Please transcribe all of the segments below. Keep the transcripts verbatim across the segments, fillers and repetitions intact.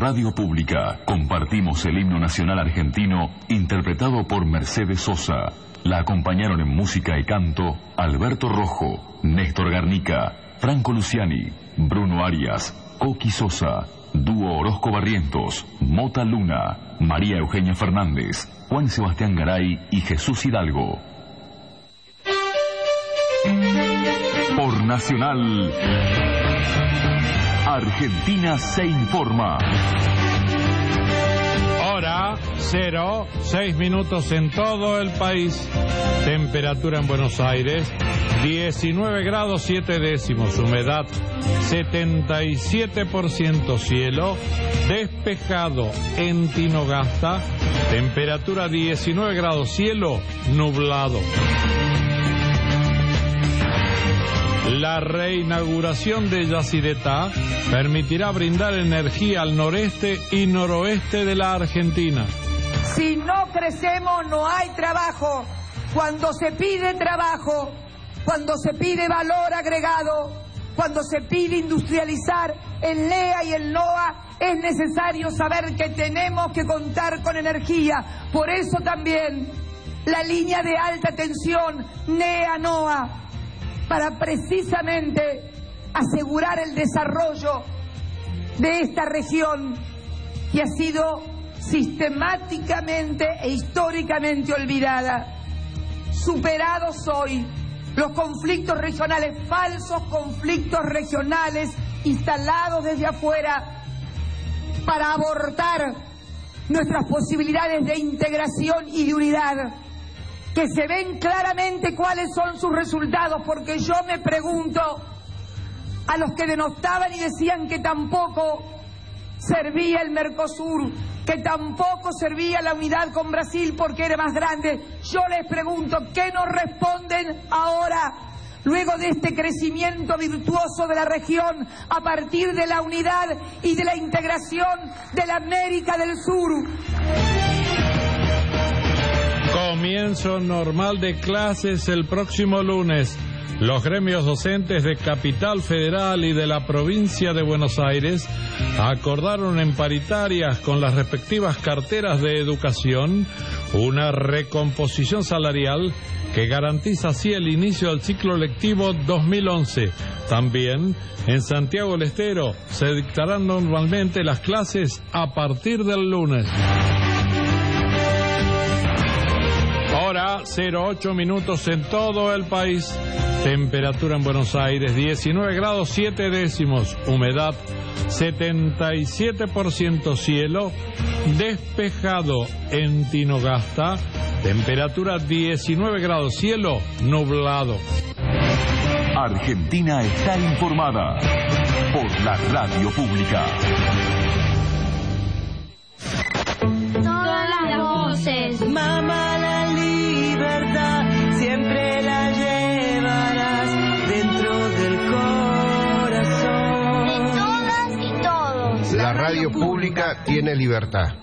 radio pública compartimos el himno nacional argentino interpretado por Mercedes Sosa. La acompañaron en música y canto Alberto Rojo, Néstor Garnica, Franco Luciani, Bruno Arias, Coqui Sosa, Dúo Orozco Barrientos, Mota Luna, María Eugenia Fernández, Juan Sebastián Garay y Jesús Hidalgo. Por Nacional, Argentina se informa. Hora cero, seis minutos en todo el país. Temperatura en Buenos Aires, diecinueve grados siete décimos. Humedad, setenta y siete por ciento. Cielo despejado en Tinogasta. Temperatura diecinueve grados. Cielo nublado. La reinauguración de Yacyretá permitirá brindar energía al noreste y noroeste de la Argentina. Si no crecemos, no hay trabajo. Cuando se pide trabajo, cuando se pide valor agregado, cuando se pide industrializar el N E A y el NOA, es necesario saber que tenemos que contar con energía. Por eso también la línea de alta tensión N E A NOA, para precisamente asegurar el desarrollo de esta región que ha sido sistemáticamente e históricamente olvidada. Superados hoy los conflictos regionales, falsos conflictos regionales instalados desde afuera para abortar nuestras posibilidades de integración y de unidad, que se ven claramente cuáles son sus resultados, porque yo me pregunto a los que denostaban y decían que tampoco servía el Mercosur, que tampoco servía la unidad con Brasil porque era más grande, yo les pregunto, ¿qué nos responden ahora, luego de este crecimiento virtuoso de la región, a partir de la unidad y de la integración de la América del Sur? Comienzo normal de clases el próximo lunes. Los gremios docentes de Capital Federal y de la provincia de Buenos Aires acordaron en paritarias con las respectivas carteras de educación una recomposición salarial que garantiza así el inicio del ciclo lectivo dos mil once. También en Santiago del Estero se dictarán normalmente las clases a partir del lunes. Hora cero ocho minutos en todo el país. Temperatura en Buenos Aires diecinueve grados siete décimos. Humedad setenta y siete por ciento. Cielo despejado en Tinogasta. Temperatura diecinueve grados. Cielo nublado. Argentina está informada por la radio pública. Todas las voces. Mamá, la libertad siempre la llevarás dentro del corazón. De todas y todos. La radio pública tiene libertad.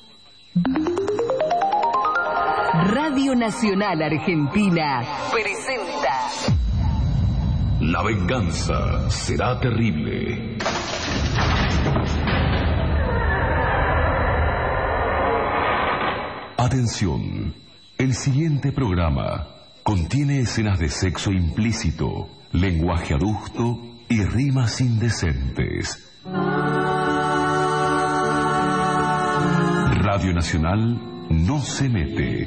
Radio Nacional Argentina presenta La venganza será terrible. Atención, el siguiente programa contiene escenas de sexo implícito, lenguaje adusto y rimas indecentes. Radio Nacional no se mete.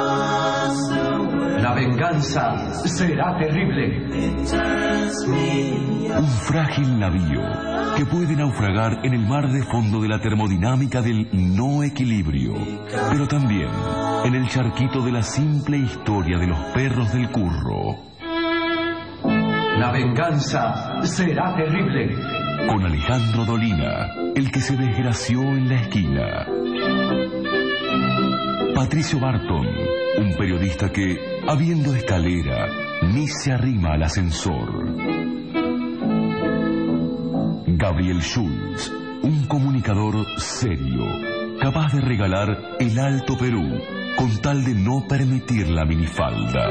La venganza será terrible. Un frágil navío que puede naufragar en el mar de fondo de la termodinámica del no equilibrio, pero también en el charquito de la simple historia de los perros del curro. La venganza será terrible. Con Alejandro Dolina, el que se desgració en la esquina. Patricio Barton, un periodista que, habiendo escalera, ni se arrima al ascensor. Gabriel Schulz, un comunicador serio, capaz de regalar el Alto Perú con tal de no permitir la minifalda.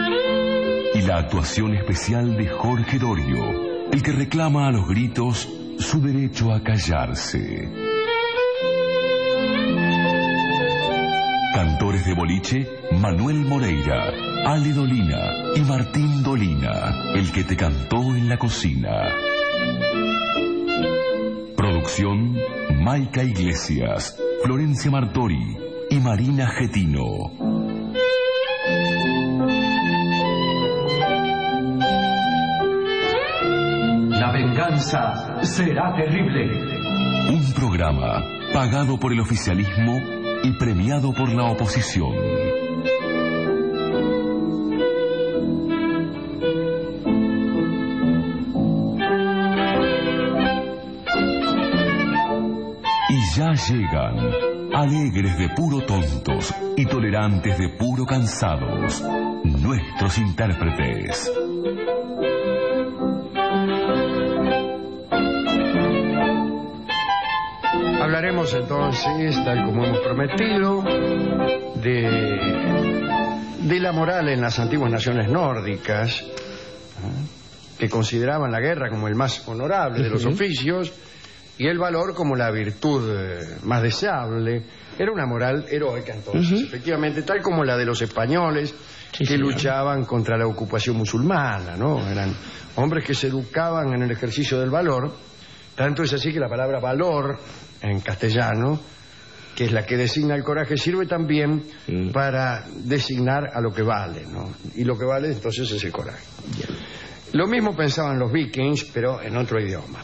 Y la actuación especial de Jorge Dorio, el que reclama a los gritos su derecho a callarse. Cantores de boliche, Manuel Moreira, Ale Dolina y Martín Dolina, el que te cantó en la cocina. Producción, Maica Iglesias, Florencia Martori y Marina Getino. La venganza será terrible. Un programa pagado por el oficialismo y premiado por la oposición. Y ya llegan, alegres de puro tontos y tolerantes de puro cansados, nuestros intérpretes. Hablaremos entonces, tal como hemos prometido, de, de la moral en las antiguas naciones nórdicas, ¿eh? que consideraban la guerra como el más honorable de los oficios y el valor como la virtud eh, más deseable. Era una moral heroica entonces, uh-huh. efectivamente, tal como la de los españoles sí, que señor. luchaban contra la ocupación musulmana, ¿no? Eran hombres que se educaban en el ejercicio del valor. Tanto es así que la palabra valor en castellano, que es la que designa el coraje, sirve también mm. para designar a lo que vale, ¿no? Y lo que vale entonces es el coraje. Bien. Lo mismo pensaban los vikings, pero en otro idioma.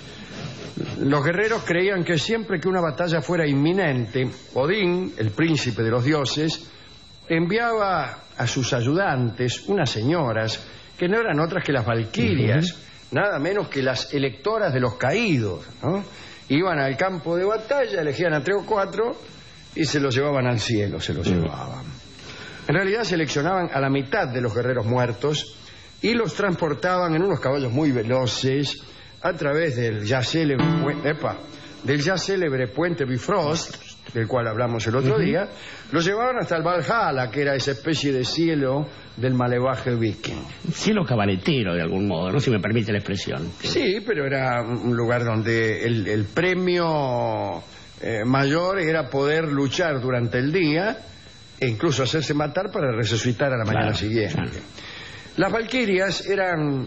Los guerreros creían que siempre que una batalla fuera inminente, Odín, el príncipe de los dioses, enviaba a sus ayudantes unas señoras que no eran otras que las valquirias, uh-huh. nada menos que las electoras de los caídos, ¿no? Iban al campo de batalla, elegían a tres o cuatro y se los llevaban al cielo, se los uh-huh. llevaban. En realidad seleccionaban a la mitad de los guerreros muertos y los transportaban en unos caballos muy veloces a través del ya célebre, epa, del ya célebre puente Bifrost, del cual hablamos el otro uh-huh. día. Los llevaban hasta el Valhalla, que era esa especie de cielo del malevaje viking. Cielo cabaretero, de algún modo, ¿no? Si me permite la expresión. Sí, pero era un lugar donde el, el premio eh, mayor era poder luchar durante el día e incluso hacerse matar para resucitar a la mañana claro, siguiente. Claro. Las valquirias eran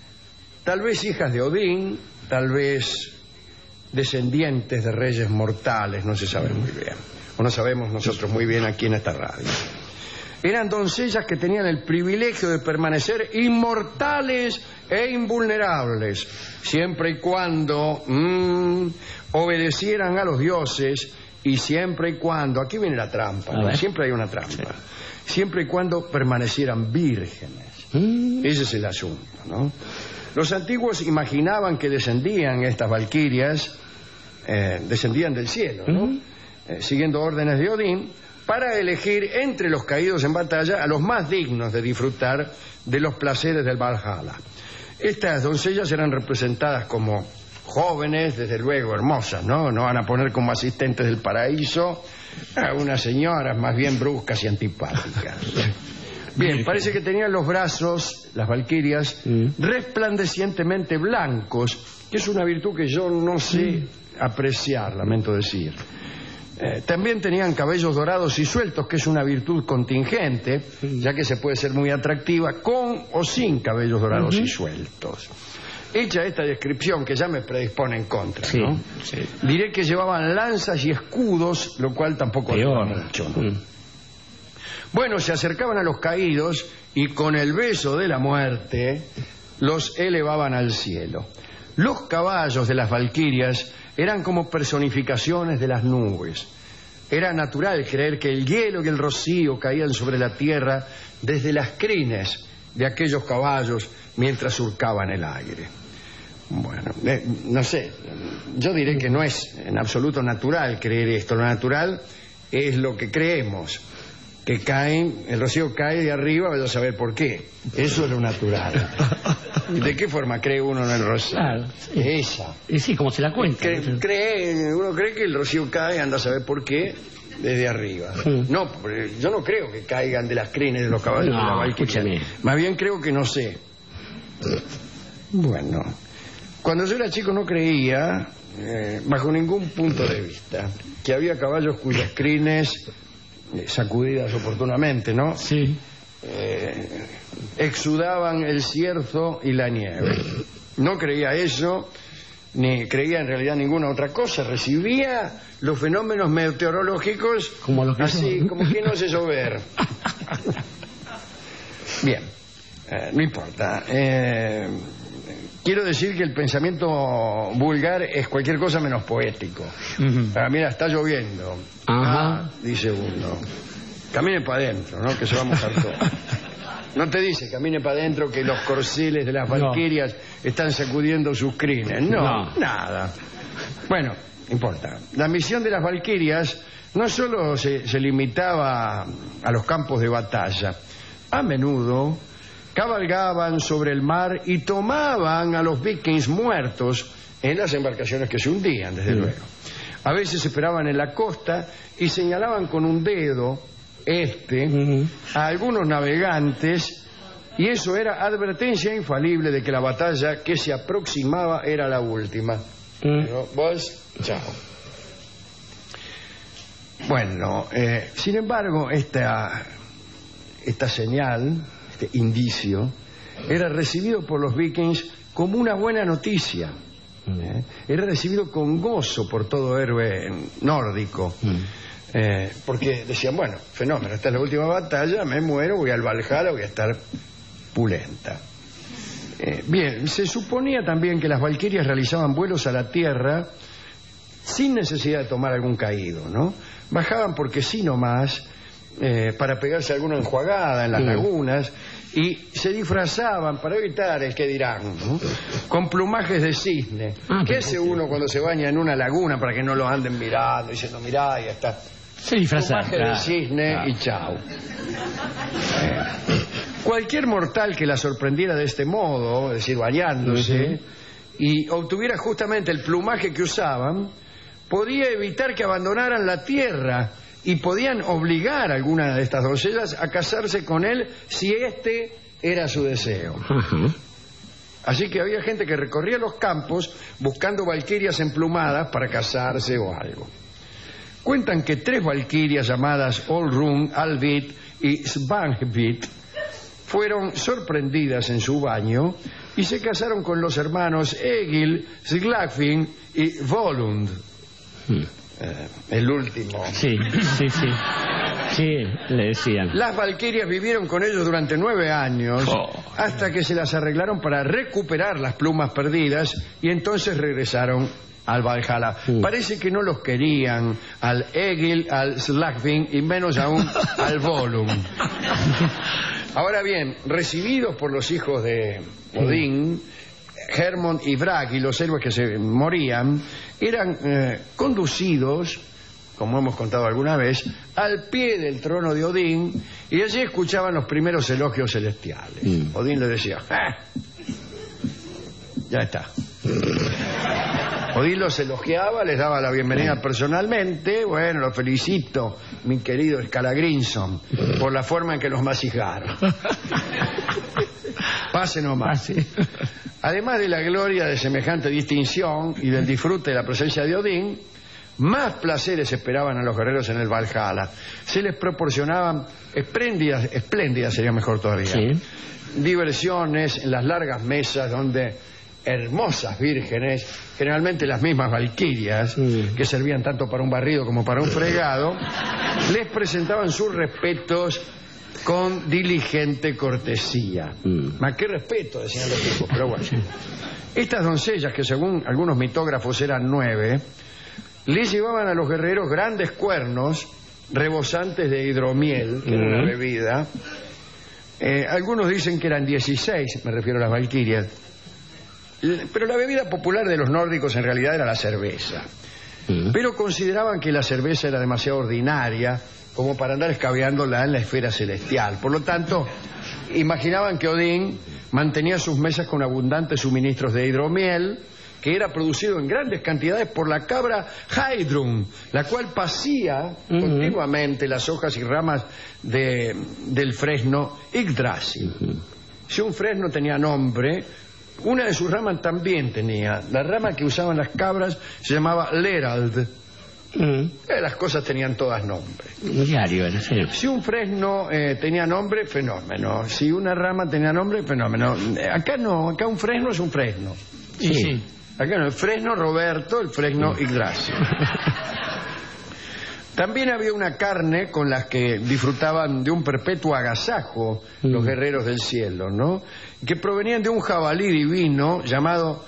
tal vez hijas de Odín, tal vez descendientes de reyes mortales, no se sabe muy bien, o no sabemos nosotros muy bien aquí en esta radio. Eran doncellas que tenían el privilegio de permanecer inmortales e invulnerables, siempre y cuando mmm, obedecieran a los dioses y siempre y cuando, aquí viene la trampa, ¿no? Siempre hay una trampa, siempre y cuando permanecieran vírgenes. Mm. Ese es el asunto, ¿no? Los antiguos imaginaban que descendían estas valquirias, eh, descendían del cielo, ¿no? Uh-huh. eh, siguiendo órdenes de Odín, para elegir entre los caídos en batalla a los más dignos de disfrutar de los placeres del Valhalla. Estas doncellas eran representadas como jóvenes, desde luego hermosas, ¿no? No van a poner como asistentes del paraíso a unas señoras más bien bruscas y antipáticas. Bien, parece que tenían los brazos, las valquirias, mm. resplandecientemente blancos, que es una virtud que yo no sé apreciar, lamento decir. Eh, también tenían cabellos dorados y sueltos, que es una virtud contingente, ya que se puede ser muy atractiva con o sin cabellos dorados uh-huh. y sueltos. Hecha esta descripción, que ya me predispone en contra, sí, ¿no? Sí. Diré que llevaban lanzas y escudos, lo cual tampoco ayuda mucho, ¿no? Mm. Bueno, se acercaban a los caídos y con el beso de la muerte los elevaban al cielo. Los caballos de las valquirias eran como personificaciones de las nubes. Era natural creer que el hielo y el rocío caían sobre la tierra desde las crines de aquellos caballos mientras surcaban el aire. Bueno, eh, no sé, yo diré que no es en absoluto natural creer esto. Lo natural es lo que creemos. Que caen, el rocío cae de arriba, vaya a saber por qué. Eso es lo natural. ¿Y de qué forma cree uno en el rocío? Claro, sí. Esa. Y sí, como se la cuenta. Cree, cree, uno cree que el rocío cae, anda a saber por qué, desde arriba. Sí. No, yo no creo que caigan de las crines de los caballos no, de la Valquiria. Más bien creo que no sé. Bueno, Cuando yo era chico no creía, eh, bajo ningún punto de vista, que había caballos cuyas crines, eh, sacudidas oportunamente, ¿no? Sí. Eh, exudaban el cierzo y la nieve. No creía eso, ni creía en realidad ninguna otra cosa. Recibía los fenómenos meteorológicos como los que así, son. como que no sé llover. Bien, eh, no importa. Eh, quiero decir que el pensamiento vulgar es cualquier cosa menos poético. Uh-huh. Ah, mira, está lloviendo. Ajá. Ah, dice uno. Camine para adentro, ¿no? Que se va a mojar todo. No te dice, camine para adentro, que los corceles de las valquirias no. están sacudiendo sus crines. No, no, nada. Bueno, no importa. La misión de las valquirias no solo se, se limitaba a los campos de batalla. A menudo cabalgaban sobre el mar y tomaban a los vikings muertos en las embarcaciones que se hundían, desde sí. luego. A veces esperaban en la costa y señalaban con un dedo este uh-huh. a algunos navegantes, y eso era advertencia infalible de que la batalla que se aproximaba era la última. Uh-huh. Pero vos, chao. Bueno, eh, sin embargo, esta, esta señal, este indicio, era recibido por los vikings como una buena noticia. Uh-huh. Eh, era recibido con gozo por todo héroe nórdico. Uh-huh. Eh, porque decían, bueno, fenómeno, esta es la última batalla, me muero, voy al Valhalla, voy a estar pulenta. Eh, bien, se suponía también que las valquirias realizaban vuelos a la tierra sin necesidad de tomar algún caído, ¿no? Bajaban porque sí nomás, eh, para pegarse alguna enjuagada en las sí. lagunas, y se disfrazaban para evitar el que dirán, ¿no? Con plumajes de cisne. Ah, ¿qué hace uno cuando se baña en una laguna para que no lo anden mirando, diciendo, mirá, ya está? Se disfraza. Plumaje claro, de cisne claro. y chao. Eh, cualquier mortal que la sorprendiera de este modo, es decir, bañándose, uh-huh. y obtuviera justamente el plumaje que usaban, podía evitar que abandonaran la tierra y podían obligar a alguna de estas doncellas a casarse con él si este era su deseo. Uh-huh. Así que había gente que recorría los campos buscando valquirias emplumadas para casarse o algo. Cuentan que tres valquirias llamadas Olrun, Alvit y Svanhvit fueron sorprendidas en su baño y se casaron con los hermanos Egil, Slagfinn y Volund. Hmm. Eh, el último. Sí, sí, sí. Sí, le decían. Las valquirias vivieron con ellos durante nueve años, oh, hasta que se las arreglaron para recuperar las plumas perdidas y entonces regresaron al Valhalla. Uh. Parece que no los querían al Egil, al Slagfinn y menos aún al Volund. Ahora bien, recibidos por los hijos de Odín, Hermod y Bragi, los héroes que se morían, eran eh, conducidos, como hemos contado alguna vez, al pie del trono de Odín, y allí escuchaban los primeros elogios celestiales. Mm. Odín les decía, ¡ah! Ya está. Odín los elogiaba, les daba la bienvenida personalmente. Bueno, los felicito, mi querido Scalagrinson, por la forma en que los masijaron. Pase nomás. Pase. Además de la gloria de semejante distinción y del disfrute de la presencia de Odín, más placeres esperaban a los guerreros en el Valhalla. Se les proporcionaban espléndidas, espléndidas sería mejor todavía, sí. diversiones en las largas mesas donde hermosas vírgenes, generalmente las mismas valquirias, sí. que servían tanto para un barrido como para un fregado, les presentaban sus respetos con diligente cortesía. Mm. Más que respeto, decían los tipos, pero bueno. Estas doncellas, que según algunos mitógrafos eran nueve, les llevaban a los guerreros grandes cuernos rebosantes de hidromiel, que mm. era una bebida. Eh, algunos dicen que eran dieciséis, me refiero a las valquirias. Pero la bebida popular de los nórdicos en realidad era la cerveza. Mm. Pero consideraban que la cerveza era demasiado ordinaria como para andar escabeándola en la esfera celestial. Por lo tanto, imaginaban que Odín mantenía sus mesas con abundantes suministros de hidromiel, que era producido en grandes cantidades por la cabra Heidrun, la cual pasía uh-huh. continuamente las hojas y ramas de, del fresno Yggdrasil. Uh-huh. Si un fresno tenía nombre, una de sus ramas también tenía. La rama que usaban las cabras se llamaba Lerald. Mm. Eh, las cosas tenían todas nombre. Diario, era sí. Si un fresno eh, tenía nombre, fenómeno. Si una rama tenía nombre, fenómeno. Eh, acá no, acá un fresno es un fresno. Sí, sí. Acá no, el fresno Roberto, el fresno Yggdrasil. También había una carne con las que disfrutaban de un perpetuo agasajo mm. los guerreros del cielo, ¿no? Que provenían de un jabalí divino llamado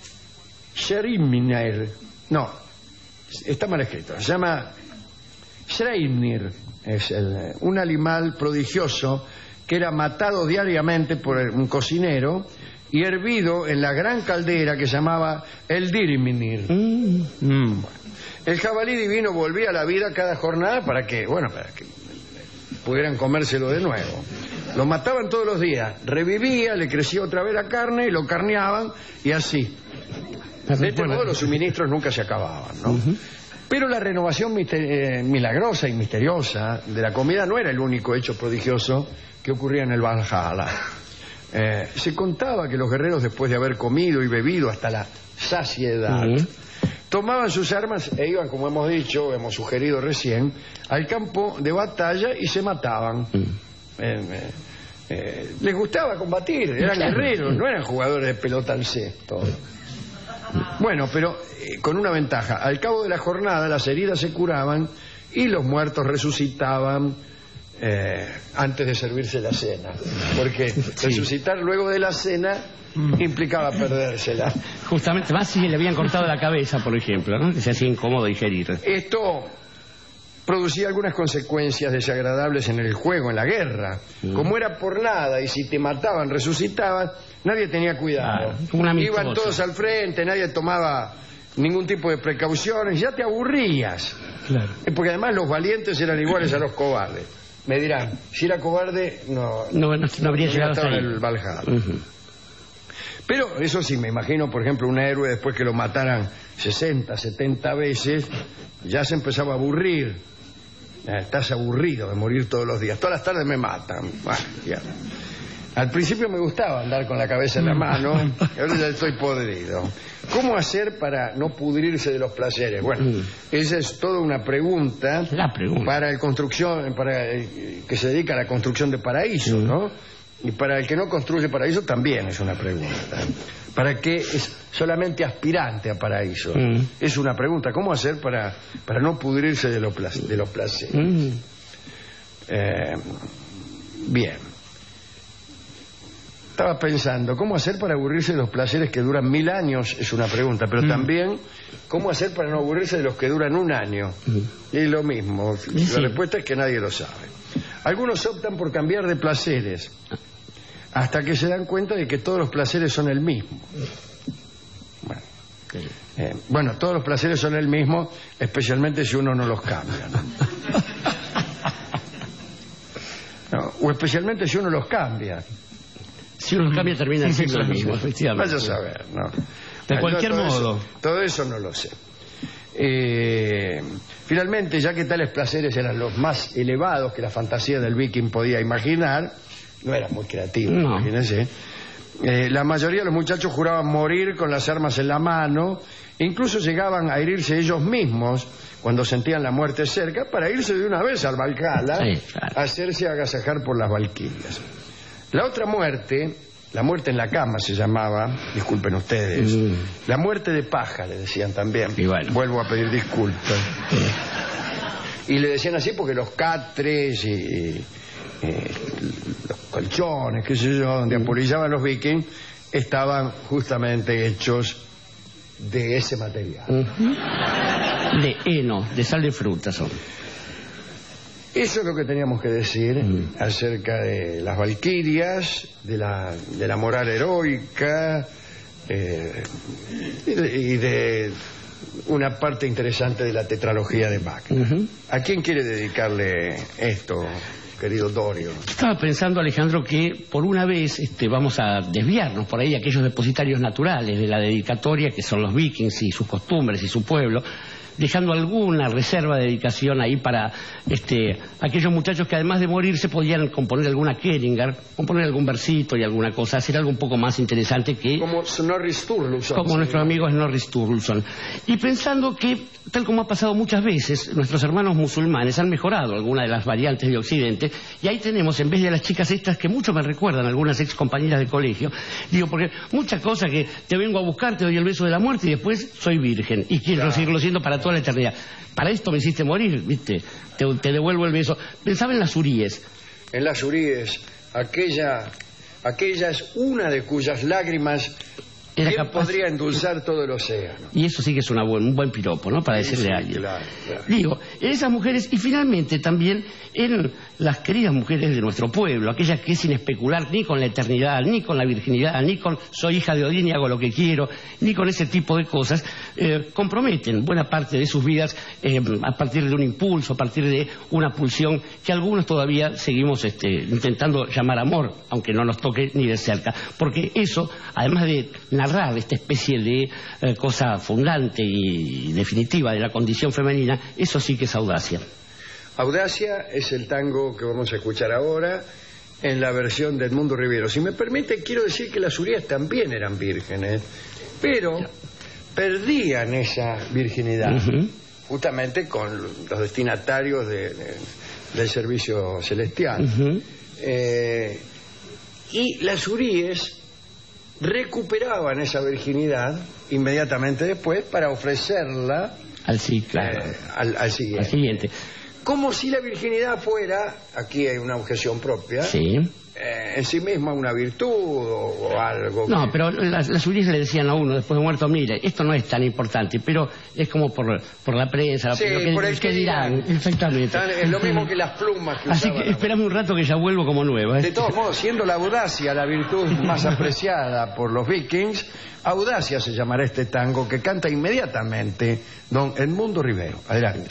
Shreimnir. No, está mal escrito. Se llama Shreimnir. Es el, un animal prodigioso que era matado diariamente por un cocinero y hervido en la gran caldera que se llamaba el Dirminir. Mm. Mm. El jabalí divino volvía a la vida cada jornada para que, bueno, para que pudieran comérselo de nuevo. Lo mataban todos los días, revivía, le crecía otra vez la carne y lo carneaban y así. De este modo los suministros nunca se acababan, ¿no? Uh-huh. Pero la renovación eh, milagrosa y misteriosa de la comida no era el único hecho prodigioso que ocurría en el Valhalla. Eh, se contaba que los guerreros, después de haber comido y bebido hasta la saciedad, uh-huh. tomaban sus armas e iban, como hemos dicho, hemos sugerido recién, al campo de batalla y se mataban. Mm. Eh, eh, eh, les gustaba combatir, eran claro. guerreros, no eran jugadores de pelota al cesto. Bueno, pero eh, con una ventaja. Al cabo de la jornada las heridas se curaban y los muertos resucitaban eh, antes de servirse la cena. Porque sí. resucitar luego de la cena implicaba perdérsela. Justamente, más si le habían cortado la cabeza, por ejemplo, ¿no? Que se hacía incómodo digerir. Esto producía algunas consecuencias desagradables en el juego, en la guerra. Mm. Como era por nada y si te mataban, resucitaban, nadie tenía cuidado. Ah, iban todos al frente, nadie tomaba ningún tipo de precauciones, ya te aburrías. Claro. Porque además los valientes eran iguales a los cobardes. Me dirán, si era cobarde, no, no, no, no habría no llegado hasta en el Valhalla. Uh-huh. Pero eso sí, me imagino, por ejemplo, un héroe después que lo mataran sesenta, setenta veces, ya se empezaba a aburrir. Eh, estás aburrido de morir todos los días. Todas las tardes me matan. Bueno, ya. Al principio me gustaba andar con la cabeza en la mano, y ahora ya estoy podrido. ¿Cómo hacer para no pudrirse de los placeres? Bueno, esa es toda una pregunta, la pregunta. para el construcción, para el que se dedica a la construcción de paraíso, mm. ¿no? Y para el que no construye paraíso también es una pregunta. ¿Para qué es solamente aspirante a paraíso? Mm. Es una pregunta. ¿Cómo hacer para, para no pudrirse de, lo plac- de los placeres? Mm. Eh, bien. Estaba pensando, ¿cómo hacer para aburrirse de los placeres que duran mil años? Es una pregunta. Pero mm. también, ¿cómo hacer para no aburrirse de los que duran un año? Mm. Y lo mismo. Sí. La respuesta es que nadie lo sabe. Algunos optan por cambiar de placeres hasta que se dan cuenta de que todos los placeres son el mismo. Bueno, eh, bueno, todos los placeres son el mismo, especialmente si uno no los cambia, ¿no? No, o especialmente si uno los cambia. Si uno los cambia termina siendo lo mismo, efectivamente. Vaya a saber, ¿no? De cualquier todo modo. Eso, todo eso no lo sé. Eh, finalmente, ya que tales placeres eran los más elevados que la fantasía del viking podía imaginar, no era muy creativo, no. imagínense. Eh, la mayoría de los muchachos juraban morir con las armas en la mano, e incluso llegaban a herirse ellos mismos cuando sentían la muerte cerca, para irse de una vez al Valhalla, sí, claro. a hacerse agasajar por las valquirias. La otra muerte, la muerte en la cama se llamaba, disculpen ustedes, mm. la muerte de paja le decían también. Y bueno. Vuelvo a pedir disculpas. Y le decían así porque los catres y eh, los colchones, qué sé yo, donde mm. apolillaban los vikings, estaban justamente hechos de ese material. Uh-huh. De heno, de sal de fruta son. Eso es lo que teníamos que decir mm. acerca de las valquirias, de la, de la moral heroica eh, y, de, y de una parte interesante de la tetralogía de Wagner. Uh-huh. ¿A quién quiere dedicarle esto, querido Dorio? Estaba pensando, Alejandro, que por una vez este, vamos a desviarnos por ahí aquellos depositarios naturales de la dedicatoria, que son los vikings y sus costumbres y su pueblo, dejando alguna reserva de dedicación ahí para este, aquellos muchachos que además de morirse podían componer alguna Keringer, componer algún versito y alguna cosa, hacer algo un poco más interesante que... Como Snorri Sturluson. Como nuestro amigo Snorri Sturluson. Y pensando que, tal como ha pasado muchas veces, nuestros hermanos musulmanes han mejorado alguna de las variantes de Occidente, y ahí tenemos, en vez de las chicas estas que mucho me recuerdan, algunas ex compañeras de colegio, digo, porque muchas cosas que te vengo a buscar, te doy el beso de la muerte y después soy virgen, y quiero claro. seguirlo siendo para toda la eternidad. Para esto me hiciste morir, ¿viste? Te, te devuelvo el beso. Pensaba en las huríes. En las huríes, aquella, aquella es una de cuyas lágrimas... Era ¿Quién capaz... podría endulzar todo el océano? Y eso sí que es una buen, un buen piropo, ¿no? Para sí, decirle sí, a alguien. Claro, claro. Digo, en esas mujeres, y finalmente también en las queridas mujeres de nuestro pueblo, aquellas que sin especular ni con la eternidad, ni con la virginidad, ni con soy hija de Odín y hago lo que quiero, ni con ese tipo de cosas, eh, comprometen buena parte de sus vidas eh, a partir de un impulso, a partir de una pulsión que algunos todavía seguimos este, intentando llamar amor, aunque no nos toque ni de cerca. Porque eso, además de narrar esta especie de eh, cosa fundante y definitiva de la condición femenina, eso sí que es audacia. Audacia es el tango que vamos a escuchar ahora en la versión de Edmundo Rivero. Si me permite, quiero decir que las hurías también eran vírgenes, pero perdían esa virginidad uh-huh. justamente con los destinatarios de, de, del servicio celestial. Uh-huh. Eh, y las huríes recuperaban esa virginidad inmediatamente después para ofrecerla al, sí, claro. eh, al, al siguiente. Al siguiente. Como si la virginidad fuera, aquí hay una objeción propia, sí. eh, en sí misma una virtud o, o algo. No, que... pero las, las huríes le decían a uno después de muerto, mire, esto no es tan importante, pero es como por, por la prensa, sí, lo que, por el que que dirán. dirán. Exactamente. Es lo mismo que las plumas que Así que espérame un rato que ya vuelvo como nueva. ¿eh? De todos modos, siendo la audacia la virtud más apreciada por los vikings, audacia se llamará este tango que canta inmediatamente don Edmundo Rivero. Adelante.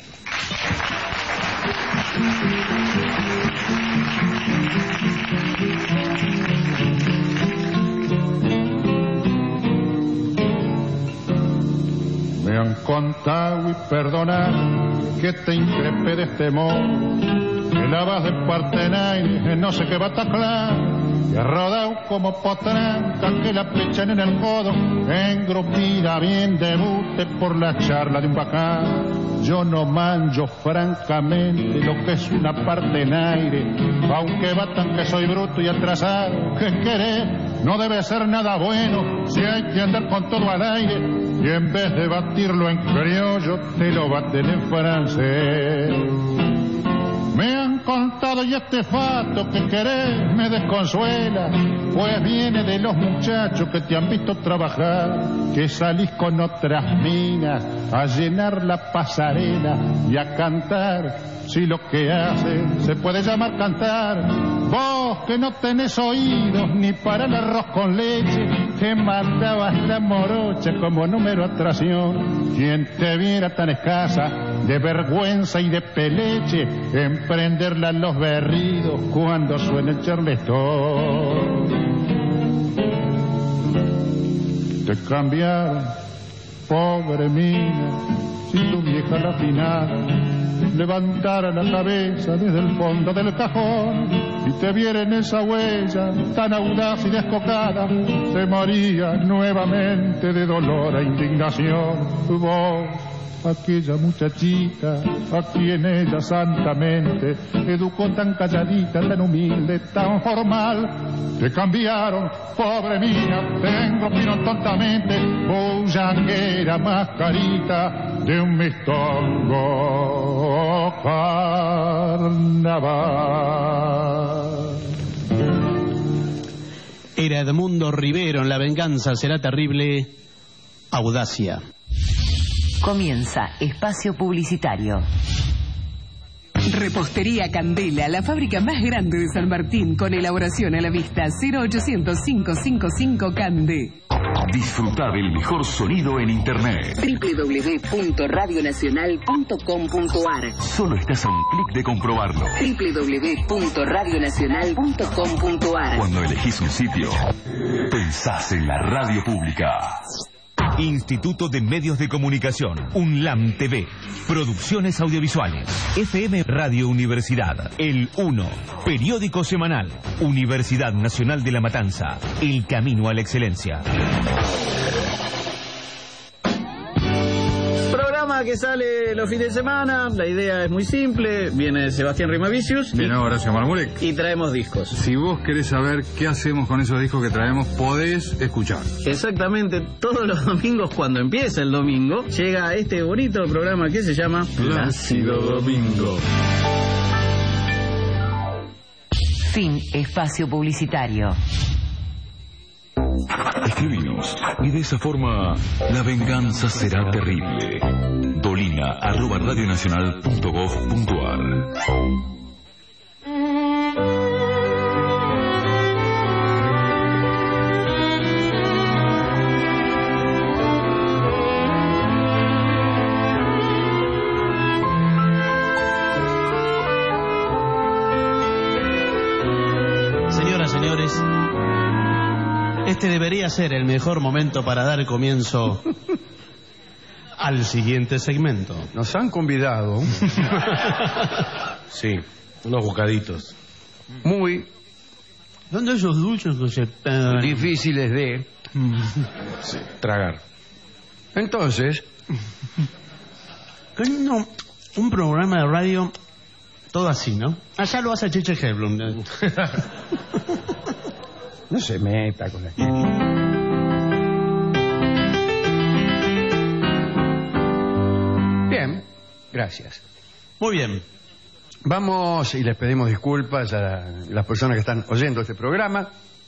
Me han contado y perdonado que te increpe de este modo, que la vas de Partenay, no sé qué Bataclan, y ha rodado como potranca que la pechan en el codo, engrupida bien debute por la charla de un bacán. Yo no manjo francamente lo que es una parte en aire, aunque batan que soy bruto y atrasado, que querer no debe ser nada bueno si hay que andar con todo al aire, y en vez de batirlo en criollo te lo baten en francés. Me han contado y este fato que querés me desconsuela, pues viene de los muchachos que te han visto trabajar, que salís con otras minas a llenar la pasarela y a cantar. Si lo que haces se puede llamar cantar, vos que no tenés oídos ni para el arroz con leche, te mandabas la morocha como número atracción. Quien te viera tan escasa de vergüenza y de peleche, emprenderla en los berridos cuando suena el charleston. Te cambiaron, pobre mina, si tu vieja la final levantara la cabeza desde el fondo del cajón y te viera en esa huella tan audaz y descocada, se moría nuevamente de dolor e indignación. Vos, aquella muchachita a quien ella santamente educó tan calladita, tan humilde, tan formal, te cambiaron, pobre mía, te engropieron tontamente, bullanguera mascarita de un mistongo carnaval. Era Edmundo Rivero en La venganza será terrible, audacia. Comienza espacio publicitario. Repostería Candela, la fábrica más grande de San Martín, con elaboración a la vista. Cero ochocientos, cinco cinco cinco Cande. Disfruta del mejor sonido en internet. doble u doble u doble u punto radio nacional punto com punto a r. Solo estás a un clic de comprobarlo. doble u doble u doble u punto radio nacional punto com punto a r. Cuando elegís un sitio, pensás en la radio pública. Instituto de Medios de Comunicación, UNLAM T V, Producciones Audiovisuales, F M Radio Universidad, El Uno, Periódico Semanal, Universidad Nacional de La Matanza, El Camino a la Excelencia. Programa que sale los fines de semana, la idea es muy simple, viene Sebastián Rimavicius. Viene Horacio Marmurek. Y traemos discos. Si vos querés saber qué hacemos con esos discos que traemos, podés escuchar. Exactamente, todos los domingos cuando empieza el domingo, llega este bonito programa que se llama Plácido Domingo. Fin espacio publicitario. Escribinos y de esa forma la venganza será terrible. Dolina arroba radionacional punto gov punto ar. Señoras, señores, este debería ser el mejor momento para dar comienzo al siguiente segmento. Nos han convidado. Sí, unos bocaditos. Muy. ¿Dónde esos dulces que se pegan? Difíciles de sí, tragar. Entonces, no, un programa de radio todo así, ¿no? Allá lo hace Cheche Helblum. No se meta con la gente. Bien, gracias. Muy bien. Vamos y les pedimos disculpas a las personas que están oyendo este programa,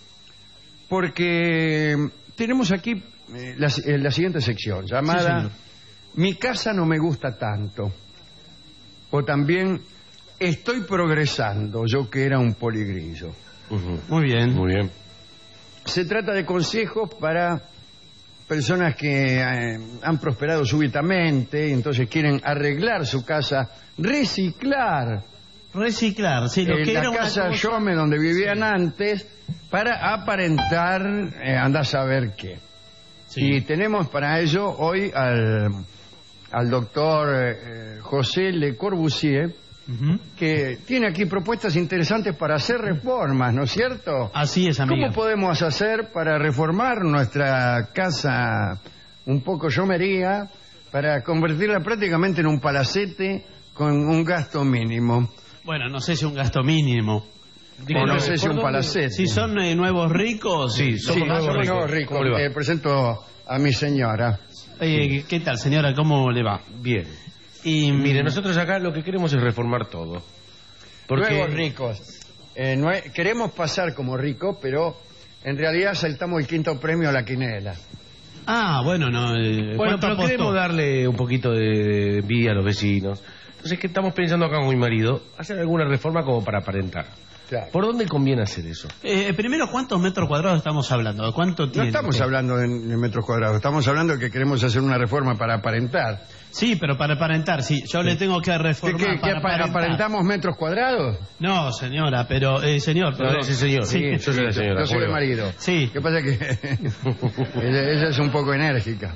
porque tenemos aquí eh, la, eh, la siguiente sección llamada Sí, Mi casa no me gusta tanto. O también Estoy progresando, yo que era un poligrillo. Uh-huh. Muy bien. Muy bien. Se trata de consejos para personas que eh, han prosperado súbitamente y entonces quieren arreglar su casa, reciclar. Reciclar, sí, lo eh, que la era una casa cosa... Yome donde vivían sí. antes para aparentar, eh, andá a saber qué. Sí. Y tenemos para ello hoy al, al doctor eh, José Le Corbusier, uh-huh. que tiene aquí propuestas interesantes para hacer reformas, ¿no es cierto? Así es, amigo. ¿Cómo podemos hacer para reformar nuestra casa un poco yomería, para convertirla prácticamente en un palacete con un gasto mínimo? Bueno, no sé si un gasto mínimo. O no sé si un palacete. Si son eh, nuevos ricos. Sí, sí, nuevos, nuevos ricos. ricos. Eh, presento a mi señora. Eh, ¿Qué tal, señora? ¿Cómo le va? Bien. Y mire, nosotros acá lo que queremos es reformar todo. Porque... Nuevos ricos. Eh, no es... Queremos pasar como ricos, pero en realidad saltamos el quinto premio a la quinela. Ah, bueno, no. Eh, bueno, pero apostó? queremos darle un poquito de envidia a los vecinos. Entonces, ¿qué estamos pensando acá con mi marido? Hacer alguna reforma como para aparentar. Claro. ¿Por dónde conviene hacer eso? Eh, primero, ¿cuántos metros cuadrados estamos hablando? ¿Cuánto tiene? No estamos hablando de, de metros cuadrados, estamos hablando de que queremos hacer una reforma para aparentar. Sí, pero para aparentar, sí. Yo sí. le tengo que reformar ¿Qué, qué, para qué aparentar. ¿Aparentamos metros cuadrados? No, señora, pero... Eh, señor, perdón. No, sí, señor. Sí, sí, yo soy la señora. Yo soy el marido. Sí. ¿Qué pasa? Que ella, ella es un poco enérgica.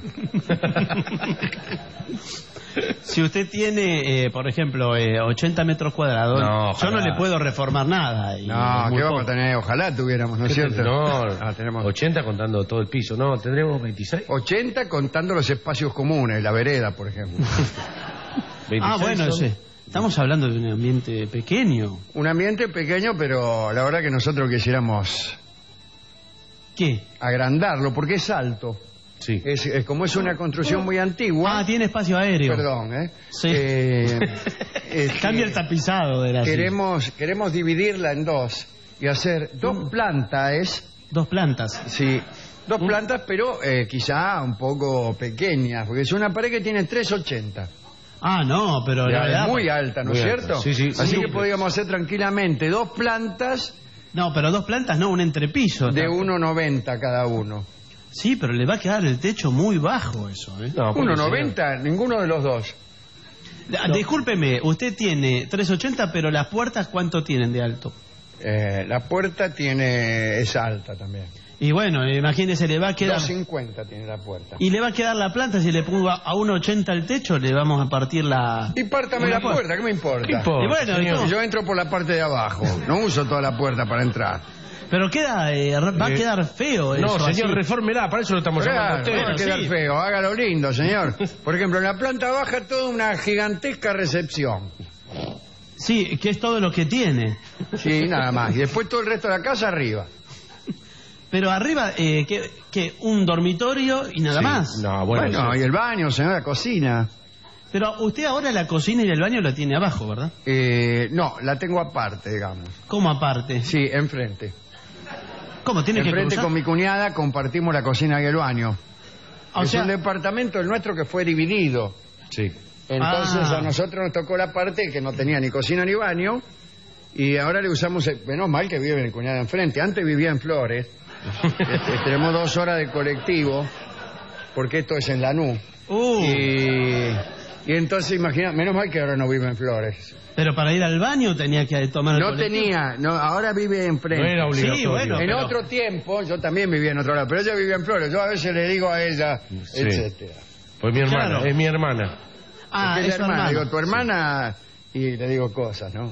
Si usted tiene, eh, por ejemplo, eh, ochenta metros cuadrados, no, yo no le puedo reformar nada. Y no, ¿qué vamos a tener? Ojalá tuviéramos, ¿no es cierto? No, ah, tenemos ochenta contando todo el piso. No, tendremos veintiséis. ochenta contando los espacios comunes, la vereda, por ejemplo. Ah, bueno, sí. Estamos hablando de un ambiente pequeño. Un ambiente pequeño, pero la verdad que nosotros quisiéramos... ¿Qué? Agrandarlo, porque es alto. Sí. Es, es, como es una construcción muy antigua... Ah, tiene espacio aéreo. Perdón, ¿eh? Sí. eh es Cambia el tapizado de la... Queremos, queremos dividirla en dos y hacer dos plantas. Dos plantas. Sí, dos plantas, pero eh, quizá un poco pequeñas, porque es una pared que tiene tres ochenta. Ah, no, pero... Ya, la verdad, es muy alta, ¿no es cierto? Sí, sí. Así sí, que podríamos hacer tranquilamente dos plantas... No, pero dos plantas no, un entrepiso. De uno noventa cada uno. Sí, pero le va a quedar el techo muy bajo eso, ¿eh? No, uno noventa, ninguno de los dos. No. Discúlpeme, usted tiene tres ochenta, pero las puertas, ¿cuánto tienen de alto? Eh, la puerta tiene es alta también. Y bueno, imagínese, le va a quedar... dos cincuenta tiene la puerta. Y le va a quedar la planta, si le pongo a uno ochenta el techo, le vamos a partir la... Y pártame la puerta, ¿qué me importa? ¿Qué importa, Y bueno, señor? yo entro por la parte de abajo, no uso toda la puerta para entrar. Pero queda, eh, va a quedar feo eso. No, señor, así. refórmela, para eso lo estamos llamando a Claro, usted. no va a quedar sí. feo, hágalo lindo, señor. Por ejemplo, en la planta baja toda una gigantesca recepción. Sí, que es todo lo que tiene. Sí, nada más. Y después todo el resto de la casa arriba. Pero arriba, eh, que, que un dormitorio y nada Sí. más. No, bueno, Bueno, sí. y el baño, señor, la cocina. Pero usted ahora la cocina y el baño la tiene abajo, ¿verdad? Eh, no, la tengo aparte, digamos. ¿Cómo aparte? Sí, enfrente. ¿Cómo tiene que Enfrente cruzar? con mi cuñada compartimos la cocina y el baño. O es sea- un departamento el nuestro que fue dividido. Sí. Entonces Ah. a nosotros nos tocó la parte que no tenía ni cocina ni baño y ahora le usamos, el- menos mal que vive mi cuñada enfrente. Antes vivía en Flores. Este, tenemos dos horas de colectivo porque esto es en Lanús. Uh, Y, y entonces imagina, menos mal que ahora no vive en Flores. pero para ir al baño tenía que tomar el No colectivo. tenía, no, ahora vive enfrente. No era obligatorio. Sí, bueno, En pero- otro tiempo, yo también vivía en otro lado, pero ella vivía en Flores. Yo a veces le digo a ella, Sí. etcétera. Pues mi hermana, Claro. es mi hermana. Ah, Porque es es su hermana, hermano. digo, tu hermana, y le digo cosas, ¿no?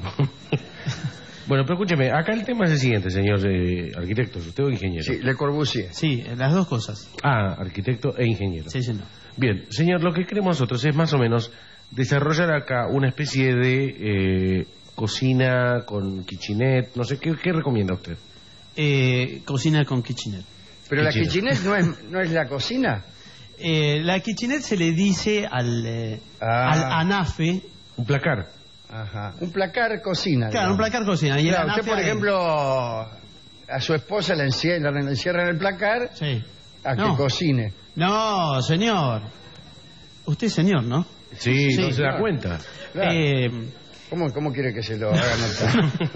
Bueno, pero escúcheme, acá el tema es el siguiente, señor eh, arquitecto, ¿usted o ingeniero? Sí, Le Corbusier. Sí, las dos cosas. Ah, arquitecto e ingeniero. Sí, señor. Bien, señor, lo que queremos nosotros es más o menos desarrollar acá una especie de eh, cocina con kitchenette, no sé, ¿qué, qué recomienda usted? Eh, cocina con kitchenette. Pero la Kitchenette. kitchenette no es, no es la cocina. Eh, la kitchenette se le dice al, eh, Ah. al anafe. Un placar. Ajá. Un placar cocina. Claro, un digamos. placar cocina. Y el Claro, usted, anafe por a- ejemplo, a su esposa la encierra, la encierra en el placar Sí. a No. que cocine. No, señor. Usted, señor, ¿no? Sí, Sí, no se da claro. cuenta. Claro. Eh, ¿Cómo, ¿Cómo quiere que se lo haga notar?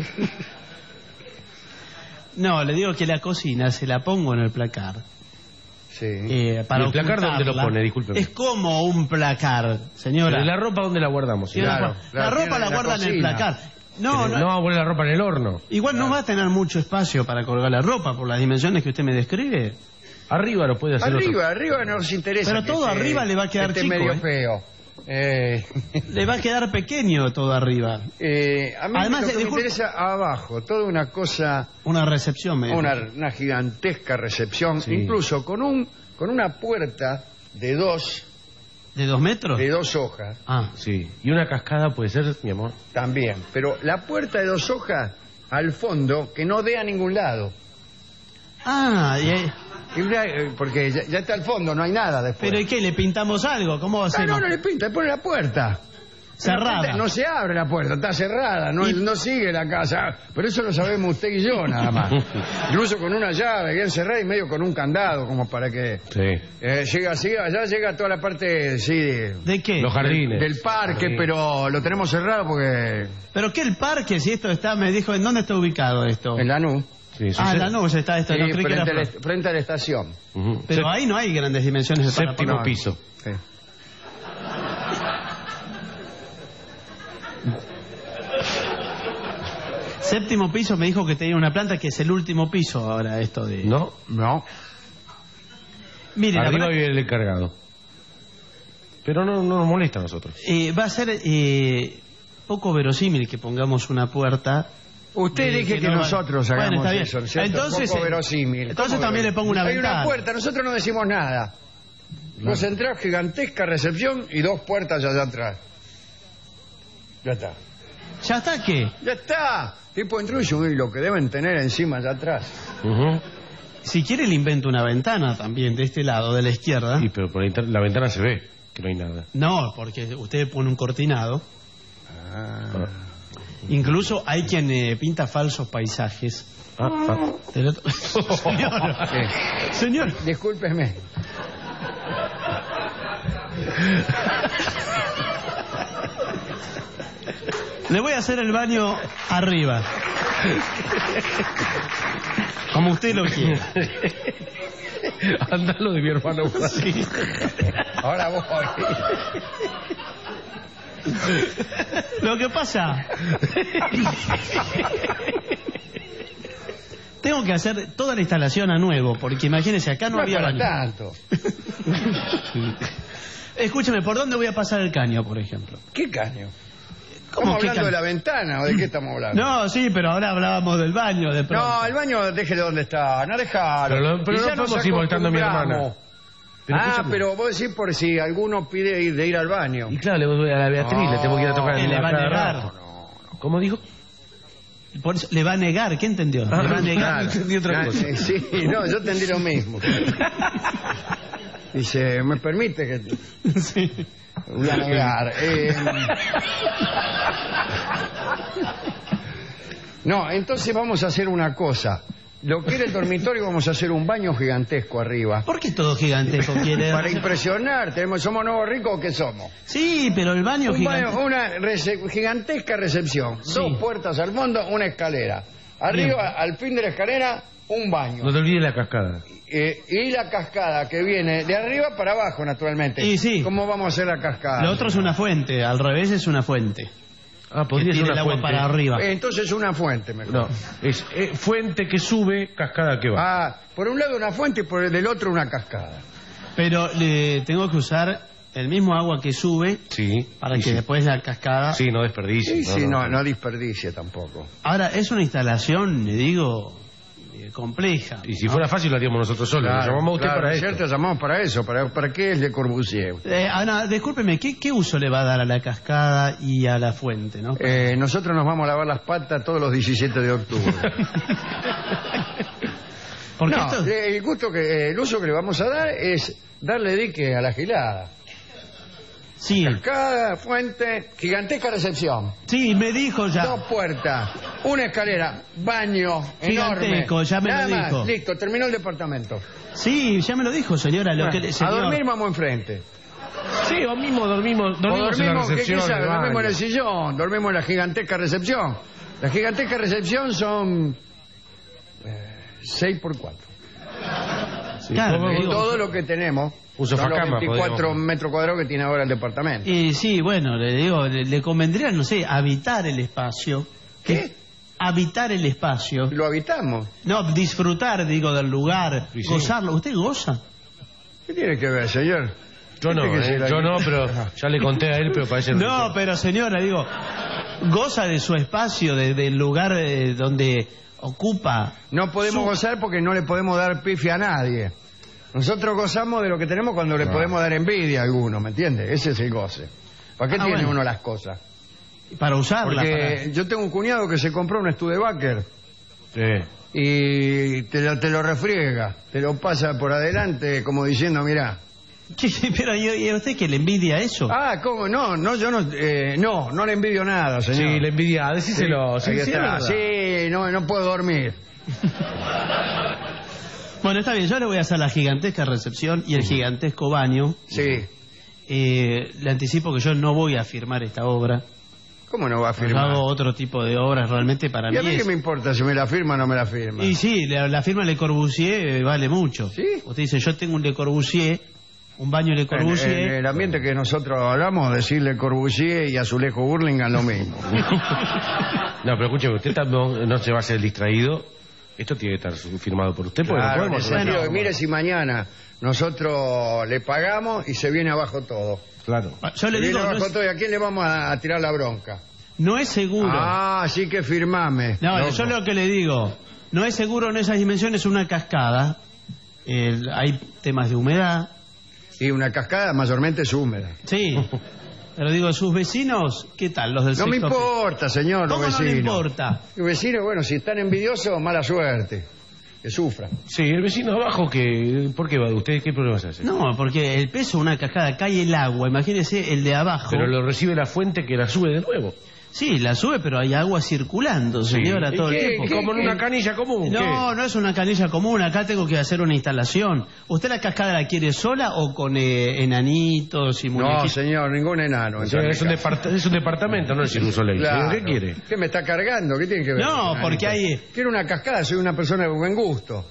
no, le digo que la cocina se la pongo en el placar. Sí. Eh, para ¿Y el placar dónde lo ocultarla. pone? Discúlpeme. Es como un placar, señora. Pero ¿y la ropa dónde la guardamos? Tiene señor? la- Claro, la claro, ropa tiene la la guarda en el cocina. placar. No, Pero no, va a poner la ropa en el horno. igual no va a tener mucho espacio para colgar la ropa por las dimensiones que usted me describe. Arriba lo puede hacer Arriba, otro. arriba no nos interesa. Pero que todo esté- arriba le va a quedar esté chico, medio ¿eh? feo. Eh, Le va a quedar pequeño todo arriba. eh, a mí Además, lo que eh, me disculpe- interesa abajo, toda una cosa, Una recepción, me dijo. una, una gigantesca recepción, Sí. incluso con un con una puerta de dos ¿De dos metros? de dos hojas Ah, Sí. Y una cascada puede ser, mi amor. también, pero la puerta de dos hojas al fondo que no dé a ningún lado. ah y, eh, Y mira, eh, porque ya, ya está al fondo, no hay nada después. pero ¿y qué? ¿Le pintamos algo? ¿Cómo va a Ah, ser? no, no le pinta, le pone la puerta. Cerrada. La puerta- No se abre la puerta, está cerrada, no, Y- no sigue la casa. Pero eso lo sabemos usted y yo nada más. Incluso con una llave bien cerrada y medio con un candado, como para que Sí. eh, llega así, allá llega toda la parte sí, de- ¿De qué? Los jardines. del parque, Sí. pero lo tenemos cerrado porque ¿Pero qué el parque? Si esto está, me dijo, ¿en dónde está ubicado esto? en Lanús, Sí, Ah, sucede- la nube está esto. sí, no creí que era frente, a la, flor. frente a la estación. Ujú. Pero Sép- ahí no hay grandes dimensiones de para Séptimo poner. piso. Sí. Séptimo piso me dijo que tenía una planta que es el último piso ahora esto de... No, No. Mire, la arriba verdad, vive el encargado. Pero no, no nos molesta a nosotros. eh, va a ser eh, poco verosímil que pongamos una puerta. Usted Eh, dije que que, no va- nosotros Bueno, hagamos está bien. eso, ¿cierto? Entonces, Un poco eh, verosímil. entonces ¿Cómo también ver- le pongo una Hay ventana. una puerta, nosotros no decimos nada. Vos entrás, gigantesca recepción y dos puertas allá atrás. Ya está. ¿Ya está qué? Ya está. Tipo entró y subí lo que deben tener encima allá atrás. Ujú. Si quiere le invento una ventana también de este lado, de la izquierda. Y pero por ahí la ventana se ve que no hay nada. No, porque usted pone un cortinado. Ah. Incluso hay quien eh, pinta falsos paisajes. Ah, ah. Del otro- Señor, Eh, señor. discúlpeme. Le voy a hacer el baño arriba. Como usted lo quiera. Andalo de mi hermano. Sí. Ahora voy. Lo que pasa... Tengo que hacer toda la instalación a nuevo, porque imagínese, acá no, No es había para baño. tanto. Escúcheme, ¿por dónde voy a pasar el caño, por ejemplo? ¿Qué caño? ¿Cómo ¿Estamos qué hablando caño? de la ventana o de qué estamos hablando? No, sí, pero ahora hablábamos del baño de pronto. No, el baño déjele donde está, no dejalo. Pero lo- pero Y no ya nos podemos ir molestando a mi hermana. acostumbramos. Pero ah, escúchame. pero vos decís por si alguno pide ir, de ir al baño. Y claro, le voy a la Beatriz, No, le tengo que ir a tocar que en le la va a cada negar. rato. ¿Cómo dijo? Por eso, le va a negar, ¿qué entendió? Ah, le va a negar. Claro. entendí otra Ah, cosa. Sí, no, yo entendí lo mismo. Dice, ¿me permite que Sí. voy a negar? Eh, No, entonces vamos a hacer una cosa. Lo que era el dormitorio, vamos a hacer un baño gigantesco arriba. ¿Por qué todo gigantesco quiere? Para impresionar, tenemos, ¿somos nuevos ricos o qué somos? Sí, pero el baño Un gigante. baño, una rece- gigantesca recepción. Sí. Dos puertas al fondo, una escalera. Arriba, Bien. al fin de la escalera, un baño. No te olvides la cascada. Eh, y la cascada que viene de arriba para abajo, naturalmente. Y sí. ¿Cómo vamos a hacer la cascada? Lo otro es una fuente, al revés es una fuente. Ah, Que podría ser tire el una agua fuente. para arriba. Eh, Entonces una fuente, mejor. No, es eh, fuente que sube, cascada que va. Ah, por un lado una fuente y por el del otro una cascada. Pero le tengo que usar el mismo agua que sube Sí. para y que sí. después la cascada. Sí, no desperdicie. Sí, sí, no, no desperdicie tampoco. Ahora, es una instalación, le digo, eh, compleja. Y si ¿no? fuera fácil lo haríamos nosotros solos. Lo llamamos a usted claro, para ¿es esto. cierto? Llamamos para eso. ¿Para, para qué es Le Corbusier? Eh, Ana, discúlpeme, ¿qué, ¿qué uso le va a dar a la cascada y a la fuente, no? Eh, nosotros nos vamos a lavar las patas todos los diecisiete de octubre. Porque No, esto- le- el, gusto que, el uso que le vamos a dar es darle dique a la gilada. Sí, Cascada, fuente, gigantesca recepción. sí, me dijo ya. Dos puertas, una escalera, baño enorme. Gigantesco, ya me Nada lo más, dijo. listo, terminó el departamento. Sí, ya me lo dijo, señora. Lo Bueno, que le- a señor- dormir vamos enfrente. Sí, o mismo dormimos, O dormimos, en la dormimos, ¿qué, qué recepción. sabe? el Dormimos en baño. el sillón, dormimos en la gigantesca recepción. La gigantesca recepción son eh, seis por cuatro. Claro, ¿cómo? le Es digo- todo lo que tenemos. Un Son los sofacama, veinticuatro podríamos. metros cuadrados que tiene ahora el departamento. Y sí, bueno, le digo, le, le convendría, no sé, habitar el espacio. ¿Qué? Habitar el espacio. Lo habitamos. No, disfrutar, digo, del lugar, Sí, sí. gozarlo. ¿Usted goza? ¿Qué tiene que ver, señor? Yo no, Fíjese eh, la- yo no, pero ya le conté a él, pero parece... No, pero señora, digo, goza de su espacio, de- del lugar eh, donde ocupa. No podemos Su- gozar porque no le podemos dar pifia a nadie. Nosotros gozamos de lo que tenemos cuando le podemos dar envidia a alguno, ¿me entiende? Ese es el goce. ¿Para qué Ah, tiene bueno. uno las cosas? Para usarla. Porque yo tengo un cuñado que se compró un Studebaker Sí. y te lo, te lo refriega, te lo pasa por adelante como diciendo, mirá. para- ¿Qué? Pero ¿y y a usted que le envidia eso? Ah, ¿cómo? No, no, yo no, eh, no, no le envidio nada, señor. Sí, le envidia, decíselo. Sí, Ahí sí, es está. verdad. Sí, no, no puedo dormir. Bueno, está bien, yo le voy a hacer la gigantesca recepción y el gigantesco baño. Sí. Eh, le anticipo que yo no voy a firmar esta obra. ¿Cómo no va a Yo firmar? hago otro tipo de obras, realmente para ¿Y mí a mí es- qué me importa si me la firma o no me la firma? Y sí, la, la firma Le Corbusier eh, vale mucho. ¿Sí? Usted dice, yo tengo un Le Corbusier, un baño Le En, Corbusier. en el ambiente que nosotros hablamos, decirle Corbusier y Azulejo Burlingame lo mismo. No, pero escúcheme, usted también no se va a hacer distraído. Esto tiene que estar firmado por usted, porque Claro, no en el podemos... sentido Bueno, de, mire si mañana nosotros le pagamos y se viene abajo todo. Claro. Yo le Se digo, viene no abajo es, todo y a quién le vamos a, a tirar la bronca. no es seguro. Ah, así que firmame. no, loco. yo lo que le digo, no es seguro en esas dimensiones una cascada. El- hay temas de humedad. Y una cascada mayormente es húmeda. Sí. Pero digo, sus vecinos, ¿qué tal? Los del No me sexto piso? importa, señor, los ¿Cómo no vecinos. le importa? Los vecinos, bueno, si están envidiosos, mala suerte. Que sufran. Sí, el vecino abajo, que ¿por qué va? ¿Usted qué problemas hace? No, porque el peso de una cascada cae el agua. Imagínese el de abajo. Pero lo recibe la fuente que la sube de nuevo. Sí, la sube, pero hay agua circulando, señora, ¿Y todo el qué? tiempo. ¿Qué? Como en una canilla común. No, no es una canilla común, acá tengo que hacer una instalación. ¿Usted la cascada la quiere sola o con eh, enanitos y No, muñequitos? señor, ningún enano. ¿Qué? entra en Es, un mi casa. depart- es un departamento, no es un soleil. Claro. ¿Qué quiere? ¿Qué me está cargando? ¿Qué tiene que ver? No, Enanito? porque hay- Quiero una cascada, soy una persona de buen gusto.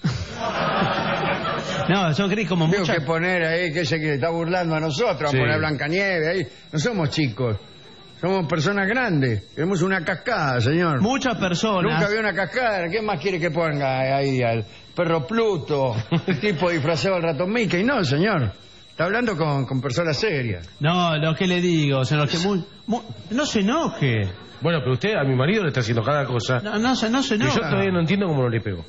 No, yo creí como Tengo mucha... que poner ahí, que ese que está burlando a nosotros, Sí. a poner Blancanieves ahí. No somos chicos. Somos personas grandes. Queremos una cascada, señor. Muchas personas. Nunca vi una cascada. ¿Qué más quiere que ponga ahí al perro Pluto? El tipo disfrazado al ratón Mickey. No, señor. Está hablando con, con personas serias. No, lo que le digo, señor, que muy, muy- no se enoje. Bueno, pero usted a mi marido le está haciendo cada cosa. No, no, se- no se Y enoja. yo todavía no entiendo cómo no le pego.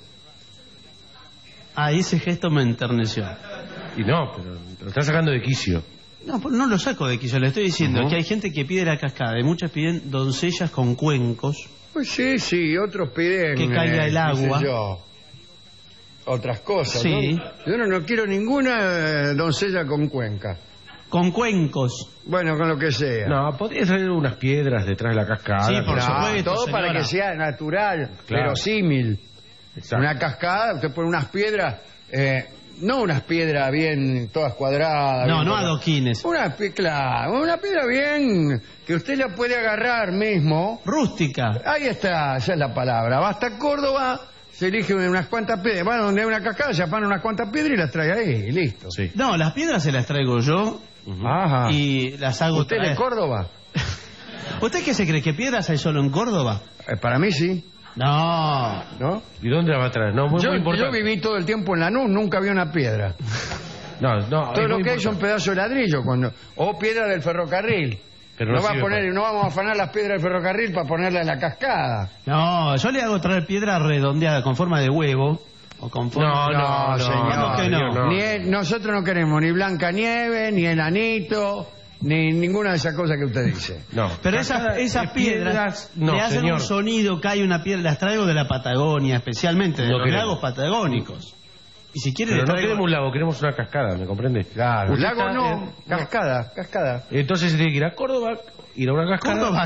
Ah, ese gesto me enterneció. Y no, pero lo está sacando de quicio. No, pues no lo saco de quicio, le estoy diciendo Ujú. que hay gente que pide la cascada y muchas piden doncellas con cuencos. Pues sí, sí, otros piden... Que caiga el qué sé agua. yo, otras cosas, Sí. ¿no? Yo no, no quiero ninguna eh, doncella con cuenca. Con cuencos. Bueno, con lo que sea. No, podría traer unas piedras detrás de la cascada. Sí, por claro. supuesto. Todo para señora. que sea natural, Claro. verosímil. Exacto. Una cascada, usted pone unas piedras, eh, no unas piedras bien todas cuadradas. No, bien no todas- adoquines. Una, pi- claro, una piedra bien que usted la puede agarrar mismo. Rústica. Ahí está, esa es la palabra. Va hasta Córdoba, se elige unas cuantas piedras. Va donde hay una cascada, se apanan unas cuantas piedras y las trae ahí, y listo. Sí. No, las piedras se las traigo yo Ajá. y las hago ¿Usted traer. de Córdoba? ¿Usted qué se cree? ¿Que piedras hay solo en Córdoba? Eh, para mí sí. No. ¿No? ¿Y dónde la va a traer? No, muy, Yo, muy yo importante. viví todo el tiempo en Lanús, nunca vi una piedra. No, no, Todo es lo muy que hay son importante. pedazos de ladrillo cuando o piedra del ferrocarril. Pero no no va a sirve poner, para- no vamos a afanar las piedras del ferrocarril para ponerlas en la cascada. No, yo le hago traer piedra redondeada con forma de huevo. O con forma... No, no, no, señor. ¿Cómo que no? no. Ni el- nosotros no queremos ni Blanca Nieve, ni enanito, ni ninguna de esas cosas que usted dice. No. Pero esas, Cascada esas de piedras, no, le hacen señor. un sonido, cae una piedra, las traigo de la Patagonia, especialmente de No los queremos. lagos patagónicos. Y si quiere Pero le no traigo... queremos un lago, queremos una cascada, ¿me comprende? Claro. Usted Lago está, no, eh, cascada, cascada. Entonces se tiene que ir a Córdoba, ir a una cascada. Córdoba.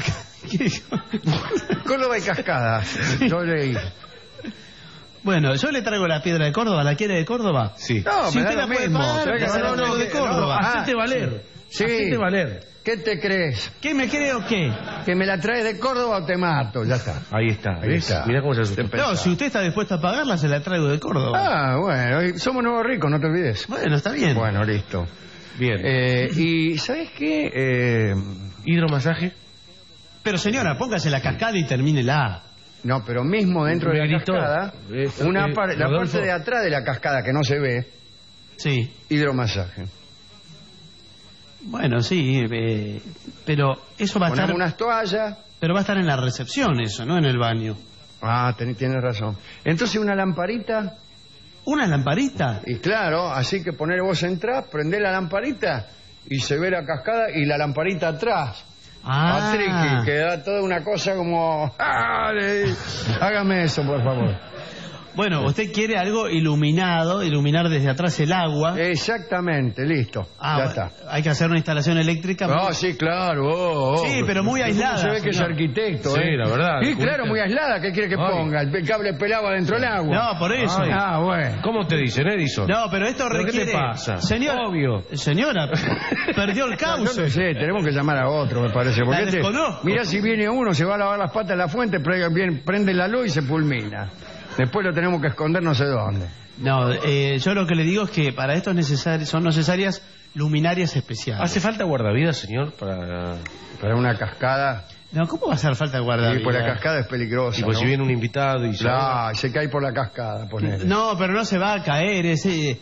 Córdoba y cascada. Yo leí. Bueno, yo le traigo la piedra de Córdoba, ¿la quiere de Córdoba? Sí. No, Si me usted da la lo puede mismo. pagar, Traiga- se la no, no, traigo de que- Córdoba. no, Hacete valer. Sí. Hacete valer. ¿Qué te crees? ¿Qué me cree o qué? ¿Que me la traes de Córdoba o te mato? Ya está. Ahí está, Ahí ¿ves? está. Mirá cómo se asusta. Te No, pensaba. si usted está dispuesto a pagarla, se la traigo de Córdoba. Ah, bueno, y somos nuevos ricos, no te olvides. Bueno, está bien. Bueno, listo. Bien. Eh, y, ¿sabes qué? Eh, ¿Hidromasaje? Pero señora, póngase la cascada y termínela. no, pero mismo dentro de la Miguelito, cascada, eh, una eh, par- la Rodolfo. parte de atrás de la cascada que no se ve, Sí. hidromasaje. Bueno, sí, eh, pero eso va a Ponemos estar... unas toallas. Pero va a estar en la recepción eso, no en el baño. Ah, ten- tienes razón. Entonces una lamparita, ¿Una lamparita? y claro, así que poner vos entras, prendés la lamparita y se ve la cascada y la lamparita atrás. Ah. Patrick, que da toda una cosa como... ¡Ah! le- Hágame eso, por favor. Bueno, usted quiere algo iluminado, iluminar desde atrás el agua. Exactamente, listo. Ah, ya bueno, está. hay que hacer una instalación eléctrica. Ah, sí, claro. oh, oh. Sí, pero muy ¿Cómo aislada, Se ve que es señor. arquitecto, Sí, ¿eh? la verdad, Sí, la claro, cubierta. muy aislada. ¿Qué quiere que Ay. ponga? El cable pelado adentro del agua. No, por eso. Ay. Ah, bueno. ¿Cómo te dicen, Edison? No, pero esto ¿Pero qué te requiere... pasa? Señor, Obvio. Señora, perdió el No, cauce. yo no sé, tenemos que llamar a otro, me parece. Porque La este- desconozco. mira, si viene uno, se va a lavar las patas en la fuente, pre- bien- prende la luz y se fulmina. Después lo tenemos que esconder no sé dónde. No, eh, yo lo que le digo es que para esto es necesario, son necesarias luminarias especiales. ¿Hace falta guardavidas, señor, para...? Para una cascada. No, ¿cómo va a hacer falta guardar? Y por la cascada es peligrosa. Y pues ¿no? si viene un invitado y se... Claro, se cae por la cascada, ponele. No, pero no se va a caer, ese...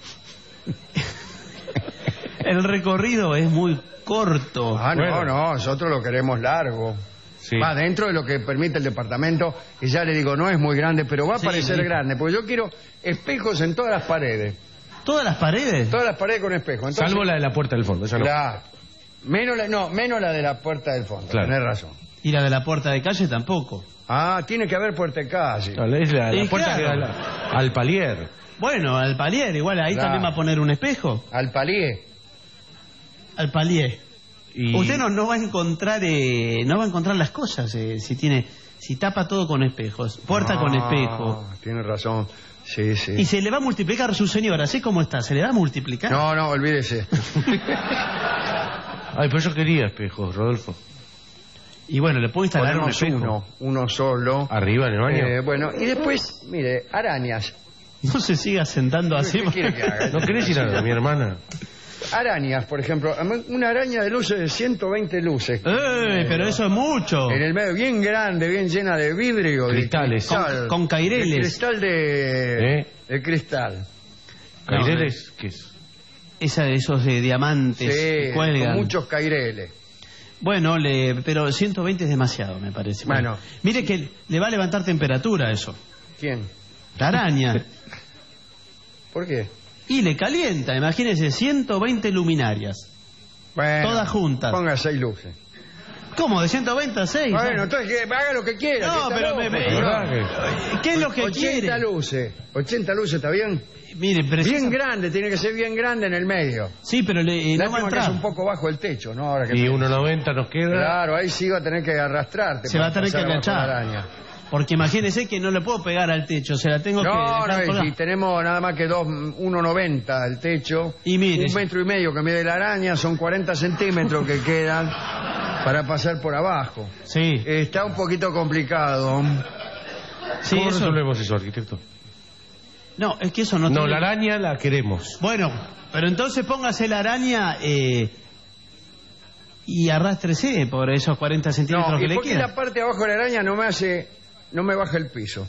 El recorrido es muy corto. Ah, no, Bueno. no, nosotros lo queremos largo. Sí. Va dentro de lo que permite el departamento, y ya le digo, no es muy grande, pero va a Sí, parecer sí. grande, porque yo quiero espejos en todas las paredes. ¿Todas las paredes? Todas las paredes con espejos. Entonces, Salvo la de la puerta del fondo, esa no. Claro. Menos la, no, menos la de la puerta del fondo, Claro. tenés razón. Y la de la puerta de calle tampoco. Ah, tiene que haber puerta de calle. No, es la, la Y puerta claro. que da la- al palier. Bueno, al palier, igual ahí Claro. también va a poner un espejo. Al palié. Al palier. Y... Usted no, no va a encontrar eh, no va a encontrar las cosas eh, si tiene si tapa todo con espejos, puerta con espejo. Tiene razón. Sí, sí. Y se le va a multiplicar su señora, ¿así como está? ¿Se le va a multiplicar? No, no, olvídese. Ay, pero yo quería espejos, Rodolfo. Y bueno, le puedo instalar un Ponemos espejo. uno, uno solo. ¿Arriba en el baño? Eh, bueno, y después, mire, arañas. No se siga sentando así. ¿Qué quiere que haga? ¿No querés ir a mi hermana? Arañas, por ejemplo. Una araña de luces de ciento veinte luces. ¡Eh! Pero eso es mucho. En el medio, bien grande, bien llena de vidrio. Cristales. De cristal. Con, con caireles. El cristal de... ¿Eh? de cristal. ¿Caireles? ¿Qué es? Esa de esos de diamantes Sí, que cuelgan. con muchos caireles. Bueno, le, pero ciento veinte es demasiado, me parece. Bueno. Mire que le va a levantar temperatura eso. ¿Quién? La araña. ¿Por qué? Y le calienta, imagínese, ciento veinte luminarias. Bueno, todas juntas. Ponga seis luces. ¿Cómo? ¿De ciento veinte a seis? Bueno, entonces que haga lo que quiera. No, que pero me, me, ¿qué es lo que ochenta quiere? ochenta luces. ochenta luces, ¿está bien? Mire, precisa... Bien grande, tiene que ser bien grande en el medio. Sí, pero le, no va a Lástima que entrar. es un poco bajo el techo, ¿no? Ahora que Y uno noventa nos queda. Claro, ahí sí va a tener que arrastrarte. Se va a para tener que pasar abajo agachar. la araña. Porque imagínese que no le puedo pegar al techo, se la tengo que... No, dejar no, colgada. y si tenemos nada más que dos, uno noventa el techo, y mire, un metro y medio que mide la araña, son cuarenta centímetros que quedan para pasar por abajo. Sí. Está un poquito complicado. Sí, ¿Cómo eso... resolvemos eso, arquitecto? No, es que eso no... No, tiene... la araña la queremos. Bueno, pero entonces póngase la araña eh, y arrástrese por esos cuarenta centímetros No, que ¿y le por qué quedan. la parte de abajo de la araña no me hace, no me baja el piso?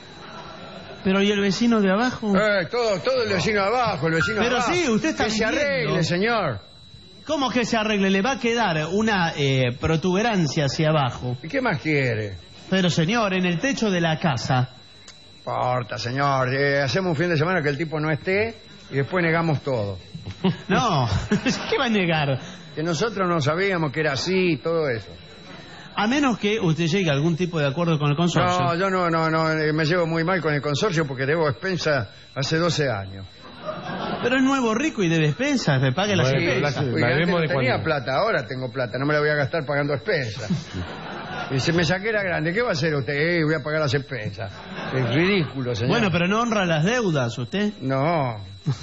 Pero ¿y el vecino de abajo? Eh, todo, todo el vecino de abajo, el vecino Pero de abajo. sí, usted está Que se viviendo. arregle, señor. ¿Cómo que se arregle? Le va a quedar una eh, protuberancia hacia abajo. ¿Y qué más quiere? Pero señor, en el techo de la casa... No importa, señor. Eh, hacemos un fin de semana que el tipo no esté y después negamos todo. No, ¿qué va a negar? Que nosotros no sabíamos que era así y todo eso. A menos que usted llegue a algún tipo de acuerdo con el consorcio. No, yo no, no, no, eh, me llevo muy mal con el consorcio porque debo expensa hace doce años. Pero es nuevo rico y debe expensas, me pague las Sí, expensas. oiga, antes no tenía plata, ahora tengo plata, no me la voy a gastar pagando expensas. Y si me saqué la grande, ¿qué va a hacer usted? Eh, voy a pagar las expensas. Es ridículo, señor. Bueno, pero no honra las deudas, ¿usted? No.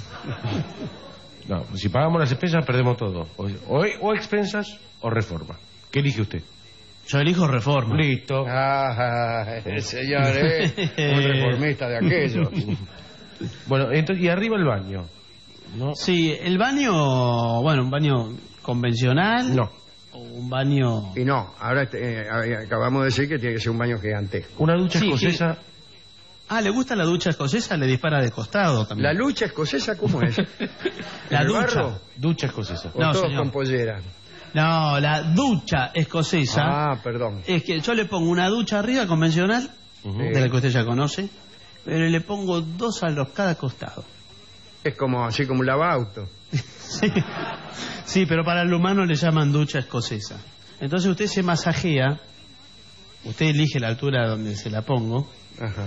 No, si pagamos las expensas perdemos todo. O, o, o expensas o reforma. ¿Qué elige usted? Yo elijo reforma. Listo. Ah, el señor, ¿eh? Un reformista de aquellos. Bueno, entonces, y arriba el baño, ¿no? Sí, el baño, bueno, un baño convencional. No. O un baño... Y no, ahora eh, acabamos de decir que tiene que ser un baño gigantesco. Una ducha Sí, escocesa. que- Ah, ¿le gusta la ducha escocesa? Le dispara de costado también. ¿La lucha escocesa cómo es? La ¿En el ducha. barro? Ducha escocesa. ¿O No, todos señor. con pollera? No, la ducha escocesa Ah, perdón. es que yo le pongo una ducha arriba convencional, Ujú. de la que usted ya conoce, pero le pongo dos a los cada costado. Es como así como un lavauto. Sí. Sí, pero para el humano le llaman ducha escocesa. Entonces usted se masajea, usted elige la altura donde se la pongo, Ajá.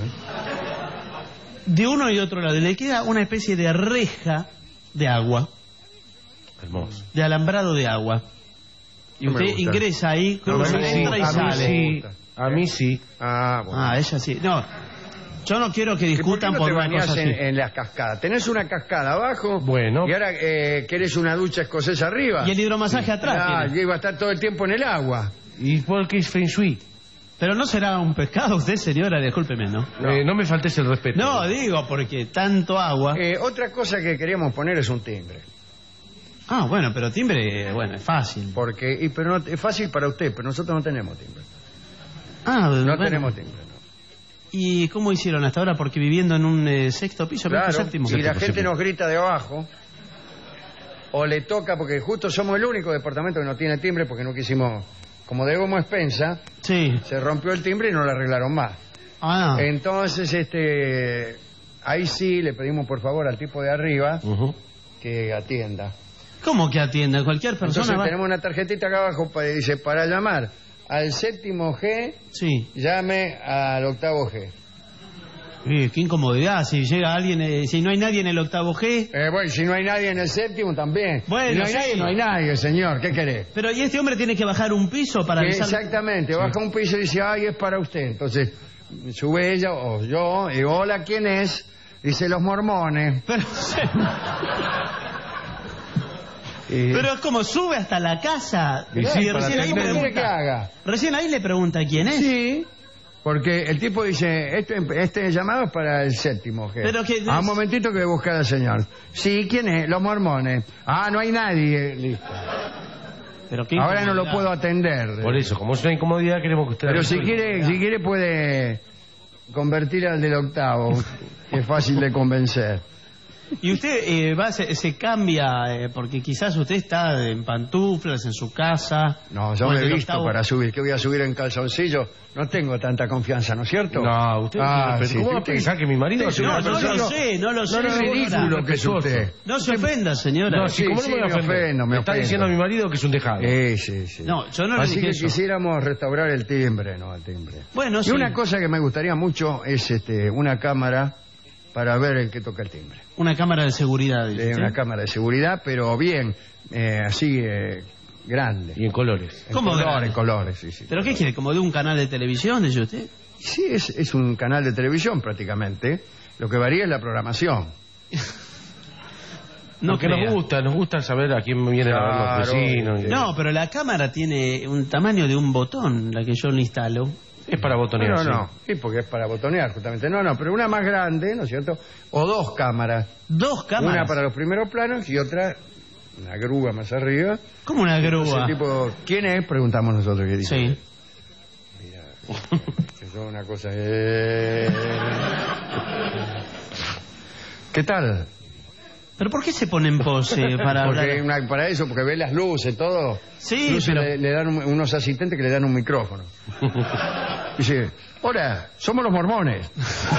de uno y otro lado, y le queda una especie de reja de agua, Hermoso. de alambrado de agua. Y No me usted gusta. ingresa ahí, No, a cruza, mí sí, entra y a mí sale. sí, a mí sí. Ah, bueno. Ah, ella sí. No, yo no quiero que ¿Y discutan por qué por, no te una bañás cosa en, así. en las cascadas? Tenés una cascada abajo. Bueno. Y ahora eh, querés una ducha escocesa arriba. Y el hidromasaje atrás. Ah, tiene. y iba a estar todo el tiempo en el agua. ¿Y por qué es Feng Shui? Pero no será un pescado usted, señora, discúlpeme, ¿no? No, eh, no me faltes el respeto. No, digo, porque tanto agua... Eh, otra cosa que queríamos poner es un timbre. Ah, bueno, pero timbre, bueno, es fácil. Porque, y, pero no, es fácil para usted, pero nosotros no tenemos timbre. Ah, No bueno. tenemos timbre. No. ¿Y cómo hicieron hasta ahora? Porque viviendo en un eh, sexto piso, Claro, quinto, séptimo. si la Séptimo, gente séptimo. nos grita de abajo, o le toca, porque justo somos el único departamento que no tiene timbre, porque no quisimos, como debemos expensa, Sí. se rompió el timbre y no lo arreglaron más. Ah, Entonces, este, ahí sí le pedimos por favor al tipo de arriba Ujú. que atienda. ¿cómo que atienda? Cualquier persona Entonces va... tenemos una tarjetita acá abajo que dice, para llamar al séptimo G, Sí. llame al octavo G. Eh, qué incomodidad, si llega alguien, eh, si no hay nadie en el octavo G... Eh, bueno, si no hay nadie en el séptimo también. Bueno, si no hay sí. nadie, no hay nadie, señor. ¿Qué querés? Pero ¿y este hombre tiene que bajar un piso para avisar? Exactamente, baja un piso y dice, ay, es para usted. Entonces, sube ella o yo, y hola, ¿quién es? Dice, los mormones. Pero, Y- pero es como sube hasta la casa. Y Sí, sí, para recién, ahí atender. ¿Cómo quiere que pregunta, haga? recién ahí le pregunta quién es. Sí, Porque el tipo dice, este, este llamado es para el séptimo. Que, Pero que- ah, un momentito que voy a buscar al señor. Sí, ¿quién es? Los mormones. Ah, no hay nadie. Listo. Pero qué Ahora no lo incomodidad. puedo atender. Por eso, como es una incomodidad, queremos que usted... Pero la si resuelva. quiere, si quiere puede convertir al del octavo, que es fácil de convencer. Y usted eh, va, se, se cambia, eh, porque quizás usted está en pantuflas en su casa. No, yo o me el he del visto octavo. para subir. ¿Qué voy a subir en calzoncillo? No tengo tanta confianza, ¿no es cierto? No, usted... Ah, pero sí, ¿cómo va a usted- pensar que mi marido... usted- hace No, una no persona- lo sé, no lo sé. No, no, es señora. ridículo que es usted. No se ofenda, señora. No, Sí, sí, ¿cómo sí, no me me voy a ofender? ofendo, me Está ofendo. diciendo a mi marido que es un dejado. Sí, sí, sí. No, yo no le Así dije que eso. quisiéramos restaurar el timbre, ¿no? El timbre. Bueno, Y sí. una cosa que me gustaría mucho es este, una cámara para ver el que toca el timbre. Una cámara de seguridad. dice Eh, usted. una cámara de seguridad, pero bien, eh, así, eh, grande. Y en colores. En ¿Cómo colores, grande? colores, sí, sí. ¿Pero qué quiere? ¿Como de un canal de televisión, dice usted? Sí, es, es un canal de televisión prácticamente. Lo que varía es la programación. No Porque crea. nos gusta, nos gusta saber a quién vienen a ver los Claro. vecinos. No, pero la cámara tiene un tamaño de un botón, la que yo le instalo. Es para botonear. No, sí. no, sí, porque es para botonear justamente. No, no, pero una más grande, ¿no es cierto? O dos cámaras. Dos cámaras. Una para los primeros planos y otra, una grúa más arriba. ¿Cómo una grúa? Ese tipo, ¿quién es? Preguntamos nosotros qué dice. Sí. Eso es una cosa... eh. ¿Qué tal? ¿Pero por qué se pone en pose para Porque hablar? una- para eso, porque ve las luces, todo. Sí, Incluso pero- le, le dan un- unos asistentes que le dan un micrófono. Dice, hola, somos los mormones.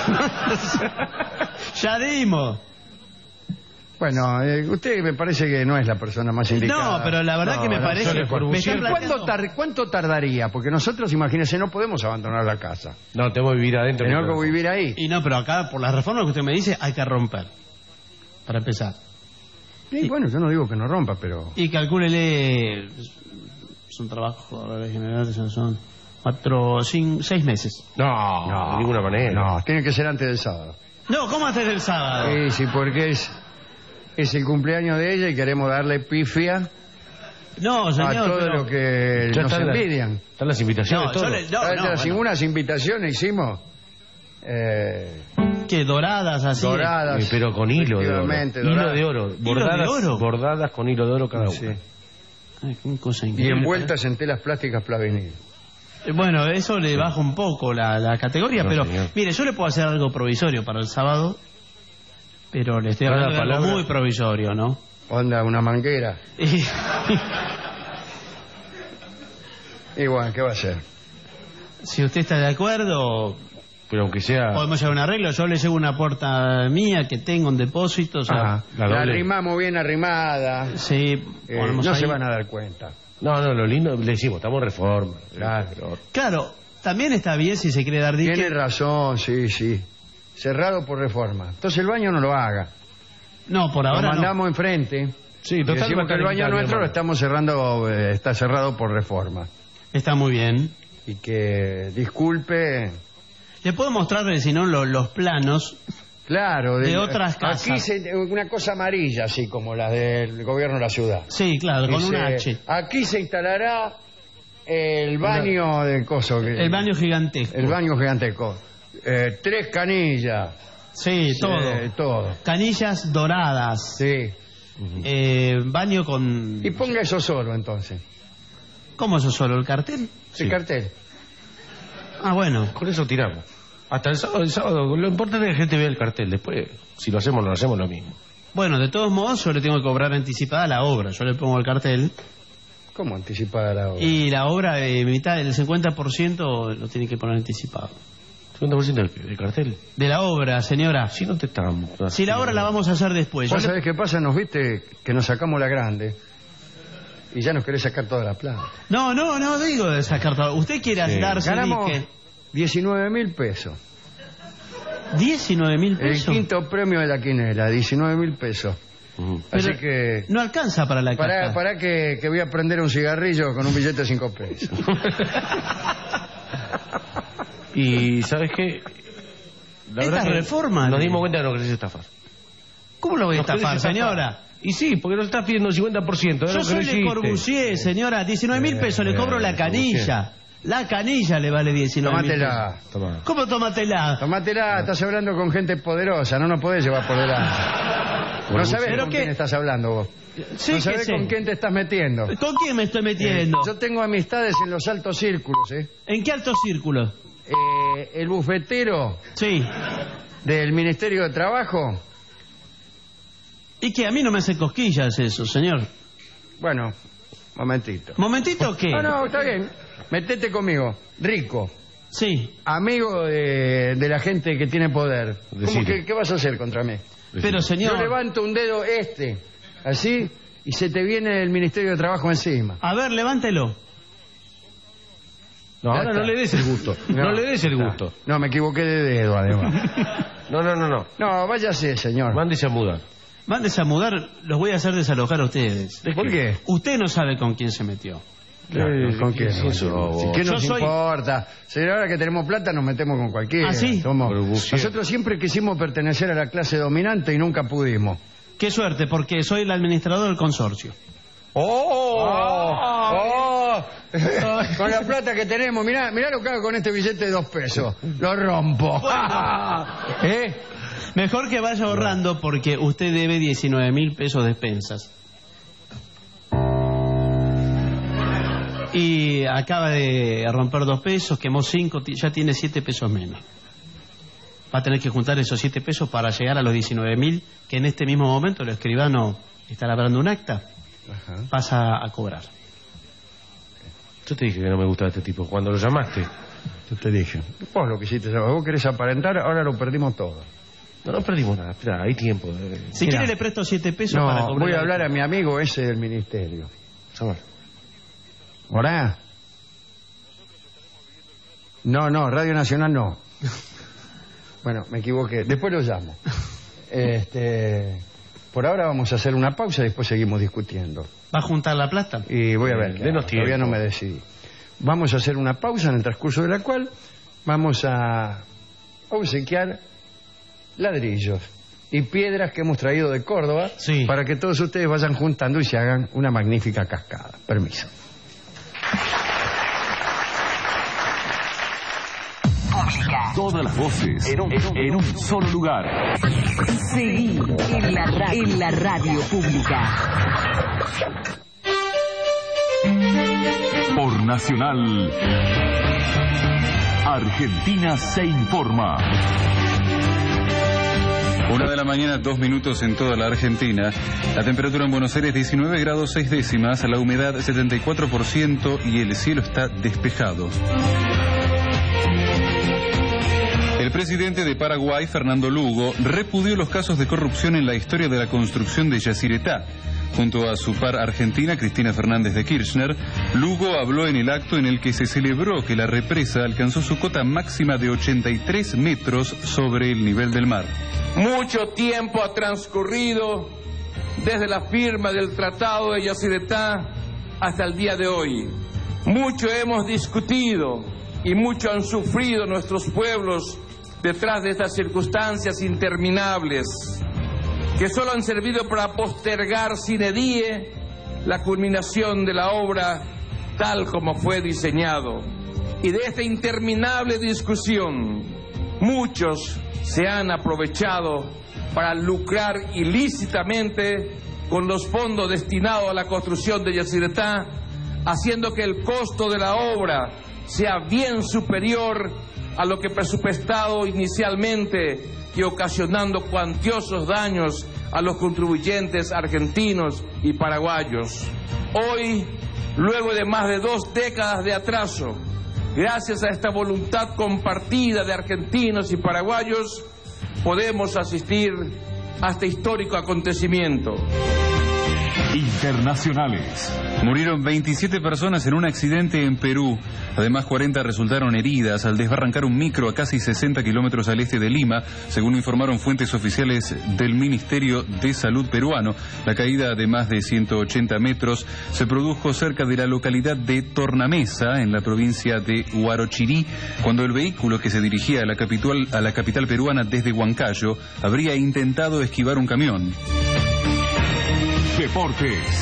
Ya dimos. Bueno, eh, usted me parece que no es la persona más indicada. No, pero la verdad que me parece- yo le- me están ¿Cuánto, planteando- tar- ¿Cuánto tardaría? Porque nosotros, imagínense, no podemos abandonar la casa. No, tengo que vivir adentro. Tenemos que vivir ahí. Y no, pero acá, por la reforma que usted me dice, hay que romper. Para empezar. Y bueno, yo no digo que no rompa, pero... Y calcúlele. Es un trabajo, ahora de general, son cuatro, cinco, seis meses. No, de ninguna manera. No, tiene que ser antes del sábado. No, ¿cómo antes del sábado? Sí, sí, porque es, es el cumpleaños de ella y queremos darle pifia No, señor. a todo pero- lo que Ya nos están las- envidian. Están las invitaciones, No, yo todo. le- no, Ah, no, las- bueno. Unas invitaciones hicimos eh, ¿Qué? Doradas, así. doradas. Eh, pero con hilo de oro. efectivamente, Hilo doradas. de oro. ¿Hilo de Bordadas, oro? bordadas con hilo de oro cada una. Sí. Ay, qué cosa Y increíble. envueltas en telas plásticas plavinil. Eh, Bueno, eso le baja un poco la, la categoría, No, pero señor. mire, yo le puedo hacer algo provisorio para el sábado, pero le estoy Cada hablando de algo palabra- muy provisorio, ¿no? Onda, una manguera. Y- Y bueno, ¿qué va a hacer? si usted está de acuerdo, Pero aunque sea... podemos llevar un arreglo. Yo le llevo una puerta mía que tengo un depósito. O sea, Ajá. la La doble. arrimamos bien arrimada. sí, Eh, ponemos no ahí. se van a dar cuenta. No, no, lo lindo, le decimos, estamos en reforma. Claro. Pero- Claro, también está bien si se quiere dar Tiene dique. razón, sí, sí. Cerrado por reforma. Entonces el baño no lo haga. No, por Lo ahora no. mandamos enfrente. Sí, Y total, decimos va a que el estar baño invitado, nuestro lo hermano. estamos cerrando, eh, está cerrado por reforma. Está muy bien. Y que disculpe. Le puedo mostrar, eh, si no, lo- los planos. Claro, De otras casas. Aquí se- una cosa amarilla, así como la del gobierno de la ciudad. Sí, claro, con un Dice, H. Aquí se instalará el baño de coso. que- El baño gigantesco. El baño gigantesco. Eh, tres canillas. Sí, todo. Eh, todo. Canillas doradas. Sí. Eh, baño con... Y ponga eso solo entonces. ¿Cómo eso solo? ¿El cartel? El cartel. Ah, bueno. Con eso tiramos. Hasta el sábado, el sábado, lo importante es que la gente vea el cartel. Después, si lo hacemos, lo hacemos lo mismo. Bueno, de todos modos, yo le tengo que cobrar anticipada la obra. Yo le pongo el cartel. ¿Cómo anticipada la obra? Y la obra, eh, mitad, el cincuenta por ciento lo tiene que poner anticipado. cincuenta por ciento del, del cartel. De la obra, señora. Si no te estamos... Si la obra la vamos a hacer después. Yo ¿Vos le- sabés qué pasa? Nos viste que nos sacamos la grande y ya nos querés sacar toda la plata. No, no, no digo de sacar todo. Usted quiere Sí. darse Ganamos dique. diecinueve mil pesos. diecinueve mil El pesos. quinto premio de la quinela, diecinueve mil pesos. Así Pero que... no alcanza para la Pará, caja. pará que, que voy a prender un cigarrillo con un billete de cinco pesos. Y, ¿sabes qué? La Esta verdad que reforma, Nos ¿no? dimos cuenta que no querés estafar. ¿Cómo lo voy a Nos querés estafar, estafar. señora? Y sí, porque nos estás pidiendo cincuenta por ciento. Yo soy Le Corbusier, señora. diecinueve mil pesos le cobro la canilla. La canilla le vale diecinueve mil. Tómatela. Toma. ¿Cómo tómatela? Tómatela, estás hablando con gente poderosa, no nos podés llevar por delante. No sabés ¿Pero con qué? quién estás hablando vos. Sí, no que sabés sé. con quién te estás metiendo. ¿Con quién me estoy metiendo? Eh, yo tengo amistades en los altos círculos, ¿eh? ¿En qué alto círculo? Eh, el bufetero Sí. del Ministerio de Trabajo. Y que a mí no me hace cosquillas eso, señor. Bueno, momentito. ¿Momentito qué? No, no, está bien. Metete conmigo. Rico. Sí. Amigo de, de la gente que tiene poder. ¿Cómo Decile. que, ¿Qué vas a hacer contra mí? Pero, señor... Yo levanto un dedo este, así, y se te viene el Ministerio de Trabajo encima. A ver, levántelo. No, Ya ahora está. no le des el gusto. No, le des el gusto. No, me equivoqué de dedo, además. No, no, no, no. No, váyase, señor. Mándese a mudar. Mándese a mudar, los voy a hacer desalojar a ustedes. ¿Por qué? Usted no sabe con quién se metió. Claro, ¿con quién? ¿qué es eso, vos? ¿Qué Yo nos soy- importa? Si ahora que tenemos plata nos metemos con cualquiera. ¿Ah, sí? Somos- Por buceo. Nosotros siempre quisimos pertenecer a la clase dominante y nunca pudimos. Qué suerte, porque soy el administrador del consorcio. ¡Oh! ¡Oh! Con la plata que tenemos, mirá, mirá lo que hago con este billete de dos pesos. Lo rompo. ¿Eh? Mejor que vaya ahorrando porque usted debe diecinueve mil pesos de expensas. Y acaba de romper dos pesos, quemó cinco, ti- ya tiene siete pesos menos. Va a tener que juntar esos siete pesos para llegar a los diecinueve mil, que en este mismo momento el escribano está labrando un acta, Ajá. pasa a cobrar. Yo te dije que no me gustaba este tipo. Cuando lo llamaste. Yo te dije. Vos lo que hiciste, vos querés aparentar, ahora lo perdimos todo. No, no perdimos nada. Espera, hay tiempo. eh. Si Mira. quiere le presto siete pesos No, para cobrar. voy a la- hablar a mi amigo ese del ministerio. Llámalo. ¿Hola? No, no, Radio Nacional no. Bueno, me equivoqué. Después lo llamo. Este, por ahora vamos a hacer una pausa y después seguimos discutiendo. ¿Va a juntar la plata? Y voy a ver. Bien, denos Todavía tiempo. no me decidí. Vamos a hacer una pausa en el transcurso de la cual vamos a obsequiar ladrillos y piedras que hemos traído de Córdoba Sí. para que todos ustedes vayan juntando y se hagan una magnífica cascada. Permiso. Todas las voces en un, en un- en un solo lugar. Seguí en la, ra- en la radio pública. Por Nacional. Argentina se informa. Una de la mañana, dos minutos en toda la Argentina. La temperatura en Buenos Aires diecinueve grados seis décimas, la humedad setenta y cuatro por ciento y el cielo está despejado. El presidente de Paraguay, Fernando Lugo, repudió los casos de corrupción en la historia de la construcción de Yacyretá. Junto a su par argentina, Cristina Fernández de Kirchner, Lugo habló en el acto en el que se celebró que la represa alcanzó su cota máxima de ochenta y tres metros sobre el nivel del mar. Mucho tiempo ha transcurrido desde la firma del Tratado de Yacyretá hasta el día de hoy. Mucho hemos discutido y mucho han sufrido nuestros pueblos detrás de estas circunstancias interminables que solo han servido para postergar sine die la culminación de la obra tal como fue diseñado. Y de esta interminable discusión, muchos se han aprovechado para lucrar ilícitamente con los fondos destinados a la construcción de Yacyretá, haciendo que el costo de la obra sea bien superior a lo que presupuestado inicialmente y ocasionando cuantiosos daños a los contribuyentes argentinos y paraguayos. Hoy, luego de más de dos décadas de atraso, gracias a esta voluntad compartida de argentinos y paraguayos, podemos asistir a este histórico acontecimiento. Internacionales. Murieron veintisiete personas en un accidente en Perú. Además, cuarenta resultaron heridas al desbarrancar un micro a casi sesenta kilómetros al este de Lima, según informaron fuentes oficiales del Ministerio de Salud peruano. La caída de más de ciento ochenta metros se produjo cerca de la localidad de Tornamesa, en la provincia de Huarochirí, cuando el vehículo que se dirigía a la capital, a la capital peruana desde Huancayo habría intentado esquivar un camión. Deportes.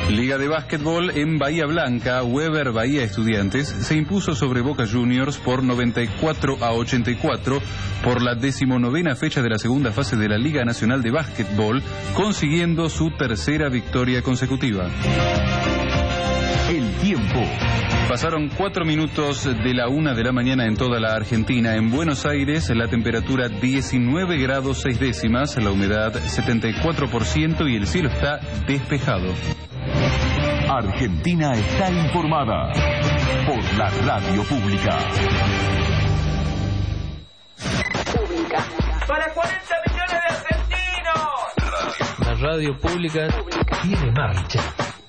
Liga de básquetbol en Bahía Blanca, Weber Bahía Estudiantes se impuso sobre Boca Juniors por noventa y cuatro a ochenta y cuatro por la decimonovena fecha de la segunda fase de la Liga Nacional de Básquetbol, consiguiendo su tercera victoria consecutiva. El tiempo. Pasaron cuatro minutos de la una de la mañana en toda la Argentina. En Buenos Aires la temperatura diecinueve grados seis décimas, la humedad setenta y cuatro por ciento y el cielo está despejado. Argentina está informada por la radio pública. Pública. Para cuarenta millones de argentinos. La radio pública tiene marcha.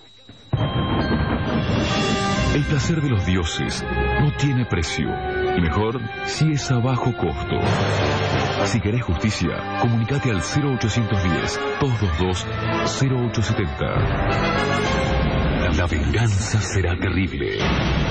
El placer de los dioses no tiene precio, y mejor si es a bajo costo. Si querés justicia, comunicate al cero ochocientos diez, dos dos dos, cero ocho setenta. La venganza será terrible.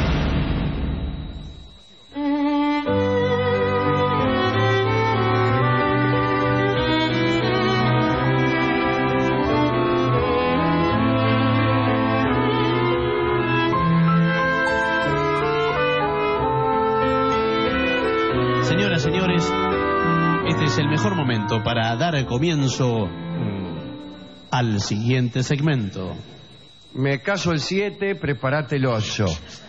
Señoras, señores, este es el mejor momento para dar comienzo mm, al siguiente segmento. Me caso el siete, prepárate el ocho.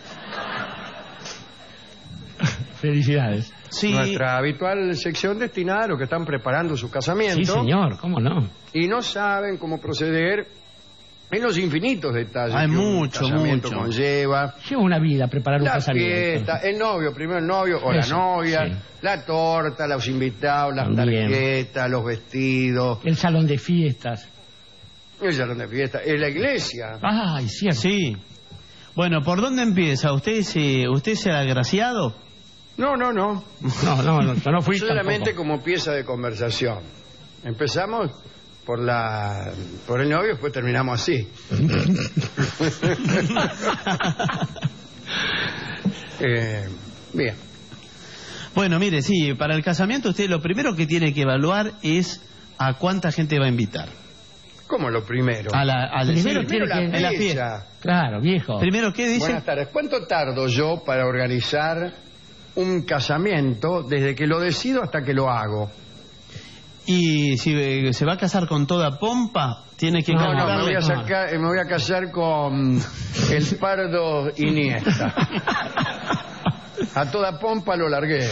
Felicidades. Sí. Nuestra habitual sección destinada a los que están preparando su casamiento. Sí, señor, ¿cómo no? Y no saben cómo proceder en los infinitos detalles Hay que mucho, un casamiento mucho. conlleva. Lleva una vida preparar un La casamiento. fiesta, el novio, primero el novio o Eso, la novia, sí. la torta, los invitados, las También. tarjetas, los vestidos, El salón de fiestas. el salón de fiesta, en la iglesia. Ay, cierto. Sí. Bueno, ¿por dónde empieza? ¿Usted se, usted se ha agraciado? No, no, no. No, no, no, yo no fui Solamente tampoco. como pieza de conversación. Empezamos por la por el novio, después terminamos así. eh, bien. Bueno, mire, sí, para el casamiento usted lo primero que tiene que evaluar es a cuánta gente va a invitar. ¿Cómo lo primero? A la, a la- Primero sí, tiene la que- en la mesa. fiesta. Claro, viejo. Primero, ¿qué dice? Buenas tardes. ¿Cuánto tardo yo para organizar un casamiento desde que lo decido hasta que lo hago? Y si eh, se va a casar con toda pompa, tiene que No, no, me calcularle- voy a, sacar, me voy a casar con el Pardo Iniesta. A toda pompa lo largué.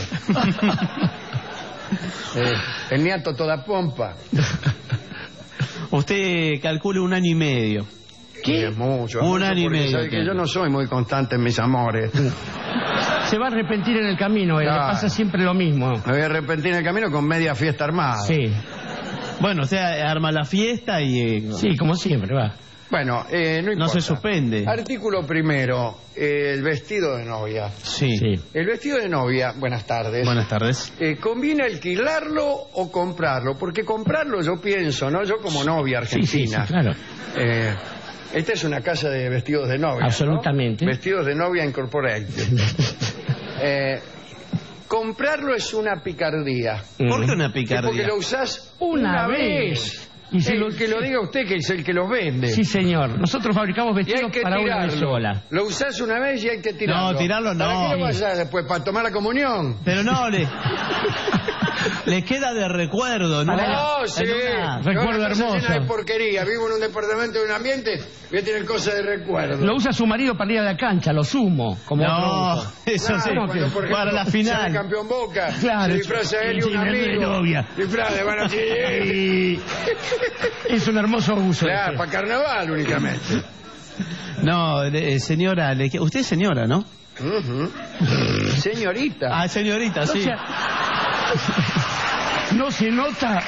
Eh, el nieto toda pompa. Usted calcule un año y medio. ¿Qué? Es mucho. Un mucho año y porque medio sabe que tiene. yo no soy muy constante en mis amores. Se va a arrepentir en el camino, eh, le Claro. pasa siempre lo mismo. Me voy a arrepentir en el camino con media fiesta armada. Sí, Bueno, usted arma la fiesta y... eh, sí, como siempre, va. Bueno, eh, no No importa. se suspende. Artículo primero, eh, el vestido de novia. Sí. Sí. El vestido de novia, buenas tardes. Buenas tardes. Eh, ¿Conviene alquilarlo o comprarlo? Porque comprarlo yo pienso, ¿no? Yo como novia Sí, sí, sí, argentina. claro. Eh, esta es una casa de vestidos de novia. ¿no? Absolutamente. Vestidos de novia incorporated. eh, comprarlo es una picardía. ¿Por qué una Es porque picardía? lo usás Una una, vez. vez. Y si Eh, lo- que lo diga usted, que es el que los vende. Sí, señor. Nosotros fabricamos Y hay vestidos que para una vez tirarlo. sola. Lo usás una vez y hay que tirarlo. No, tirarlo no. ¿Para qué lo vayas después? ¿Para tomar la comunión? Pero no, le... le queda de recuerdo, ¿no? No, sí. En una- Recuerdo Una casa hermoso. llena de porquería. Vivo en un departamento de un ambiente voy a tener cosas de recuerdo. Lo usa su marido para ir a la cancha, lo sumo. Como No, tronco. eso Claro, sí. cuando, por ejemplo, Para la sale final. campeón Boca, Claro, se disfraza él y sí, un de amigo. novia. Disfraz de van a Y es un hermoso uso. Claro, ese. para carnaval únicamente. No, le- señora, le... que- usted es señora, ¿no? Ujú. Señorita. Ah, señorita, O sí. sea, no se nota.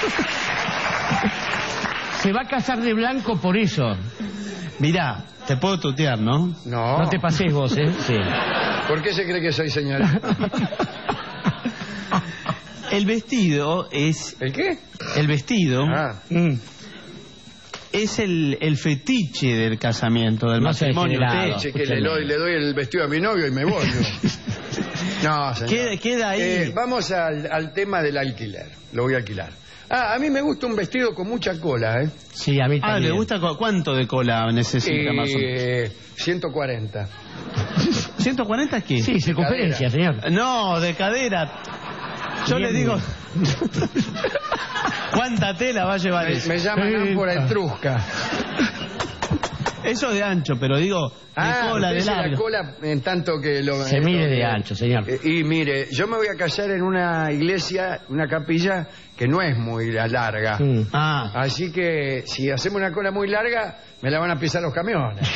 Se va a casar de blanco por eso. Mirá, te puedo tutear, ¿no? No. No te pases vos, ¿eh? Sí. ¿Por qué se cree que soy señorita? El vestido es... ¿El qué? El vestido Ah. Mm. es el, el fetiche del casamiento, del No sé, matrimonio. generado. Usted- Che, que le doy, le doy el vestido a mi novio y me voy. No, señor. Queda, queda ahí. Eh, vamos al, al tema del alquiler. Lo voy a alquilar. Ah, a mí me gusta un vestido con mucha cola, ¿eh? Sí, a mí Ah, también. ¿le gusta co- cuánto de cola necesita más o menos? Eh, ciento cuarenta. ¿ciento cuarenta qué? Sí, circunferencia, señor. No, de cadera. Yo Bien. le digo... ¿Cuánta tela va a llevar Me, eso? me llaman ámpora etrusca. Eso de ancho, pero digo, de Ah, cola, usted de dice la largo. cola en tanto que lo... Se eh, mide lo- de ancho, señor. Eh, y mire, yo me voy a casar en una iglesia, una capilla que no es muy larga. Mm. Ah, Así que si hacemos una cola muy larga, me la van a pisar los camiones.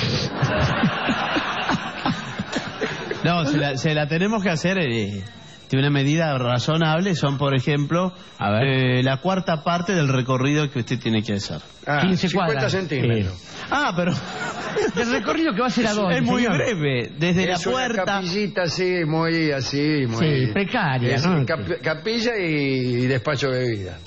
no, se la, se la tenemos que hacer eh, de una medida razonable. Son, por ejemplo, A ver. eh, la cuarta parte del recorrido que usted tiene que hacer. Ah, quince cincuenta cuadras. centímetros. Ah, pero El recorrido que va a ser a dónde, es muy señor? breve. Desde Es la una puerta... capillita así, muy así, muy... Sí, precaria, es ¿no? cap- capilla y, y despacho de bebida.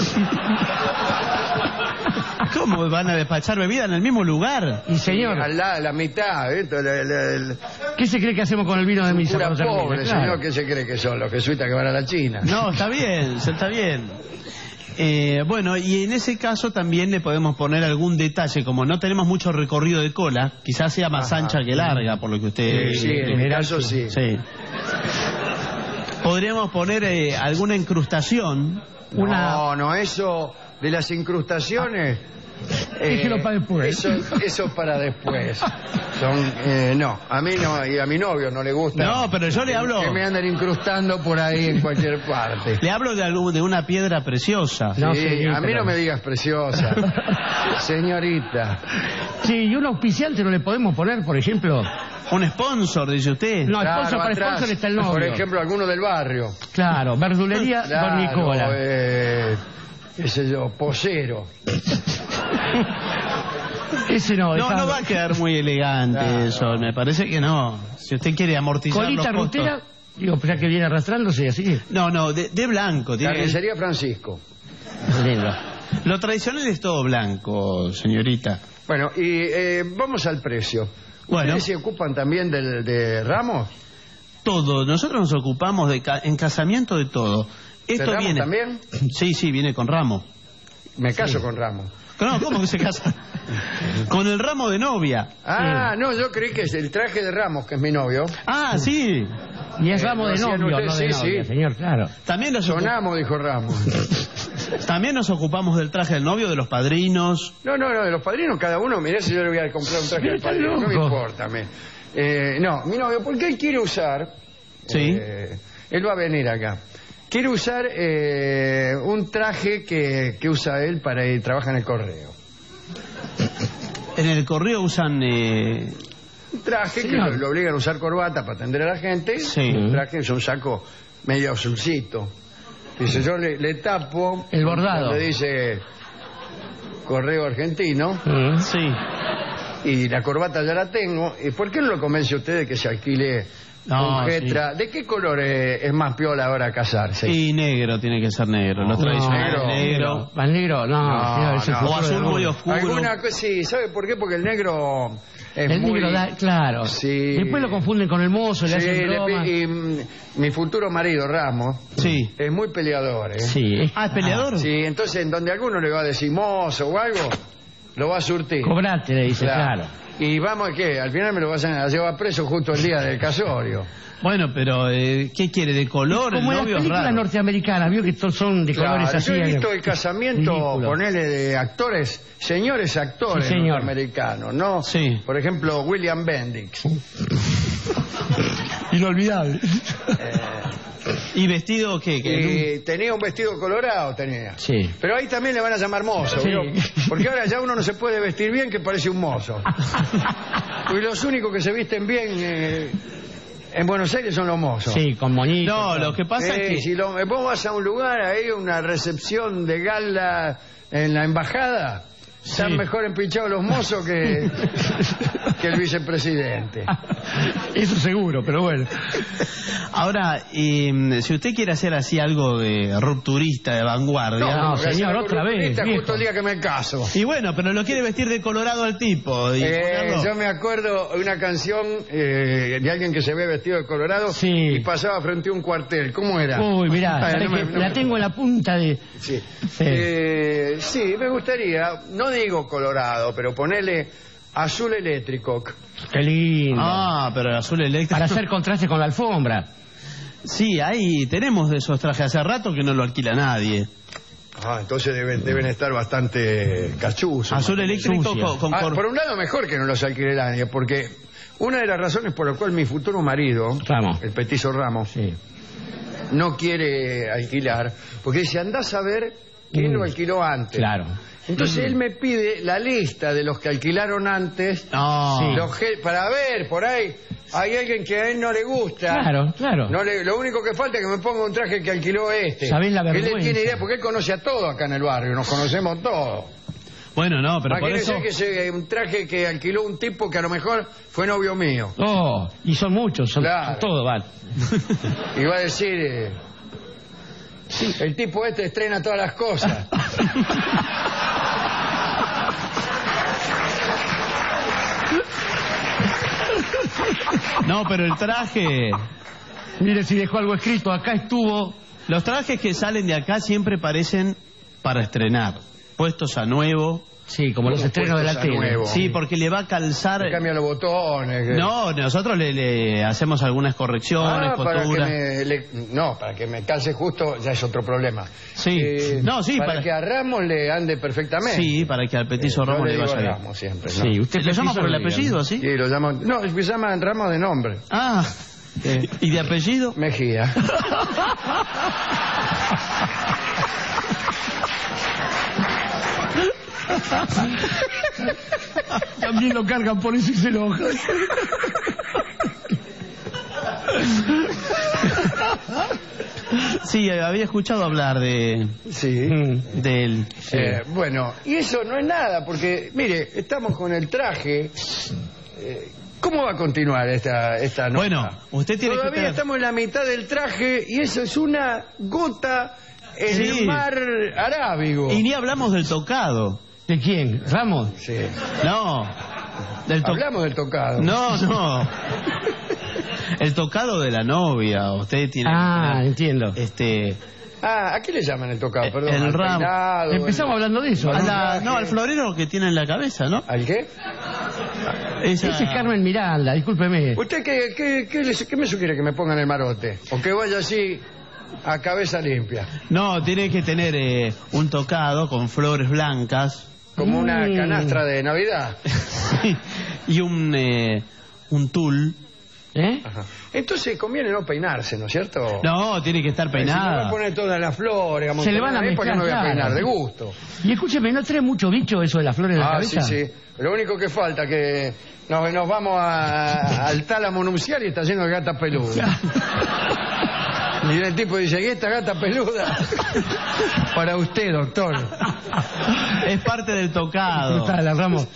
¿Cómo van a despachar bebida en el mismo lugar? Y señor, Al lado, la mitad, ¿eh? La- la- la- ¿qué se cree que hacemos con el vino de misa? Pura cuando termine? pobre, Claro. señor, ¿qué se cree que son? Los jesuitas que van a la China. No, está bien, está bien. Eh, bueno, y en ese caso también le podemos poner algún detalle, como no tenemos mucho recorrido de cola, quizás sea más Ajá. ancha que larga, por lo que usted... Sí, sí, en mi general, caso sí. Sí. Podríamos poner eh, alguna incrustación. Una- No, no, eso de las incrustaciones... Déjelo para después. Eso, eso para después. Son, eh, no, a mí no, y a mi novio no le gusta. No, pero yo le hablo... Que me anden incrustando por ahí en cualquier parte. Le hablo de, algún, de una piedra preciosa. No, Sí, señor, a mí pero- no me digas preciosa. Señorita. Sí, y un auspiciante no le podemos poner, por ejemplo. Un sponsor, dice usted. No, Claro, sponsor, para atrás, sponsor está el novio. Por ejemplo, alguno del barrio. Claro, verdulería Claro, Don Nicola. eh, qué sé yo, posero. Ese no, No, dejalo. no va a quedar muy elegante Claro. eso, me parece que no. Si usted quiere amortizar Colita los costos. rutera, digo, pues ya que viene arrastrándose así. No, no, de, de blanco. Tiene que- Carnicería Francisco. Lindo. Lo tradicional es todo blanco, señorita. Bueno, y eh, vamos al precio. Bueno. ¿Ustedes se ocupan también del, de ramos? Todo. Nosotros nos ocupamos de ca- en casamiento de todo. Esto ¿De ramos viene. también? Sí, sí, viene con ramo. Me caso con ramos. No, ¿cómo que se casa? Con el ramo de novia. Ah, no, yo creí que es el traje de Ramos, que es mi novio. Ah, sí. Y es Eh, ramo lo de hacían novio, ustedes, no de sí, novia, sí. señor, claro. También nos, ocu- Sonamos, dijo Ramos. también nos ocupamos del traje del novio, de los padrinos. No, no, no, de los padrinos cada uno, mirá si yo le voy a comprar un traje Pero de está padrino, no me loco. importa. Me. Eh, no, mi novio, porque él quiere usar, Sí. eh, él va a venir acá, quiere usar eh, un traje que, que usa él para ir, trabaja en el correo. En el correo usan... eh, Un traje que Señor. lo, lo obligan a usar corbata para atender a la gente, Sí. un traje es un saco medio azulcito. Dice, yo le, le tapo... El bordado. Le dice correo argentino... Mm. sí. Y la corbata ya la tengo. ¿Y por qué no lo convence usted de que se alquile No, un Getra? ¿De qué color es, es más piola ahora casarse? Y negro, tiene que ser negro. Lo No, tradicional negro. es negro. ¿Al negro? No, No, señor, es el no. futuro O azul del muy mundo. oscuro. Alguna cosa, sí, ¿sabe por qué? Porque el negro es El muy... negro da, claro. Sí. Después lo confunden con el mozo, le Sí, hacen le broma. pi- y mm, mi futuro marido, Ramos, Sí. es muy peleador, ¿eh? Sí. Ah, ¿es peleador? Sí, entonces en donde alguno le va a decir mozo o algo, lo va a surtir. Cobrate, le dice, claro. Y vamos, ¿qué? Al final me lo vas a llevar preso justo el día del casorio. Bueno, pero eh, ¿qué quiere? ¿De color? Como el en las novio es películas raro. norteamericanas, vio que todos son de colores Claro, así. yo he eh, visto el casamiento, ridículo. ponele, de actores, señores actores Sí, señor. norteamericanos, ¿no? Sí. Por ejemplo, William Bendix. Inolvidable. ¿Y vestido qué? ¿Qué? Y tenía un vestido colorado, tenía. Sí. Pero ahí también le van a llamar mozo, Sí. ¿vio? Porque ahora ya uno no se puede vestir bien que parece un mozo. Y los únicos que se visten bien eh, en Buenos Aires son los mozos. Sí, con moñitos. No, lo que pasa Eh, es que... si lo- vos vas a un lugar, ahí una recepción de gala en la embajada, están Sí. mejor empinchados los mozos que... que el vicepresidente. Eso seguro, pero bueno. Ahora, eh, si usted quiere hacer así algo de rupturista, de vanguardia... No, no señor, otra vez. Justo el día que me caso. Y bueno, pero lo quiere vestir de colorado al tipo. Y eh, yo me acuerdo de una canción eh, de alguien que se ve vestido de colorado sí. y pasaba frente a un cuartel. ¿Cómo era? Uy, mirá, Ay, no me, no la me... tengo en la punta de... Sí. Sí. Eh, sí, me gustaría, no digo colorado, pero ponerle azul eléctrico. Qué lindo. Ah, pero el azul eléctrico... Para hacer contraste con la alfombra. Sí, ahí tenemos de esos trajes. Hace rato que no lo alquila nadie. Ah, entonces deben, deben estar bastante cachuzos. Azul eléctrico con, con... Ah, por un lado mejor que no los alquile nadie, porque una de las razones por las cuales mi futuro marido, Ramos. el petizo Ramos, sí. no quiere alquilar, porque dice, andás a ver quién mm. lo alquiló antes. Claro. Entonces mm. él me pide la lista de los que alquilaron antes, no. sí. los que, para ver, por ahí hay alguien que a él no le gusta. Claro, claro. No le, lo único que falta es que me ponga un traje que alquiló este. ¿Sabés la vergüenza? Él le tiene idea, porque él conoce a todos acá en el barrio, nos conocemos todos. Bueno, no, pero por eso... que sea un traje que alquiló un tipo que a lo mejor fue novio mío. Oh, y son muchos, son, claro. son todos, vale. Y va a decir... Eh, sí. El tipo este estrena todas las cosas. No, pero el traje... Mire si dejó algo escrito, acá estuvo... Los trajes que salen de acá siempre parecen para estrenar, puestos a nuevo. Sí, como los estrenos de la tele. Nuevo? Sí, porque le va a calzar... Le cambia los botones. Que... No, nosotros le, le hacemos algunas correcciones, ah, para costuras. que me, le... No, para que me calce justo ya es otro problema. Sí, eh, no, sí. Para, para que a Ramos le ande perfectamente. Sí, para que al petizo eh, Ramos le le vaya bien. Ramos siempre, ¿no? Sí, ¿usted lo llama por el apellido, así? Sí, lo llamo... No, me llaman Ramos de nombre. Ah, eh, ¿y de apellido? Mejía. También lo cargan por eso y se enoja. Sí, había escuchado hablar de... Sí. De él. Sí. Eh, bueno, y eso no es nada, porque, mire, estamos con el traje... Eh, ¿Cómo va a continuar esta, esta nota? Bueno, usted tiene Todavía que... estamos en la mitad del traje y eso es una gota en sí. el mar Arábigo. Y ni hablamos del tocado. ¿De quién? ¿Ramos? Sí. No. Del to... Hablamos del tocado. No, no. El tocado de la novia. Usted tiene... Ah, que... entiendo. Este... Ah, ¿a qué le llaman el tocado? Perdón. El ramo. Peinado, Empezamos el... hablando de eso. A la... No, al florero que tiene en la cabeza, ¿no? ¿Al qué? Esa... Ese es Carmen Miranda, discúlpeme. ¿Usted qué, qué, qué, le, qué me sugiere que me ponga en el marote? ¿O que vaya así a cabeza limpia? No, tiene que tener eh, un tocado con flores blancas. Como mm. una canastra de Navidad. Y un, eh, un tul. ¿Eh? Ajá. Entonces conviene no peinarse, ¿no es cierto? No, tiene que estar peinada. Si no me pone todas las flores, se le van a mezclar, ¿por qué no me voy a peinar? claro. De gusto. Y escúcheme, ¿no trae mucho bicho eso de las flores de la ah, cabeza? sí, sí. Lo único que falta que nos, nos vamos a, al tálamo nupcial y está lleno de gatas peludas. Y el tipo dice, ¿y esta gata peluda? Para usted, doctor. Es parte del tocado. Total, Ramos.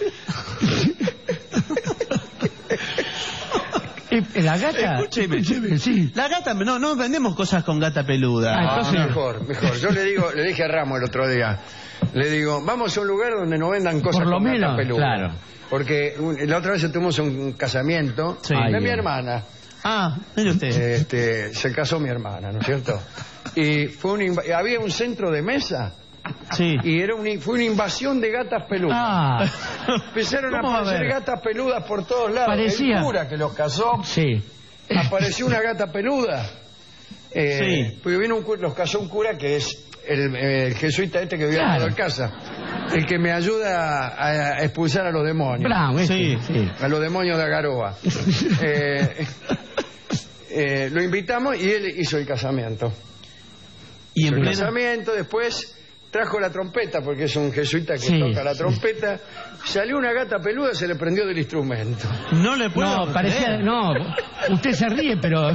¿La gata? Escúcheme. Sí. La gata, no, no vendemos cosas con gata peluda. Ah, entonces... mejor, mejor. Yo le digo, le dije a Ramos el otro día, le digo, vamos a un lugar donde no vendan cosas Por lo con menos, gata peluda. claro. Porque un, la otra vez tuvimos un casamiento sí. de Ay, mi Dios. hermana. Ah, mire usted. Este, se casó mi hermana, ¿no es cierto? Y fue un, había un centro de mesa. Sí. Y era un, fue una invasión de gatas peludas. Ah. Empezaron a aparecer gatas peludas por todos lados. Parecía. El cura que los casó. Sí. Apareció una gata peluda. Eh, sí. Porque vino un cura, los casó un cura que es el, el jesuita este que vive claro. al lado de casa. El que me ayuda a, a expulsar a los demonios. Bravo, este, sí. sí. A los demonios de Agaroa. eh, eh, lo invitamos y él hizo el casamiento. Y en el plena... casamiento, después trajo la trompeta, porque es un jesuita que sí, toca la sí. trompeta. Salió una gata peluda, se le prendió del instrumento. No le puedo No, parecía... creer. No, usted se ríe, pero...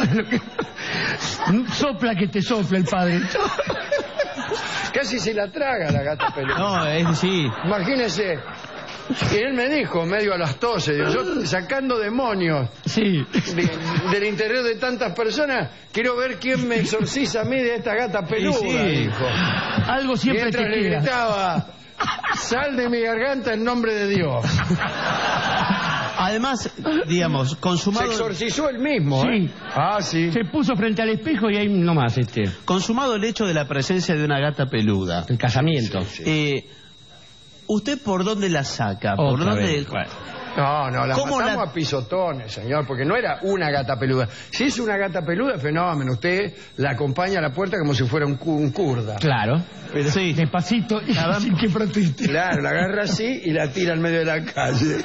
Sopla que te sopla el padre. Casi se la traga la gata peluda. No, es sí. Imagínese, Y él me dijo, medio a las toses, yo sacando demonios sí. de, del interior de tantas personas, quiero ver quién me exorciza a mí de esta gata peluda, sí, sí. dijo. Algo siempre Mientras te le queda. gritaba, sal de mi garganta en nombre de Dios. Además, digamos, consumado... Se exorcizó él mismo, Sí. ¿eh? Ah, sí. Se puso frente al espejo y ahí nomás, este. Consumado el hecho de la presencia de una gata peluda. El casamiento. Sí, sí. Eh, ¿Usted por dónde la saca? ¿Por Otra dónde? vez. No, no, la ¿Cómo matamos la- a pisotones, señor, porque no era una gata peluda. Si es una gata peluda, fenómeno. Usted la acompaña a la puerta como si fuera un, cu- un kurda. Claro. Pero sí. Despacito y sin que proteste. Claro, la agarra así y la tira en medio de la calle.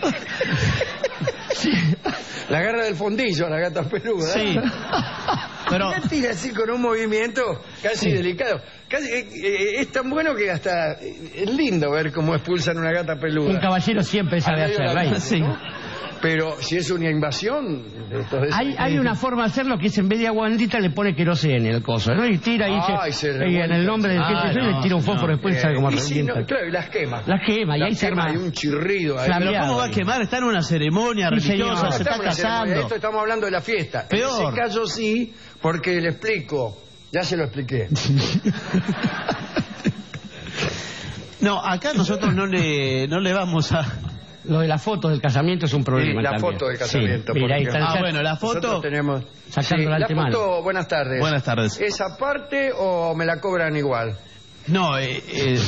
Sí. La agarra del fondillo a la gata peluda. Sí. Pero... La tira así con un movimiento casi Sí. delicado. Casi, eh, eh, es tan bueno que hasta eh, es lindo ver cómo expulsan una gata peluda. Un caballero siempre sabe Al medio de la hacerlo. ahí. calle, ¿no? Pero si es una invasión... Entonces, Hay, hay una forma de hacerlo que es en vez de aguandita le pone queroseno en el coso, ¿no? Y tira y Ay, dice, se y en el nombre del Ah, que te no, le tira un fósforo no. después sabe cómo Eh, y si revienta. no, claro, y las quema. Las quema y ahí se quema, arma. hay un chirrido ahí. Flameado. Pero ¿cómo va a quemar? Está en una ceremonia Sí, señor. religiosa, No, se está estamos en la ceremonia, casando. Esto estamos hablando de la fiesta. Peor. En ese caso sí, porque le explico. Ya se lo expliqué. No, acá nosotros no le, no le vamos a... Lo de las fotos del casamiento es un problema Sí, la también. foto del casamiento, Sí, mira, ahí porque- está. Ah, bueno, la foto... Nosotros tenemos... Sacando Sí, la la antemano. foto, buenas tardes. Buenas tardes. ¿Es aparte o me la cobran igual? No, eh, eh,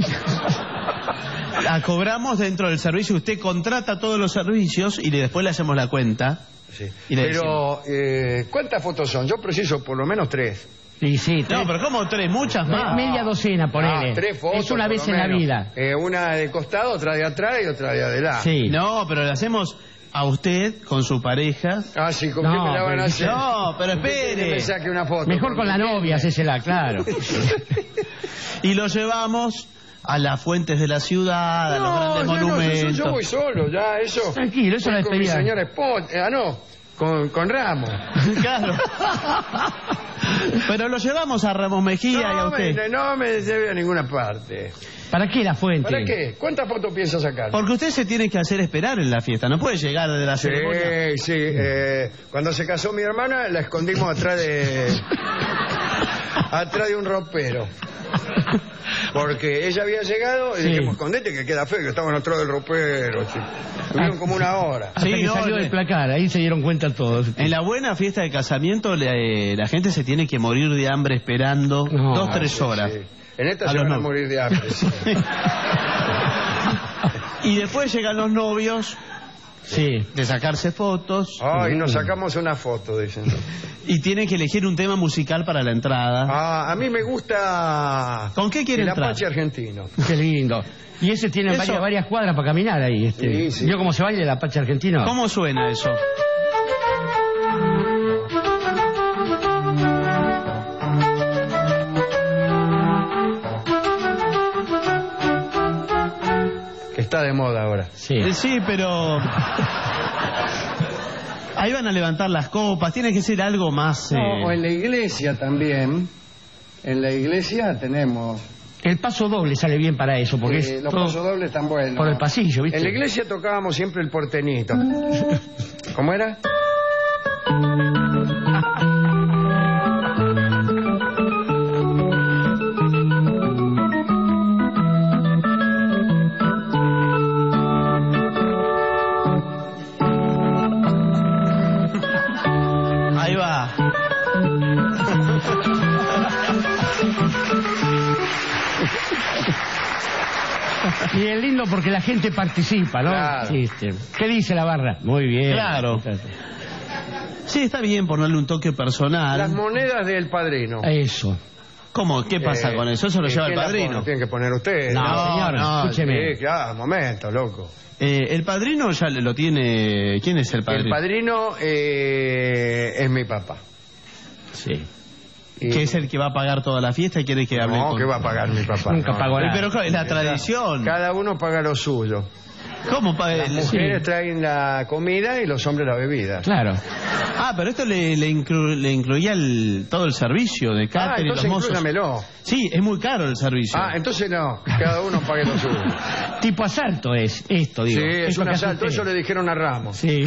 la cobramos dentro del servicio. Usted contrata todos los servicios y le- después le hacemos la cuenta. Sí. Y le Pero, eh, ¿cuántas fotos son? Yo preciso por lo menos tres. Sí, sí. No, tres- pero ¿cómo tres? Muchas más. Media docena, ponele. Ah, tres fotos. es una por vez lo en la menos. vida. Eh, una de costado, otra de atrás y otra de adelante. Sí. No, pero le hacemos a usted con su pareja. Ah, sí, ¿con No, qué me la van pero- a hacer? No, pero ¿Con qué quiere espere. que me saque una foto? Mejor con la novia, hacésela, claro. Y lo llevamos a las fuentes de la ciudad, a los No, grandes yo, no, yo, monumentos. yo voy solo, ya, eso. Tranquilo, eso Voy es la con mi despedida. señora esposa. Ah, no, con, con Ramos. Claro. Pero lo llevamos a Ramos Mejía y a No usted. me, no me lleve a ninguna parte. ¿Para qué la fuente? ¿Para qué? ¿Cuántas fotos piensa sacar? Porque usted se tiene que hacer esperar en la fiesta. No puede llegar de la ceremonia. Sí, sí. Eh, cuando se casó mi hermana, la escondimos atrás de... atrás de un ropero. Porque ella había llegado y Sí. dijimos, escondete que queda feo, que estaban atrás del ropero. Sí. Tuvieron como una hora. Hasta Sí, que no, salió le- del placar, ahí se dieron cuenta todos. En la buena fiesta de casamiento le- la gente se tiene que morir de hambre esperando No. dos, tres Sí, horas. sí. En esta A se los van a no- morir de hambre. Sí. Y después llegan los novios Sí. de sacarse fotos Ay, nos sacamos una foto, dicen. y tienen que elegir un tema musical para la entrada. Ah, a mí me gusta... ¿Con qué quiere el entrar? Apache argentino. Qué lindo. Y ese tiene Eso- varias, varias cuadras para caminar ahí. Este. Sí, sí. ¿Vio cómo se baila el Apache argentino? ¿Cómo suena eso? Que está de moda ahora. Sí. Eh, Sí, pero... Ahí van a levantar las copas, tiene que ser algo más... eh, No, o en la iglesia también. En la iglesia tenemos... El paso doble sale bien para eso, porque eh, es los todo pasos dobles están buenos. por el pasillo, ¿viste? En la iglesia tocábamos siempre el portenito. ¿Cómo era? Ahí va. Y es lindo porque la gente participa, ¿no? Claro. Sí, este. ¿Qué dice la barra? Muy bien. Claro. Sí, está bien ponerle un toque personal. Las monedas del padrino. Eso. ¿Cómo? ¿Qué pasa Eh, con eso? Eso lo eh, lleva el ¿quién la padrino. pone? Tienen que poner ustedes. No, No, señor, no, escúcheme. Sí, claro, momento, loco. Eh, el padrino ya lo tiene... ¿Quién es el padrino? El padrino eh, es mi papá. Sí. Y- Que es el que va a pagar toda la fiesta y quiere que hable No, con... que va a pagar mi papá. Nunca No, pagó Eh, nada. Pero claro, es la tradición. Cada uno paga lo suyo. ¿Cómo? Pa, Las mujeres sí. traen la comida y los hombres la bebida. Claro. Ah, pero esto le, le, inclu, le incluía el, todo el servicio de catering. Ah, entonces los mozos. inclúyamelo. Sí, es muy caro el servicio. Ah, entonces no. Cada uno pague lo suyo. Tipo asalto es esto, digo. Sí, es Esto un que hace asalto. usted. Eso le dijeron a Ramos. Sí.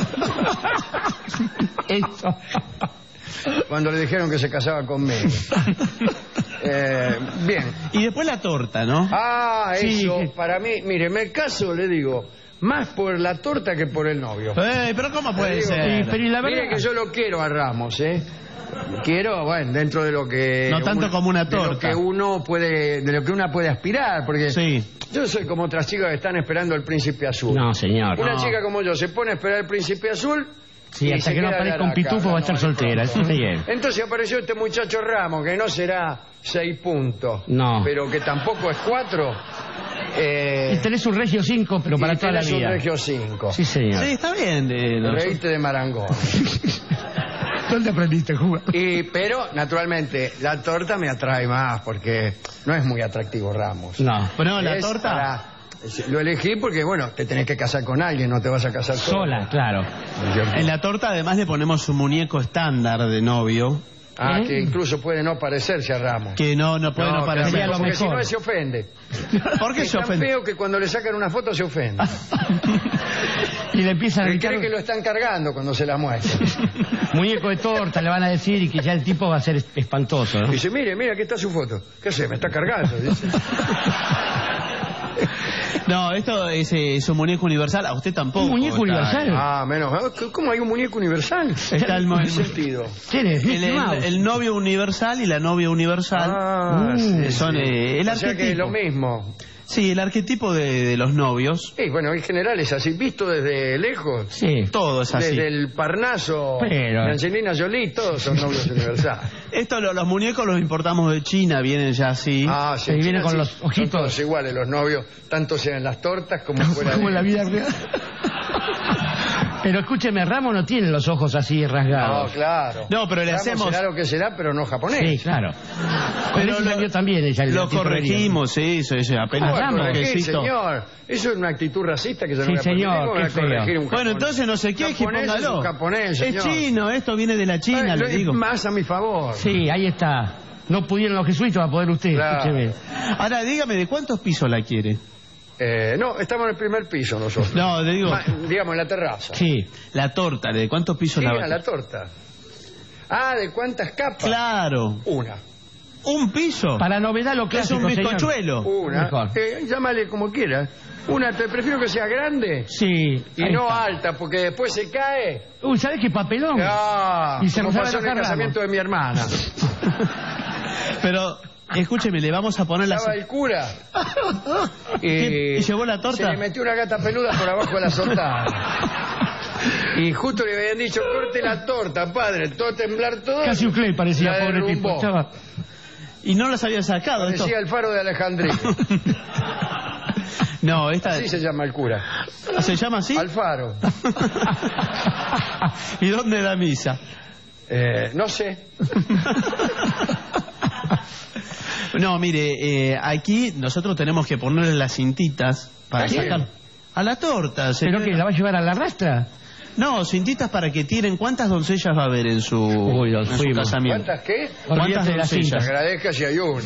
Eso. Cuando le dijeron que se casaba conmigo. Eh, bien. Y después la torta, ¿no? Ah, Sí, eso, que- para mí, mire, me caso, le digo, más por la torta que por el novio. Eh, pero ¿cómo puede Le digo, ser? Sí, pero y la Mire verdad- que yo lo quiero a Ramos, ¿eh? Quiero, bueno, dentro de lo que... No tanto uno- como una De lo torta. que uno puede, de lo que una puede aspirar, porque... Sí. Yo soy como otras chicas que están esperando el príncipe azul. No, señor. Una no. chica como yo se pone a esperar el príncipe azul... Sí, y hasta se que no queda aparezca de un araca, pitufo va a estar no, de soltera, pronto. eso está bien. Entonces apareció este muchacho Ramos, que no será seis puntos, No. pero que tampoco es cuatro. Eh, Y tenés un Regio cinco, pero para y toda la tenés vida. un Regio cinco. Sí, señor. Sí, está bien. Eh, no- Reíste de Marangón. ¿Dónde aprendiste a jugar? Y, pero, naturalmente, la torta me atrae más, porque no es muy atractivo Ramos. No. Pero la Es torta... para- Lo elegí porque, bueno, te tenés que casar con alguien, no te vas a casar solo. Sola, claro. En la torta además le ponemos un muñeco estándar de novio. Ah, ¿Eh? que incluso puede no parecerse a Ramos. Que no, no puede no, No, parecer. claro, lo porque si mejor. no se ofende. ¿Por qué Es se tan ofende? feo que cuando le sacan una foto se ofende. Y le empiezan a Él gritar cree que lo están cargando cuando se la muestra. muñeco de torta, le van a decir, y que ya el tipo va a ser espantoso, ¿no? Dice, mire, mire, aquí está su foto. ¿Qué hace? Me está cargando, dice. No, esto es, eh, es un muñeco universal. A usted tampoco. ¿Un muñeco está- universal? Ah, menos. ¿Cómo hay un muñeco universal? Está el, ¿En qué sentido? ¿Quién es? el, Mickey el- Mouse. el novio universal y la novia universal. Ah, sí, son sí. eh, el O sea arquetipo. que es lo mismo. Sí, el arquetipo de, de los novios. Sí, bueno, en general es así. Visto desde lejos, Sí. Todo es así. desde el Parnaso, Pero- de Angelina Jolie, todos son novios universales. Esto, lo- los muñecos los importamos de China, vienen ya así. Ah, sí. Y viene China con sí, los son ojitos. todos iguales los novios, tanto sean en las tortas como fuera Como de... en la vida real. Pero escúcheme, Ramos no tiene los ojos así No, rasgados. claro. No, pero le Ramos hacemos- será lo que será, pero no japonés. Sí, claro. Pero Pero eso lo- también ella. el Lo gatito corregimos, sí, eso, eso, apenas ¿Cómo va a un corregir, toquecito. señor? Eso es una actitud racista que yo Sí, no voy a señor, permitir. ¿Cómo qué va a corregir feo. un Bueno, japonés? entonces no se queje, Japonés es póngalo. un japonés, Es señor. chino, esto viene de la China, Ay, le lo- digo. Más a mi favor. Sí, ahí está. No pudieron los jesuitas, va a poder usted. Claro. Escúcheme. Ahora, dígame, ¿de cuántos pisos la quiere? Eh, no, estamos en el primer piso nosotros. No, le digo, Ma- digamos, en la terraza. Sí. la torta, ¿de cuántos pisos Sí, la a la torta. Ah, ¿de cuántas capas? Claro. Una. ¿Un piso? Para novedad lo Es clásico, un señor. bizcochuelo. Una. Mejor. Eh, llámale como quieras. Una, te prefiero que sea grande Sí. y ahí no está. alta, porque después se cae. Uy, ¿sabes qué papelón? Ah, Y se como nos pasó en el enojar casamiento de mi hermana. Pero, escúcheme, le vamos a poner la... Estaba el cura. ¿Qué? ¿Y llevó la torta? Se le metió una gata peluda por abajo de la sotana. Y justo le habían dicho, corte la torta, padre. Todo temblar todo. Casi un clay parecía, La pobre tipo. derrumbó. Estaba... Y no las había sacado. Esto. Parecía el faro de Alejandría. No, esta... Así se llama el cura. ¿Se llama así? Alfaro. ¿Y dónde da misa? Eh, no sé. No, mire, eh, aquí nosotros tenemos que ponerle las cintitas para ¿A quién? sacar... A la torta, ¿Pero señora. que la va a llevar a la rastra? No, cintitas para que tiren. ¿Cuántas doncellas va a haber en su, Uy, nos en su fuimos. casamiento? ¿Cuántas qué? ¿Cuántas Olvídate de las Te doncellas? agradezca si hay una.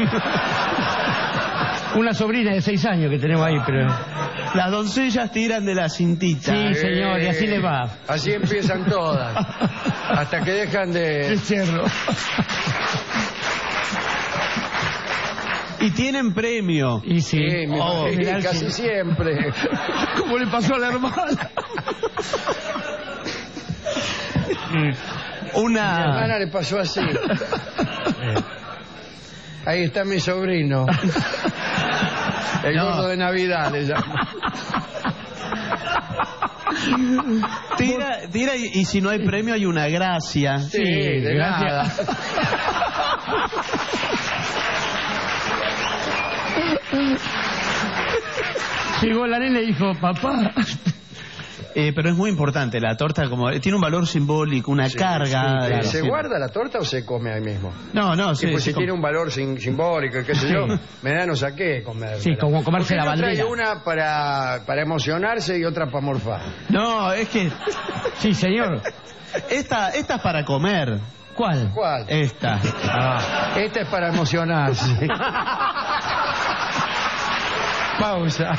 Una sobrina de seis años que tenemos ahí, pero... Las doncellas tiran de la cintita. Sí, señor, y así le va. Así empiezan todas. Hasta que dejan de... El cerro. Y tienen premio. Y sí. Sí, mi- Oh, sí, general, casi sí. siempre. ¿Cómo le pasó a la hermana? Mi Una... hermana le pasó así. Ahí está mi sobrino. El No. gordo de Navidad le llama. Tira, tira y, y si no hay premio hay una gracia. Sí, de nada. Llegó la nena y dijo, papá, Eh, pero es muy importante, la torta como tiene un valor simbólico, una Sí, carga. sí, claro. ¿Se Sí. guarda la torta o se come ahí mismo? No, no, Sí, sí, pues se si come. tiene un valor sim- simbólico, qué sé yo, me da no sé qué comer. Sí, como comerse la ¿Por qué no trae bandera. una para, para emocionarse y otra para morfar? No, es que Sí, señor. esta, esta es para comer. ¿Cuál? ¿Cuál? Esta. Ah, esta es para emocionarse. Pausa.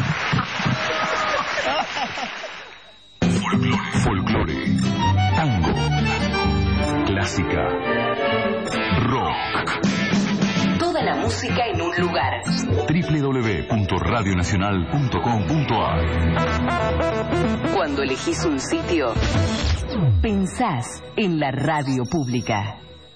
Folclore, tango, clásica, rock. Toda la música en un lugar. doble u doble u doble u punto radio nacional punto com punto a r. Cuando elegís un sitio, pensás en la radio pública.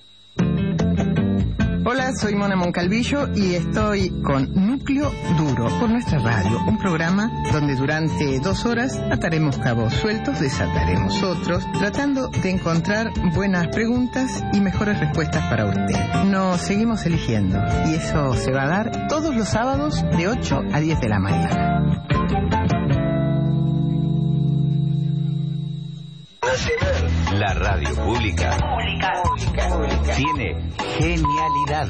Hola, soy Mona Moncalvillo y estoy con Núcleo Duro por nuestra radio, un programa donde durante dos horas ataremos cabos sueltos, desataremos otros, tratando de encontrar buenas preguntas y mejores respuestas para usted. Nos seguimos eligiendo y eso se va a dar todos los sábados de ocho a diez de la mañana. La radio pública tiene genialidad.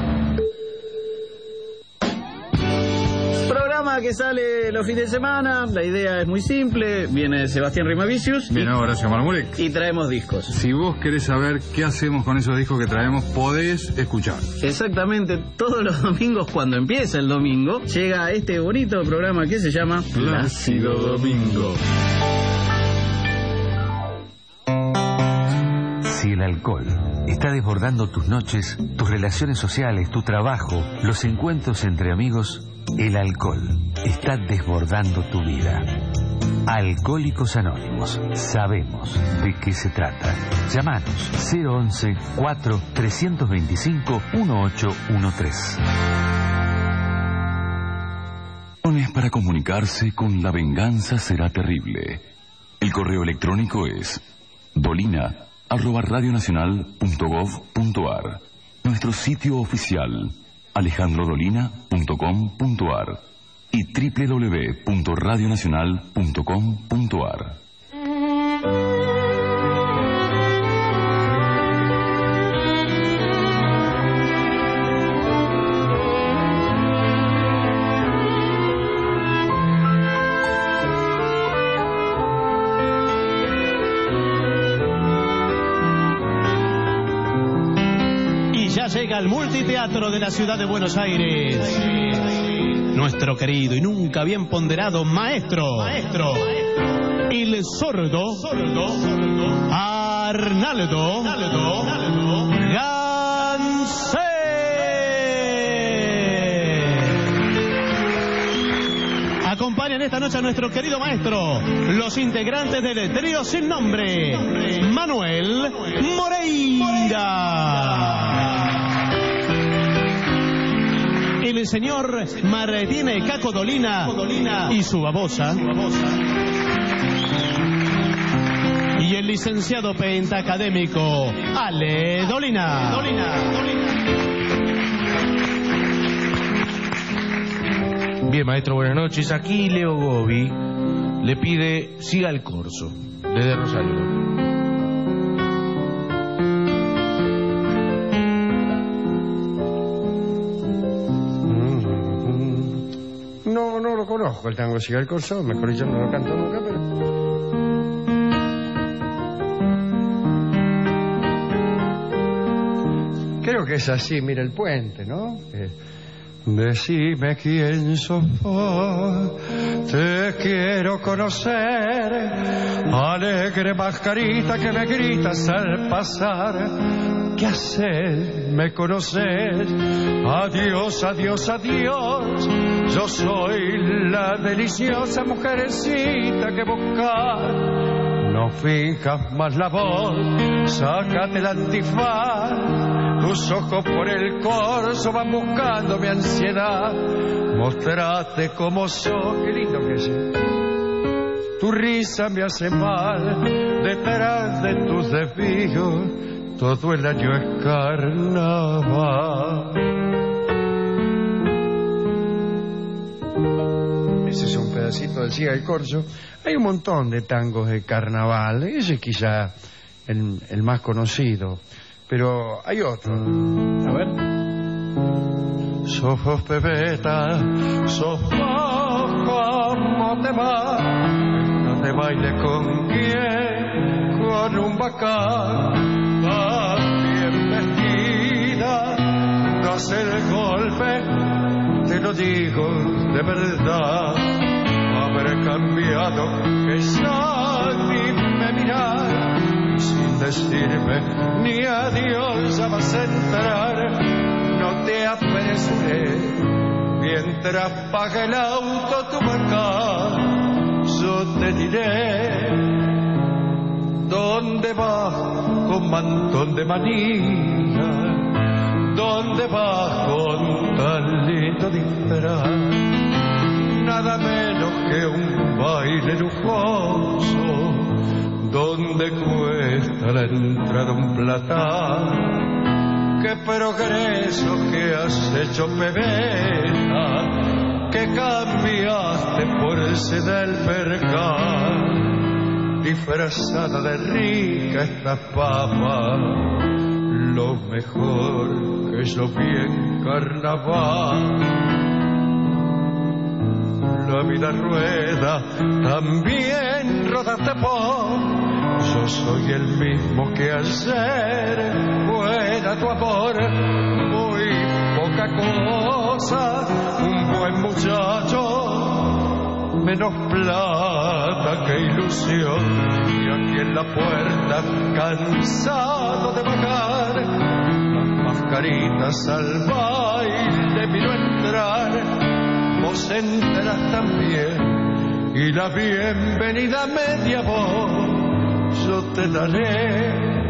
Programa que sale los fines de semana. La idea es muy simple. Viene Sebastián Rimavicius. Bien, Horacio Marmurek. Y traemos discos. Si vos querés saber qué hacemos con esos discos que traemos, podés escuchar. Exactamente, todos los domingos, cuando empieza el domingo, llega este bonito programa que se llama Plácido Domingo. Si el alcohol está desbordando tus noches, tus relaciones sociales, tu trabajo, los encuentros entre amigos, el alcohol está desbordando tu vida. Alcohólicos Anónimos. Sabemos de qué se trata. Llámanos cero once, cuatro, trescientos veinticinco, dieciocho trece. Para comunicarse con La Venganza Será Terrible. El correo electrónico es dolina arroba radionacional punto gov punto ar. Nuestro sitio oficial alejandro dolina punto com punto ar y doble u doble u doble u punto radionacional punto com punto ar. Llega al multiteatro de la ciudad de Buenos Aires nuestro querido y nunca bien ponderado maestro, maestro el sordo, sordo Arnaldo, Arnaldo Gansé. Acompañan esta noche a nuestro querido maestro, los integrantes del trío sin nombre, Manuel Moreira. El señor Martín Caco Dolina y su babosa. Y el licenciado pentacadémico Ale Dolina. Bien, maestro, buenas noches. Aquí Leo Gobi le pide Siga el Corso, desde Rosario. No, no lo conozco el tango Siga el Corso, mejor dicho no lo canto nunca, pero... Creo que es así, mira el puente, ¿no? Eh, Decime quién sos vos, te quiero conocer, alegre mascarita que me gritas al pasar. ¿Qué haces? ¿Me conoces? Adiós, adiós, adiós. Yo soy la deliciosa mujercita que buscas. No fijas más la voz, sácate el antifaz. Tus ojos por el corso van buscando mi ansiedad. Mostrate como sos, qué lindo que es. Tu risa me hace mal, detrás de tus desvíos todo el año es carnaval. Ese es un pedacito del Siga el Corso, Hay un montón de tangos de carnaval, ese es quizá el, el más conocido, pero hay otro. A ver. Sos pebeta, sos como te va, no te baile con quién, con un bacán, bien vestida, das el golpe, te lo digo de verdad, habré cambiado, que ya ni me mirar, sin decirme ni adiós ya vas a entrar. No te apresures, mientras pague el auto tu marca, yo te diré dónde vas con mantón de manilla, dónde vas con tan lindo disfraz, nada menos que un baile lujoso, donde cuesta la entrada un platal. Qué progreso que has hecho, pebeta, que cambiaste por ese del percal, disfrazada de rica esta papa, lo mejor que yo vi en carnaval. La vida rueda, también rodaste por. Yo soy el mismo que ayer, fuera tu amor, muy poca cosa, un buen muchacho, menos plata que ilusión, y aquí en la puerta, cansado de bajar, las mascaritas al baile miro entrar, vos entras también, y la bienvenida media voz yo te daré.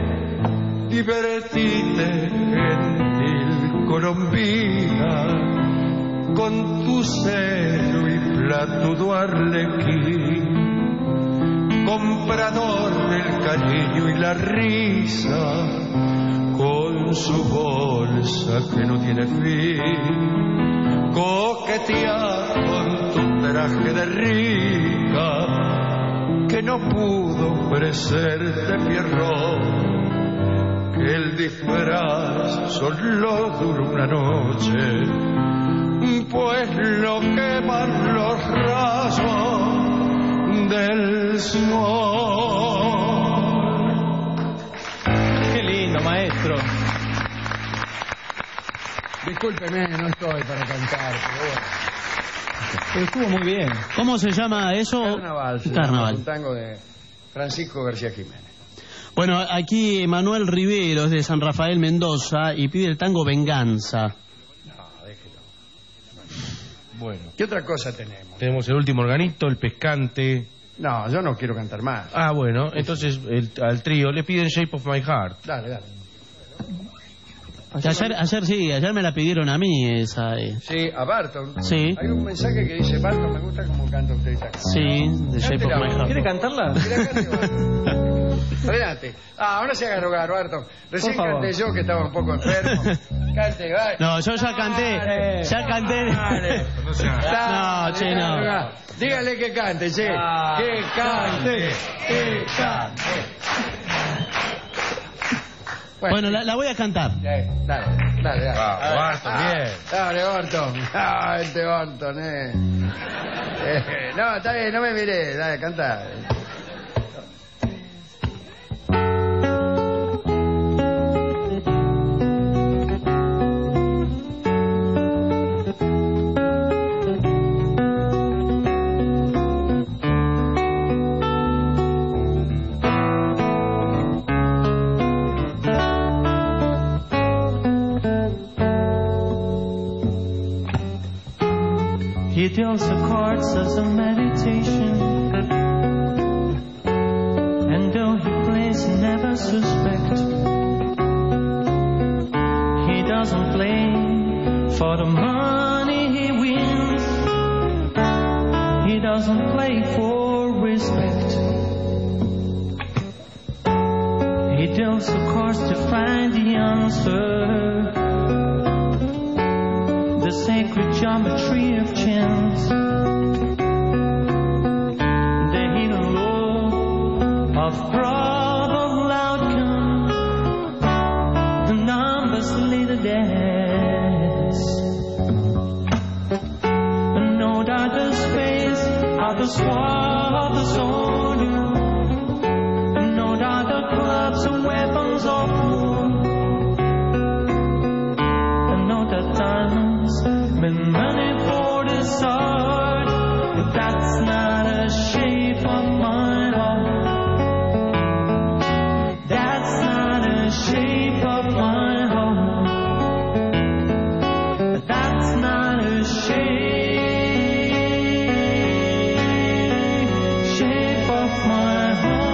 Divertite, gentil colombina, con tu celo y platudo arlequín, comprador del cariño y la risa, con su bolsa que no tiene fin, coquetea con tu traje de rica, que no pudo ofrecerte Pierrot, que el disfraz solo duró una noche, pues lo queman los rayos del sol. Qué lindo, maestro. Discúlpeme, no estoy para cantar, pero bueno. Pero estuvo muy bien. ¿Cómo se llama eso? Carnaval. Se Carnaval. llama, un tango de Francisco García Jiménez. Bueno, aquí Manuel Rivero es de San Rafael, Mendoza, y pide el tango Venganza. No, déjelo. Bueno. ¿Qué otra cosa tenemos? Tenemos el último organito, el pescante. No, yo no quiero cantar más. Ah, bueno, entonces el, al trío le piden Shape of My Heart. Dale, dale. Ayer, ayer sí, ayer me la pidieron a mí esa. Eh. Sí, a Barton. Sí. Hay un mensaje que dice, Barton, me gusta como canta usted esta canción. Sí, de Shape of My Heart. ¿Quiere cantarla? Adelante. Ah, ahora se haga rogar, Barton. Recién canté yo que estaba un poco enfermo. Cante, va. No, yo ya canté. Ya canté. No, che, no. Dígale que cante, che. Que cante. Que cante. Bueno, la, la voy a cantar. Dale, dale, dale. Ah, Barton, bien. Dale, Barton. Ah, este Barton, eh. eh. No, está bien, no me miré. Dale, canta. He deals the cards as a meditation, and though he plays, he never suspect. He doesn't play for the money he wins. He doesn't play for respect. He deals the cards to find the answer, the sacred geometry of chance. The of probable outcome. The numbers lead the deaths. No darker space of the swamp, the soldier. No darker clubs and weapons of war. No dark diamonds, been money for this art. But that's not a shape of my heart. That's not a shape of my heart. That's not a shape, shape of my heart.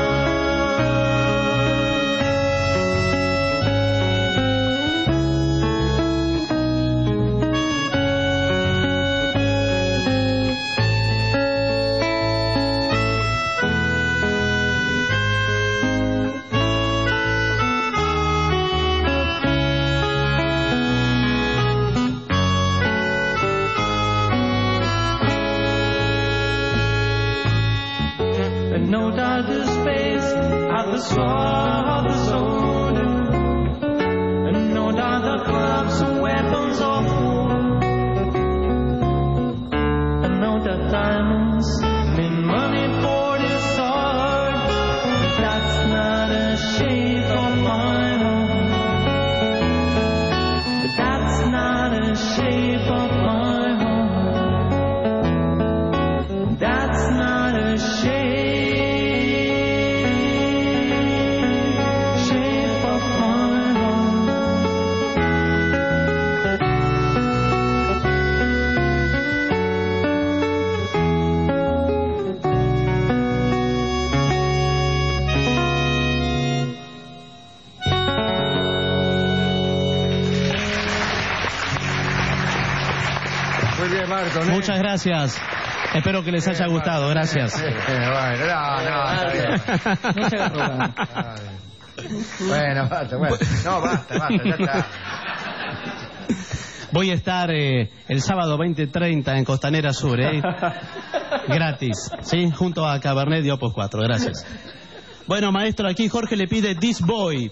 No darker space at the sword of the soldier, and no darker clubs and weapons of war, and no dark diamonds mean money for this art. That's not a shape of my heart. That's not a shape of my heart. That's not a shape. Marco, ¿no? Muchas gracias. Espero que les haya gustado. Gracias. Bueno, no, no, está bien. No se agarró. Bueno, basta, bueno. No, basta, basta, ya está. Voy a estar eh, el sábado veinte treinta en Costanera Sur, ¿eh? Gratis, ¿sí? Junto a Cabernet y Opus cuatro. Gracias. Bueno, maestro, aquí Jorge le pide This Boy.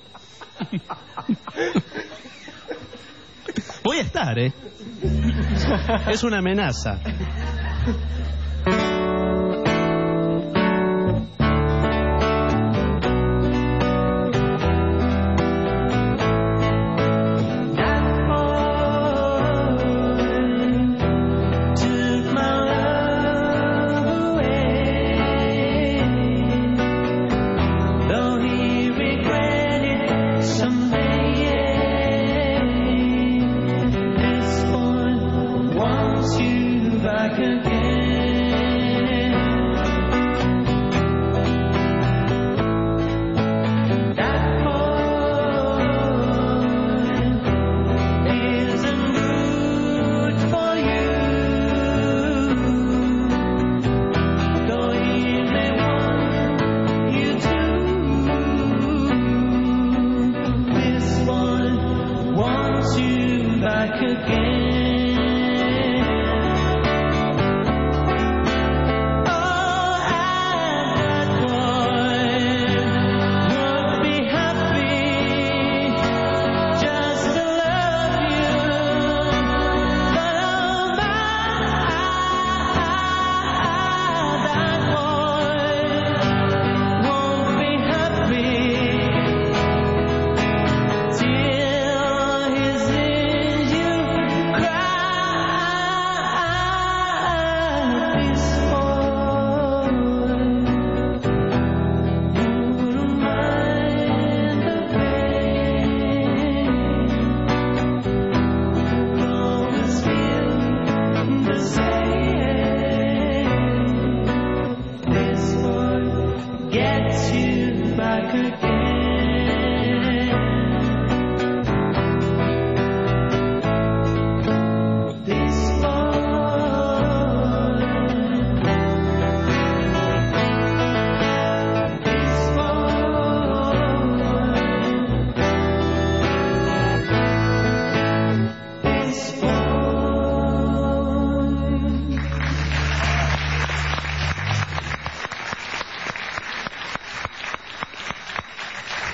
Voy a estar, ¿eh? Es una amenaza.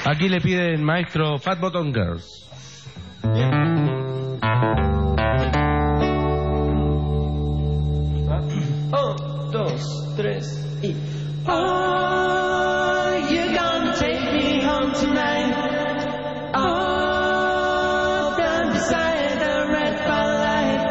Aquí le piden, maestro, Fat Bottom Girls. Un, dos, tres y... Oh, you're gonna take me home tonight. Oh, down beside the red light.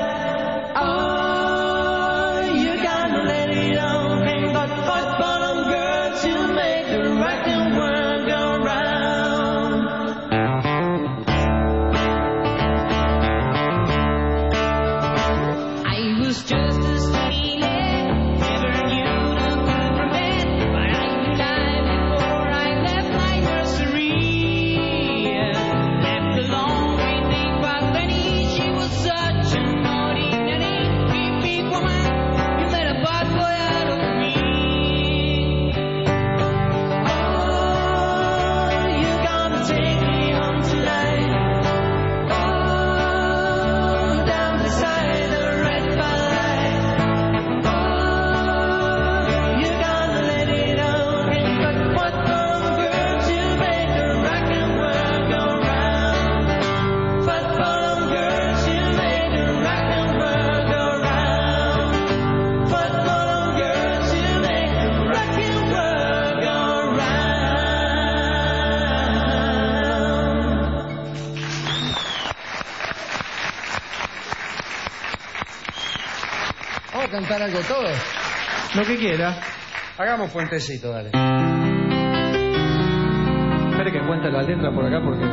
Oh, you're gonna let it on. Ain't got hot bottom girl to make the rockin' world go round. I was just a stealing, never knew the good from bad, but I knew life before I left my nursery. Left a long waiting for Penny, she was such a naughty, nanny, big, big woman, you made a bad boy out of me. Oh, you're gonna take me home tonight. Oh, down beside the red light. Oh, you're gonna let it on. Ain't got what bottom girl to make the rockin' world go round. What bottom girl to make the rockin' world go round. What bottom girl to make the rockin' world go Vamos a cantar algo todos. Lo que quiera. Hagamos puentecito, dale. Espere que cuente la letra por acá porque...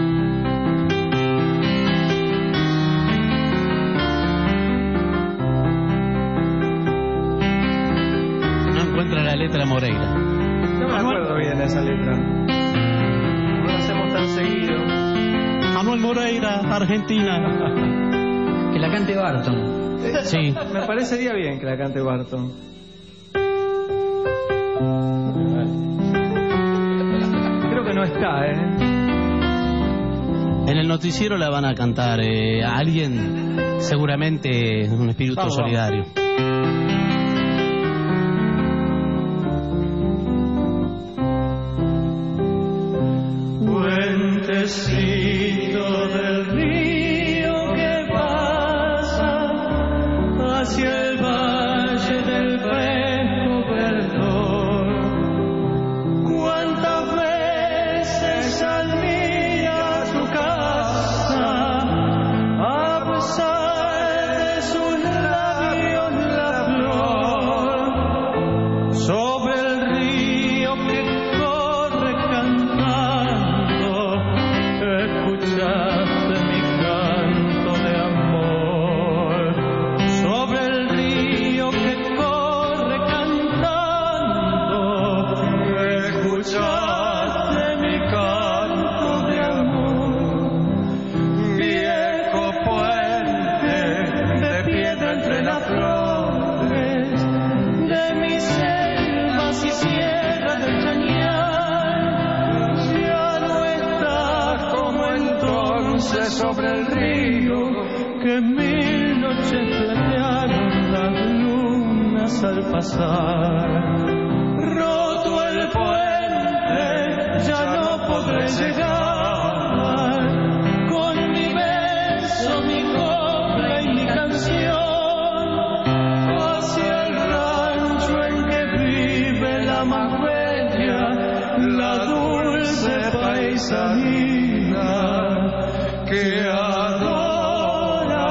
No encuentra la letra Moreira. No me acuerdo bien de esa letra. No lo hacemos tan seguido. Manuel Moreira, Argentina. Que la cante Barton. Sí. Me parecería bien que la cante Barton. Creo que no está, ¿eh? En el noticiero la van a cantar eh, a alguien, seguramente un espíritu Vamos, solidario. Puentecito del río que pasa hacia el valle del fresco verdor. Cuántas veces admira tu casa a pesar de sus labios la flor. Sobre el río que corre cantando, escuchaste mi canto de amor. Sobre el río que corre cantando, escuchaste mi canto de amor. Viejo puente de piedra entre las flores de mis selvas y sierras del Chañar, ya no estás como entonces sobre el río, que mil noches platearon las lunas al pasar. Roto el puente, ya no podré llegar, con mi beso, mi copla y mi canción, hacia el rancho en que vive la más bella, la dulce paisanina que adora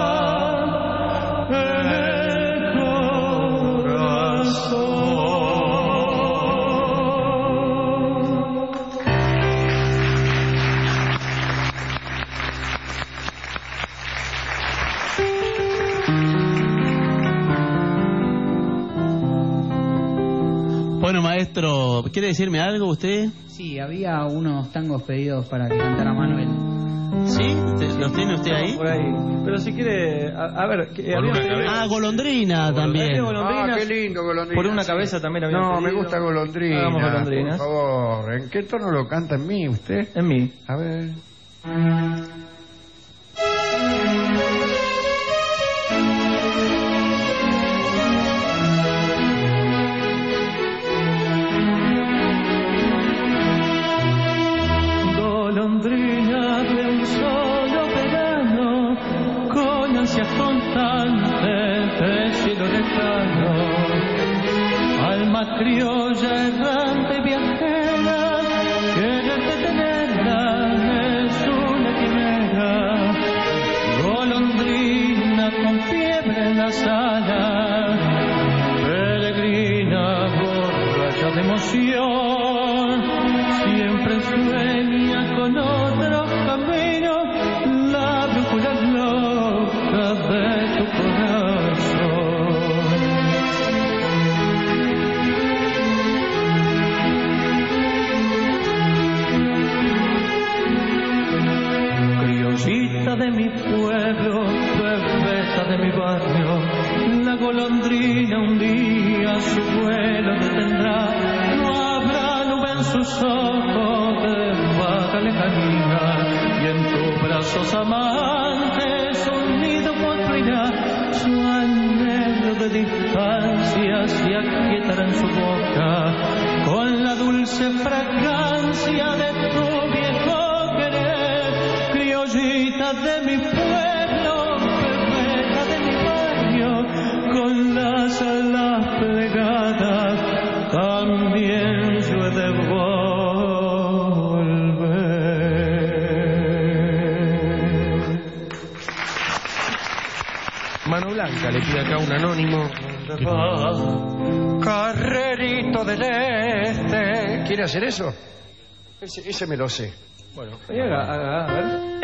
el corazón. Bueno, maestro, ¿quiere decirme algo usted? Sí, había unos tangos pedidos para que cantara Manuel. ¿Sí? ¿Te- ¿Los tiene usted ahí? Por ahí. Pero si quiere, a, a ver, que- Por había una pedido- cabeza. Ah, golondrina también. Había golondrinas. Ah, qué lindo, golondrina. Por una cabeza también había No, pedido. me gusta golondrina. Hagamos golondrinas. Por favor. ¿En qué tono lo canta? ¿En mí usted? En mí. A ver. ansias constantes del cielo lejano. Alma criolla, errante, viajera, quererte tenerla es una quimera. Golondrina con fiebre en las alas, peregrina borracha de emoción, siempre sueña con otro camino, la brújula loca de tu corazón. Criollita de mi pueblo, bebeta de mi barrio, la golondrina un día su vuelo detendrá. No habrá nube en sus ojos de vaga lejanía, y en tus brazos amantes un nido construirá. Su anhelo de distancia se aquietará en su boca con la dulce fragancia de tu viejo querer. Criollita de mi pueblo, bebeta de mi barrio, con las alas plegadas, también yo he de volver. Mano Blanca le pide acá un anónimo. Carrerito del Este. ¿Quiere hacer eso? Ese, ese me lo sé. Bueno, a, a, a ver.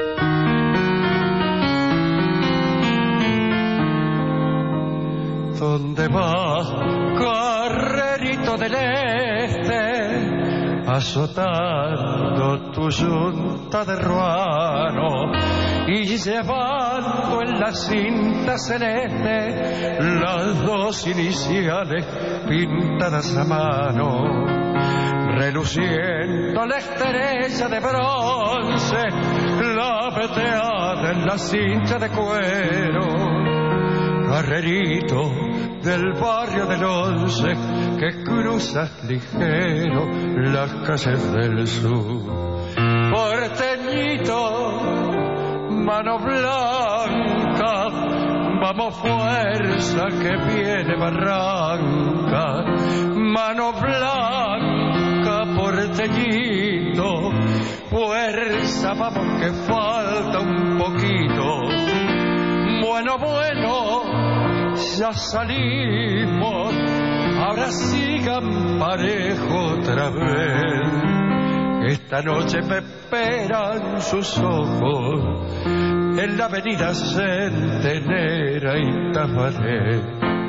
¿Dónde vas, carrerito del Este, azotando tu yunta de ruano y llevando en la cinta celeste las dos iniciales pintadas a mano, reluciendo la estrella de bronce, la veteada en la cincha de cuero? Carrerito del barrio del Once, que cruzas ligero las calles del sur. Porteñito, mano blanca, vamos fuerza que viene barranca. Mano blanca, porteñito, fuerza, vamos que falta un poquito. Bueno, bueno, ya salimos, ahora sigan parejo otra vez. Esta noche me esperan sus ojos en la avenida Centenera y Tabaré.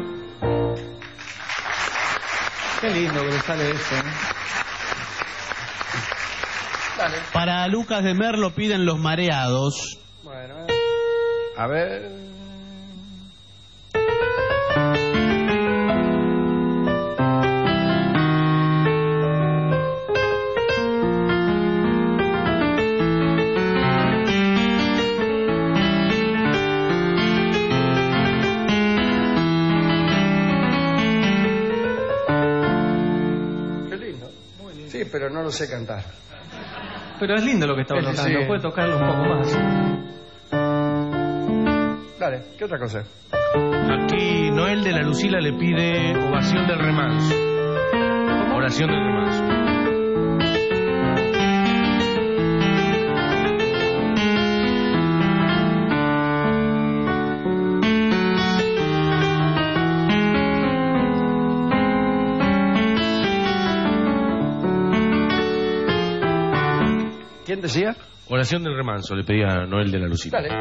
Qué lindo que le sale eso, ¿eh? Dale. Para Lucas de Merlo piden Los Mareados. Bueno, a ver. Pero no lo sé cantar. Pero es lindo lo que estaba tocando, sí. Puede tocarlo un poco más. Dale, ¿qué otra cosa? Aquí Noel de la Lucila le pide Ovación del Remanso. Oración del Remanso. ¿Quién decía? Oración del Remanso, le pedía a Noel de la Lucila. Dale.